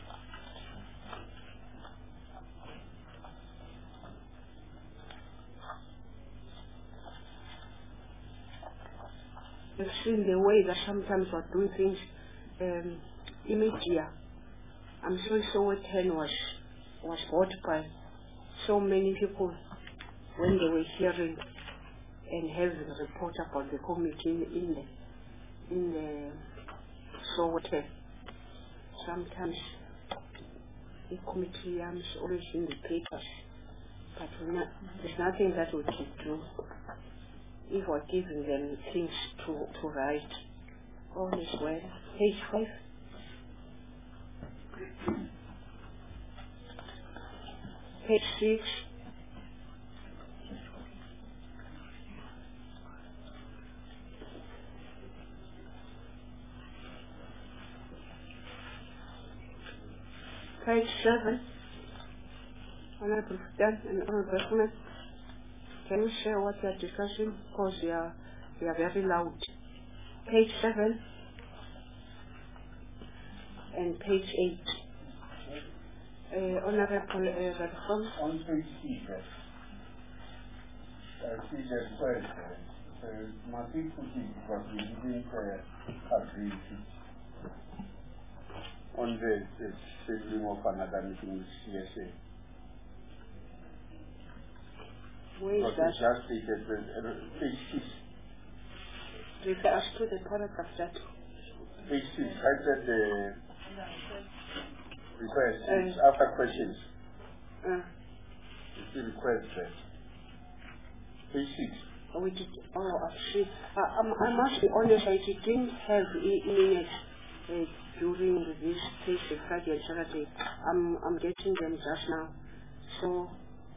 We've seen the way that sometimes we're doing things immediate. I'm sorry, Sowetan was bought by so many people when they were hearing and having a report about the committee in the Sowetan. Sometimes the committee is always in the papers, but there's nothing that we can do if we're giving them things to write. All is well. Page 5. Page 6. Page 7. Honorable Stan and Honorable Beckman, can you share what you are discussing? Because you are very loud. Page 7 and page 8. Honorable Radford. On page C, yes. CJ said, my people because we didn't agree on the scheduling of another meeting with CSA. Where is that? Just stated page 6. Refer us to the paragraph that. Page 6. I said the request after questions. It's the request there. Page 6. We did. Actually, I must be honest. I didn't have minutes during this Thursday, Friday, and Saturday. I'm getting them just now. So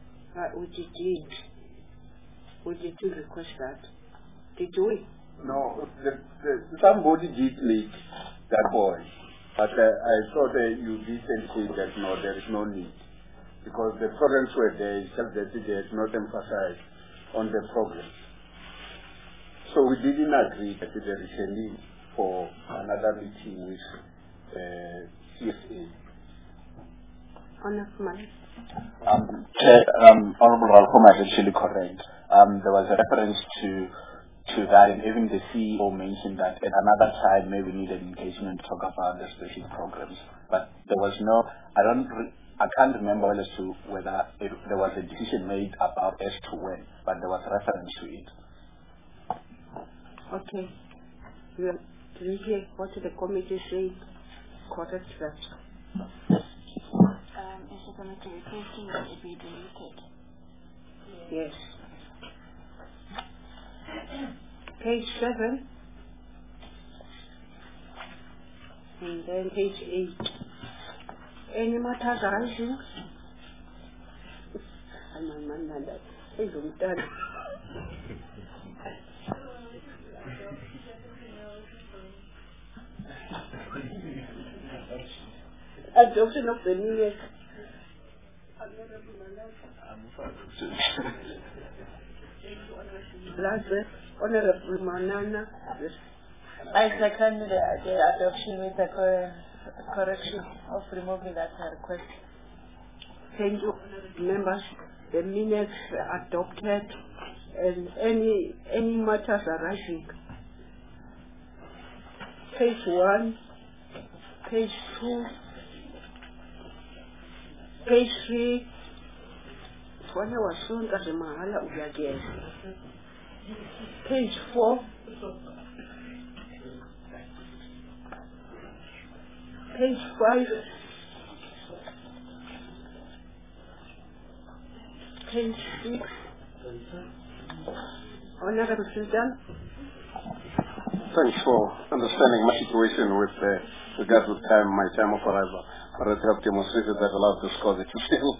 we did request that. Did we? No, somebody did make that point, but I thought you did say that no, there is no need because the programs were there. It's just that they had not emphasized on the progress. So we didn't agree that there is a need for another meeting with CSA. Honorable Ralphom is actually correct. There was a reference to that, and even the CEO mentioned that at another time maybe needed engagement to talk about the specific programs. But there was no, I can't remember as to whether there was a decision made about as to when, but there was reference to it. Okay. Did you hear what the committee said? Correct that. Is the committee requesting that it be deleted? Yes. Page 7 and then page 8. Any matters arising? Adoption of the new year. Honorable Manana. I second the adoption with the correction of removing that request. Thank you, members. The minutes adopted and any matters arising. Page 1, page 2, page 3. When I was soon as a mahala ugyages. Page 4. Page 5. Page 6. Honorable Sultan. Thanks for understanding my situation with regard to my time of arrival. But I have demonstrated that I love to score the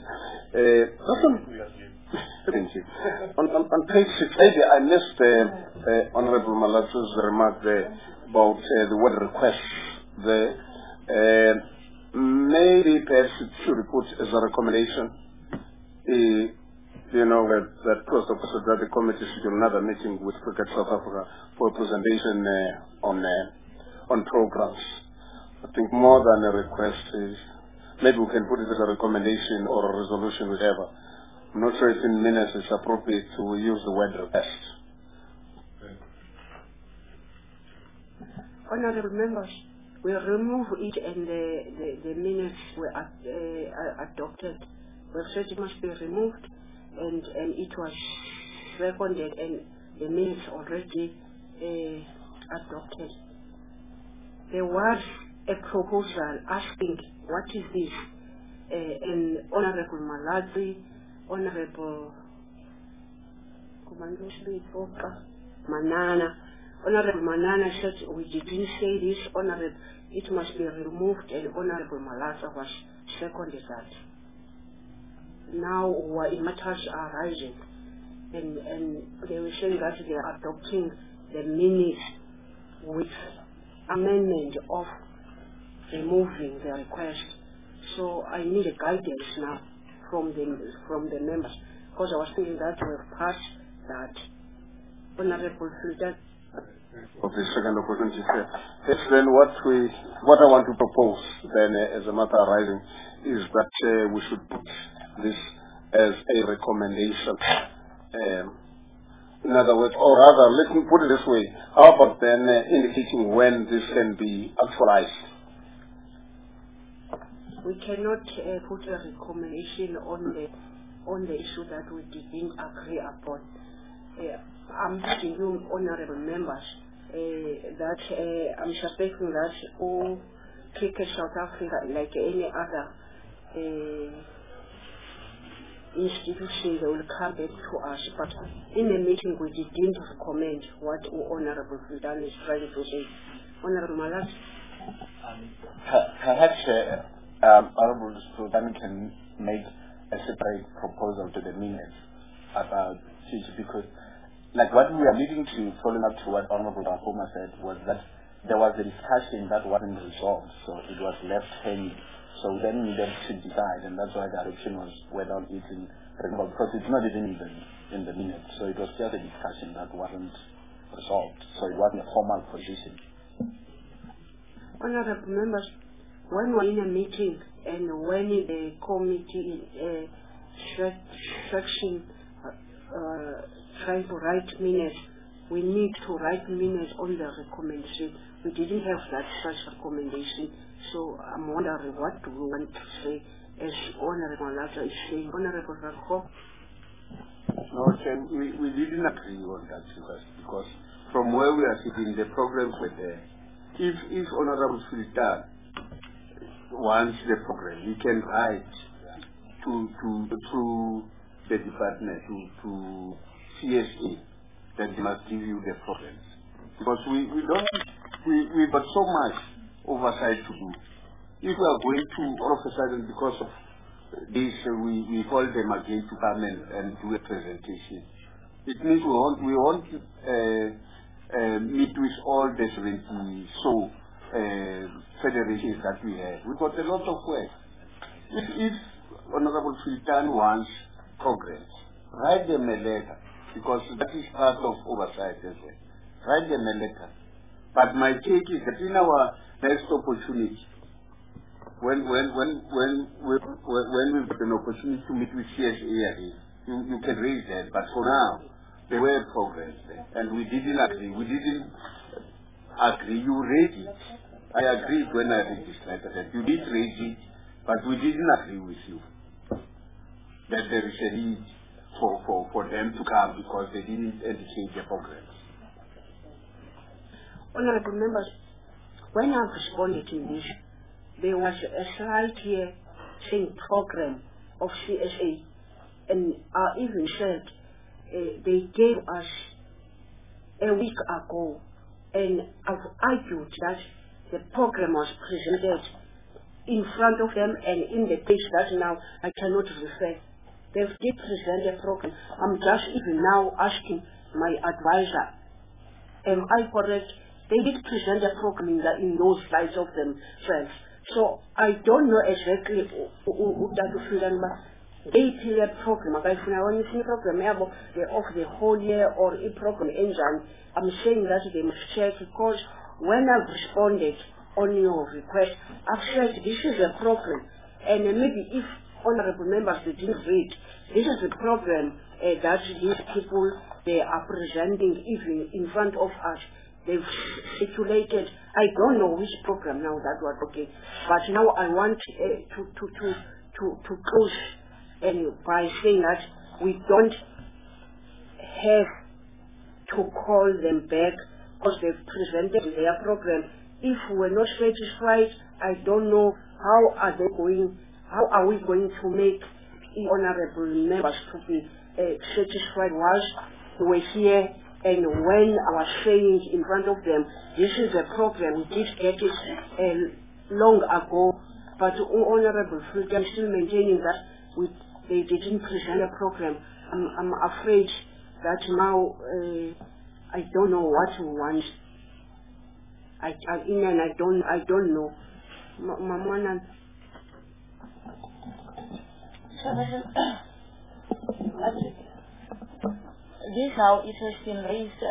Thank you. On page 6, I missed Honorable Malatsu's remark there about the word request there. Maybe perhaps it should be put as a recommendation. That post officer that the committee should do another meeting with Cricket South Africa for a presentation on programs. I think more than a request is maybe we can put it as a recommendation or a resolution, whatever. I'm not sure if in minutes it's appropriate to use the word request. Honorable members, we remove it and the minutes were adopted. We said it must be removed. And it was seconded and the minutes already adopted. There was a proposal asking what is this, and Honorable Malatsi, Honorable Manana said we didn't say this, Honorable, it must be removed, and Honorable Malatsi was seconded that. Now matters are rising, and they were saying that they are adopting the minutes with amendment of removing the request. So I need a guidance now from the members, because I was thinking that we have passed that. Honorable Filter. Of the second opportunity, sir. Yes, then what I want to propose then as a matter arising is that we should put this as a recommendation. In other words, or rather, let me put it this way: how about then indicating when this can be actualized? We cannot put a recommendation on the issue that we didn't agree upon. I'm asking you, honorable members, that I'm suspecting that all Cricket South Africa, like any other institution, they will come back to us. But in the meeting, we didn't recommend what Honorable Fildan is trying to say. Honorable Malat? Perhaps Honorable Fildan can make a separate proposal to the minutes about future, because like what we are leading to, following up to what Honorable Rafoma said, was that there was a discussion that wasn't resolved, so it was left hanging. So then we needed to decide, and that's why the adoption was whether it's in renewable, because it's not even in the minutes. So it was just a discussion that wasn't resolved. So it wasn't a formal position. Honorable members, when we're in a meeting and when the committee section trying to write minutes, we need to write minutes on the recommendation. We didn't have that such recommendation, so I'm wondering what do we want to say as Honorable Lata is saying. Honorable Rakho? No, Chen, we didn't agree on that because from where we are sitting, the programs were there. If Honorable Fildan wants the program, he can write to the department, to CSA, that they must give you the programs. Because we've got so much oversight to do. If we are going to, all of a sudden, because of this, we call them again to come and do a presentation. It means we won't meet with all the 70 federations that we have. We've got a lot of work. If Honorable Fildan wants progress, write them a letter, because that is part of oversight as well. Write them a letter. But my take is that in our next opportunity, when we've got an opportunity to meet with CSA again, you can raise that. But for now, there were progress there, and we didn't agree. We didn't agree. You raised it. I agreed when I read this letter that you did raise it, but we didn't agree with you that there is a need for them to come because they didn't indicate the progress. Honorable members, when I responded to this, there was a slide here saying program of CSA, and I even said they gave us a week ago, and I've argued that the program was presented in front of them and in the page that now I cannot refer. They did present a program. I'm just even now asking my advisor, am I correct? They did present a program in those slides of themselves. So I don't know exactly what they play a program. If I want to program of the whole year or a program engine, I'm saying that they must check, because when I've responded on your request, I've said this is a program, and maybe if honorable members they didn't read, this is a program that these people they are presenting even in front of us. They've circulated. I don't know which program now that was okay, but now I want to close by saying that we don't have to call them back because they've presented their program. If we're not satisfied, I don't know how are we going to make honorable members to be satisfied whilst we're here. And when I was saying in front of them, this is a program, we did get it long ago, but Honorable Fildan still maintaining that they didn't present a program. I'm afraid that now I don't know what we want. I don't know. This how it has been raised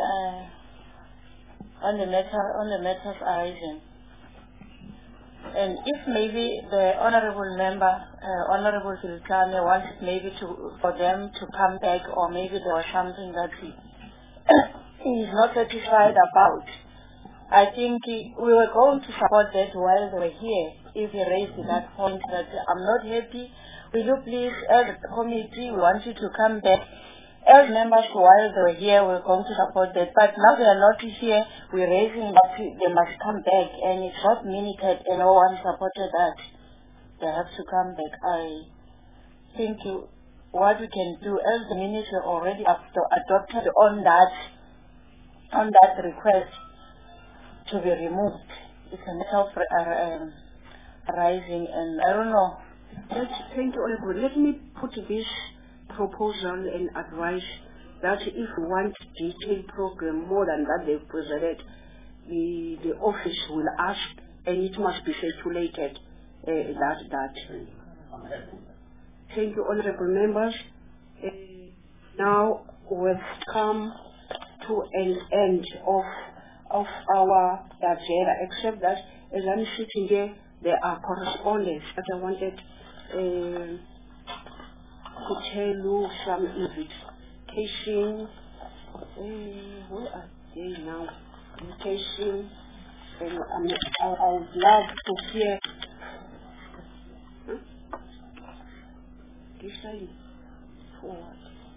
on the matters arising. And if maybe the honorable member, Honorable Silkane, wants maybe for them to come back, or maybe there was something that he is not satisfied about, I think we were going to support that while they were here. If he raised that point that I'm not happy, will you please, as a committee, we want you to come back. As members while they were here, we're going to support that. But now they are not here, we're raising that they must come back, and it's not minuted, and no one supported that. They have to come back. I think what we can do, as the minister already adopted on that request to be removed, it's a matter of rising, and I don't know. Thank you, Honorable. Let me put this proposal and advice that if you want detailed program more than that they've presented, the office will ask, and it must be circulated. Thank you, honorable members. Now we've come to an end of our agenda, except that as I'm sitting here, there are correspondence that I wanted to tell you, some invitation. Where are they now? Invitation. And I would love to hear. This side forward.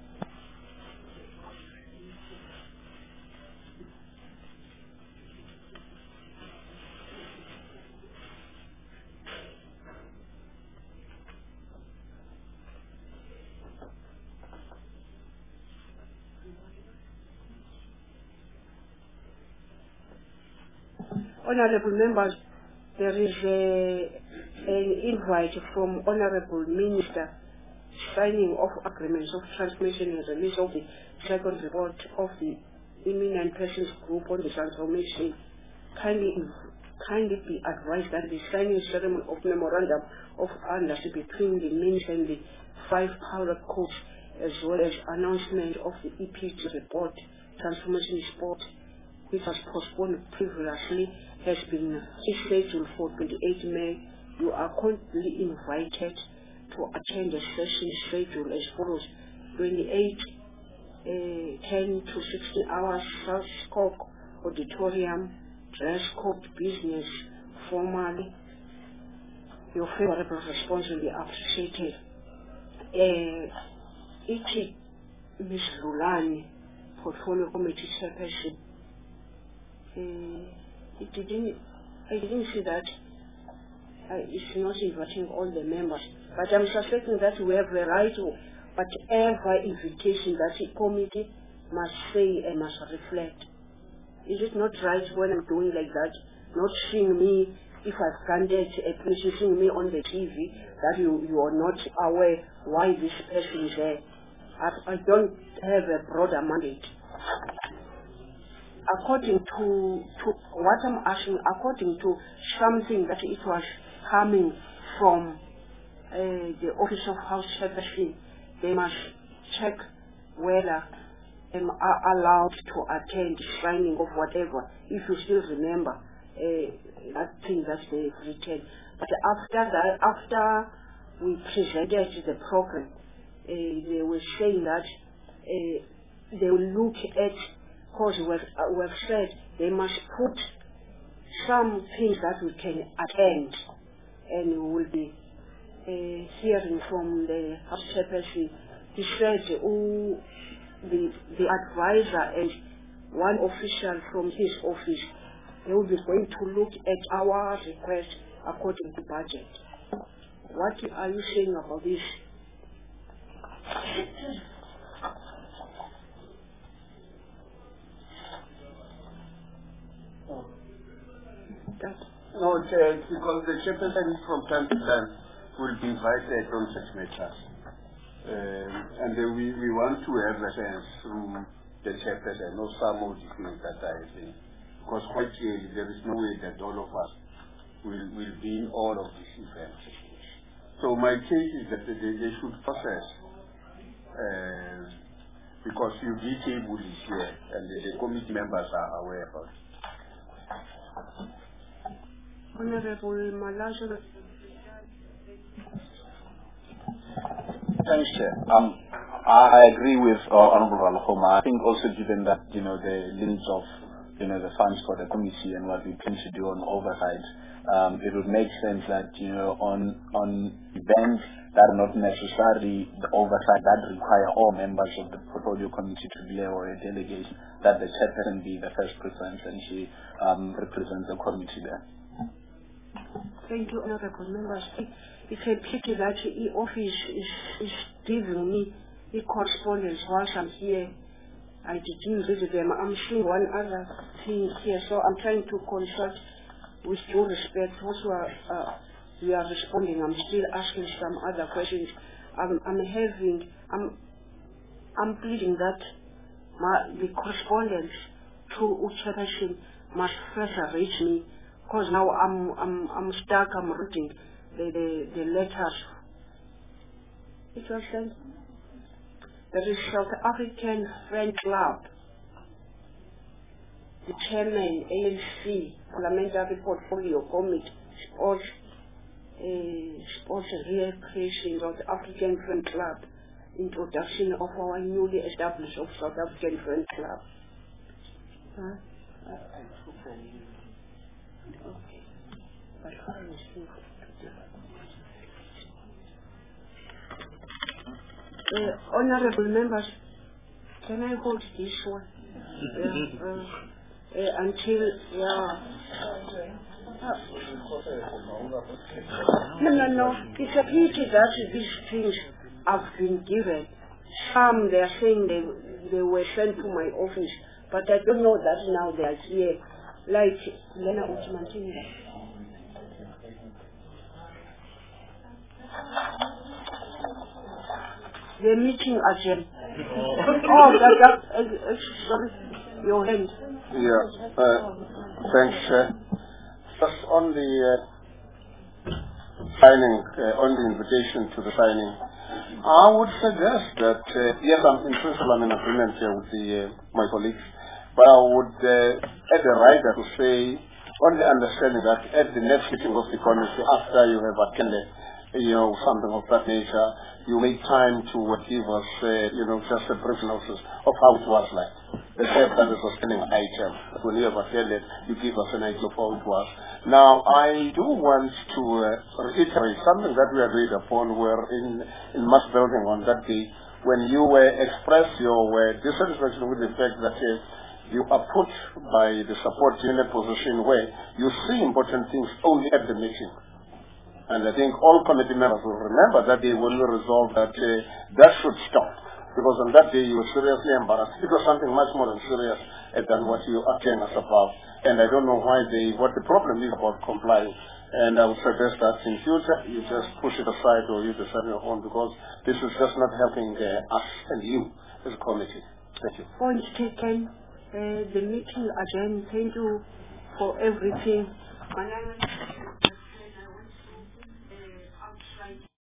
Honorable members, there is an invite from Honorable Minister signing of agreements of transmission and release of the second report of the Imminent Persons Group on the transformation. Kindly be advised that the signing ceremony of memorandum of understanding between the Minister and the 5 pilot courts, as well as announcement of the EPG report, transformation sport, which was postponed previously, has been scheduled for 28 May. You are cordially invited to attend the session scheduled as follows: 28, 10 to 16 hours, South Scope Auditorium, dress code business, formally. Your favorable response will be appreciated. Ms. Lulani, Portfolio Committee Chairperson. I didn't see that. It's not inviting all the members, but I'm suspecting that we have a right to whatever invitation that the committee must say and must reflect. Is it not right when I'm doing like that, not seeing me, if I've granted a person, seeing me on the TV, that you are not aware why this person is there? I don't have a broader mandate. According to what I'm asking, according to something that it was coming from the Office of House Chairperson, they must check whether they are allowed to attend signing of whatever, if you still remember that thing that they've written. But after we presented the program, they were saying that they will look at, because we have said they must put some things that we can attend, and we will be hearing from the House Chairperson. He said the advisor and one official from his office, they will be going to look at our request according to budget. What are you saying about this? No, because the chairperson from time to time will be invited on such matters. And we want to have a sense through the chairperson of some of the things that I think. Because quite clearly there is no way that all of us will be in all of these events. So my case is that they should process, because UV table is here and the committee members are aware about it. Honorable Malazo. Thanks, Chair. I agree with Honorable Ralhoma. I think also given that, the limits of, the funds for the committee and what we plan to do on oversight, it would make sense that, on events that are not necessarily the oversight that require all members of the portfolio committee to be there or a delegate, that the chairperson be the first preference and she represents the committee there. Thank you, honorable members. It's a pity that the office is giving me the correspondence whilst I'm here. I didn't read them. I'm seeing one other thing here, so I'm trying to consult with due respect. Also, we are responding. I'm still asking some other questions. I'm pleading that the correspondence to Chairperson must first reach me, because now I'm stuck. I'm reading the letters. It was sent. There is South African Friend Club, the chairman, ANC, Parliamentary Portfolio Committee, Sports Recreation, South African Friend Club, introduction of our newly established of South African Friend Club. Honorable members, can I hold this one until No. It's a pity that these things have been given. Some they are saying they were sent to my office, but I don't know that now they are here. Like Lena Uchimantinga. The meeting agenda. Sorry, your hand. Yeah, thanks, Chair. Just on the signing, on the invitation to the signing, I would suggest that, yes, in principle I'm in agreement here with my colleagues, but I would add a rider to say, on the understanding that at the next meeting of the committee, after you have attended, something of that nature, you make time to give us, just a brief notice of how it was like. The fact that it was an item. When you have attended, you give us an idea of how it was. Now, I do want to reiterate something that we agreed upon where in mass building on that day, when you expressed your dissatisfaction with the fact that you are put by the support in a position where you see important things only at the meeting. And I think all committee members will remember that day when we resolved that that should stop. Because on that day you were seriously embarrassed. It was something much more than serious than what you attend us about. And I don't know what the problem is about complying. And I would suggest that in future you just push it aside or you decide on your own, because this is just not helping us and you as a committee. Thank you. Point taken. The meeting again. Thank you for everything.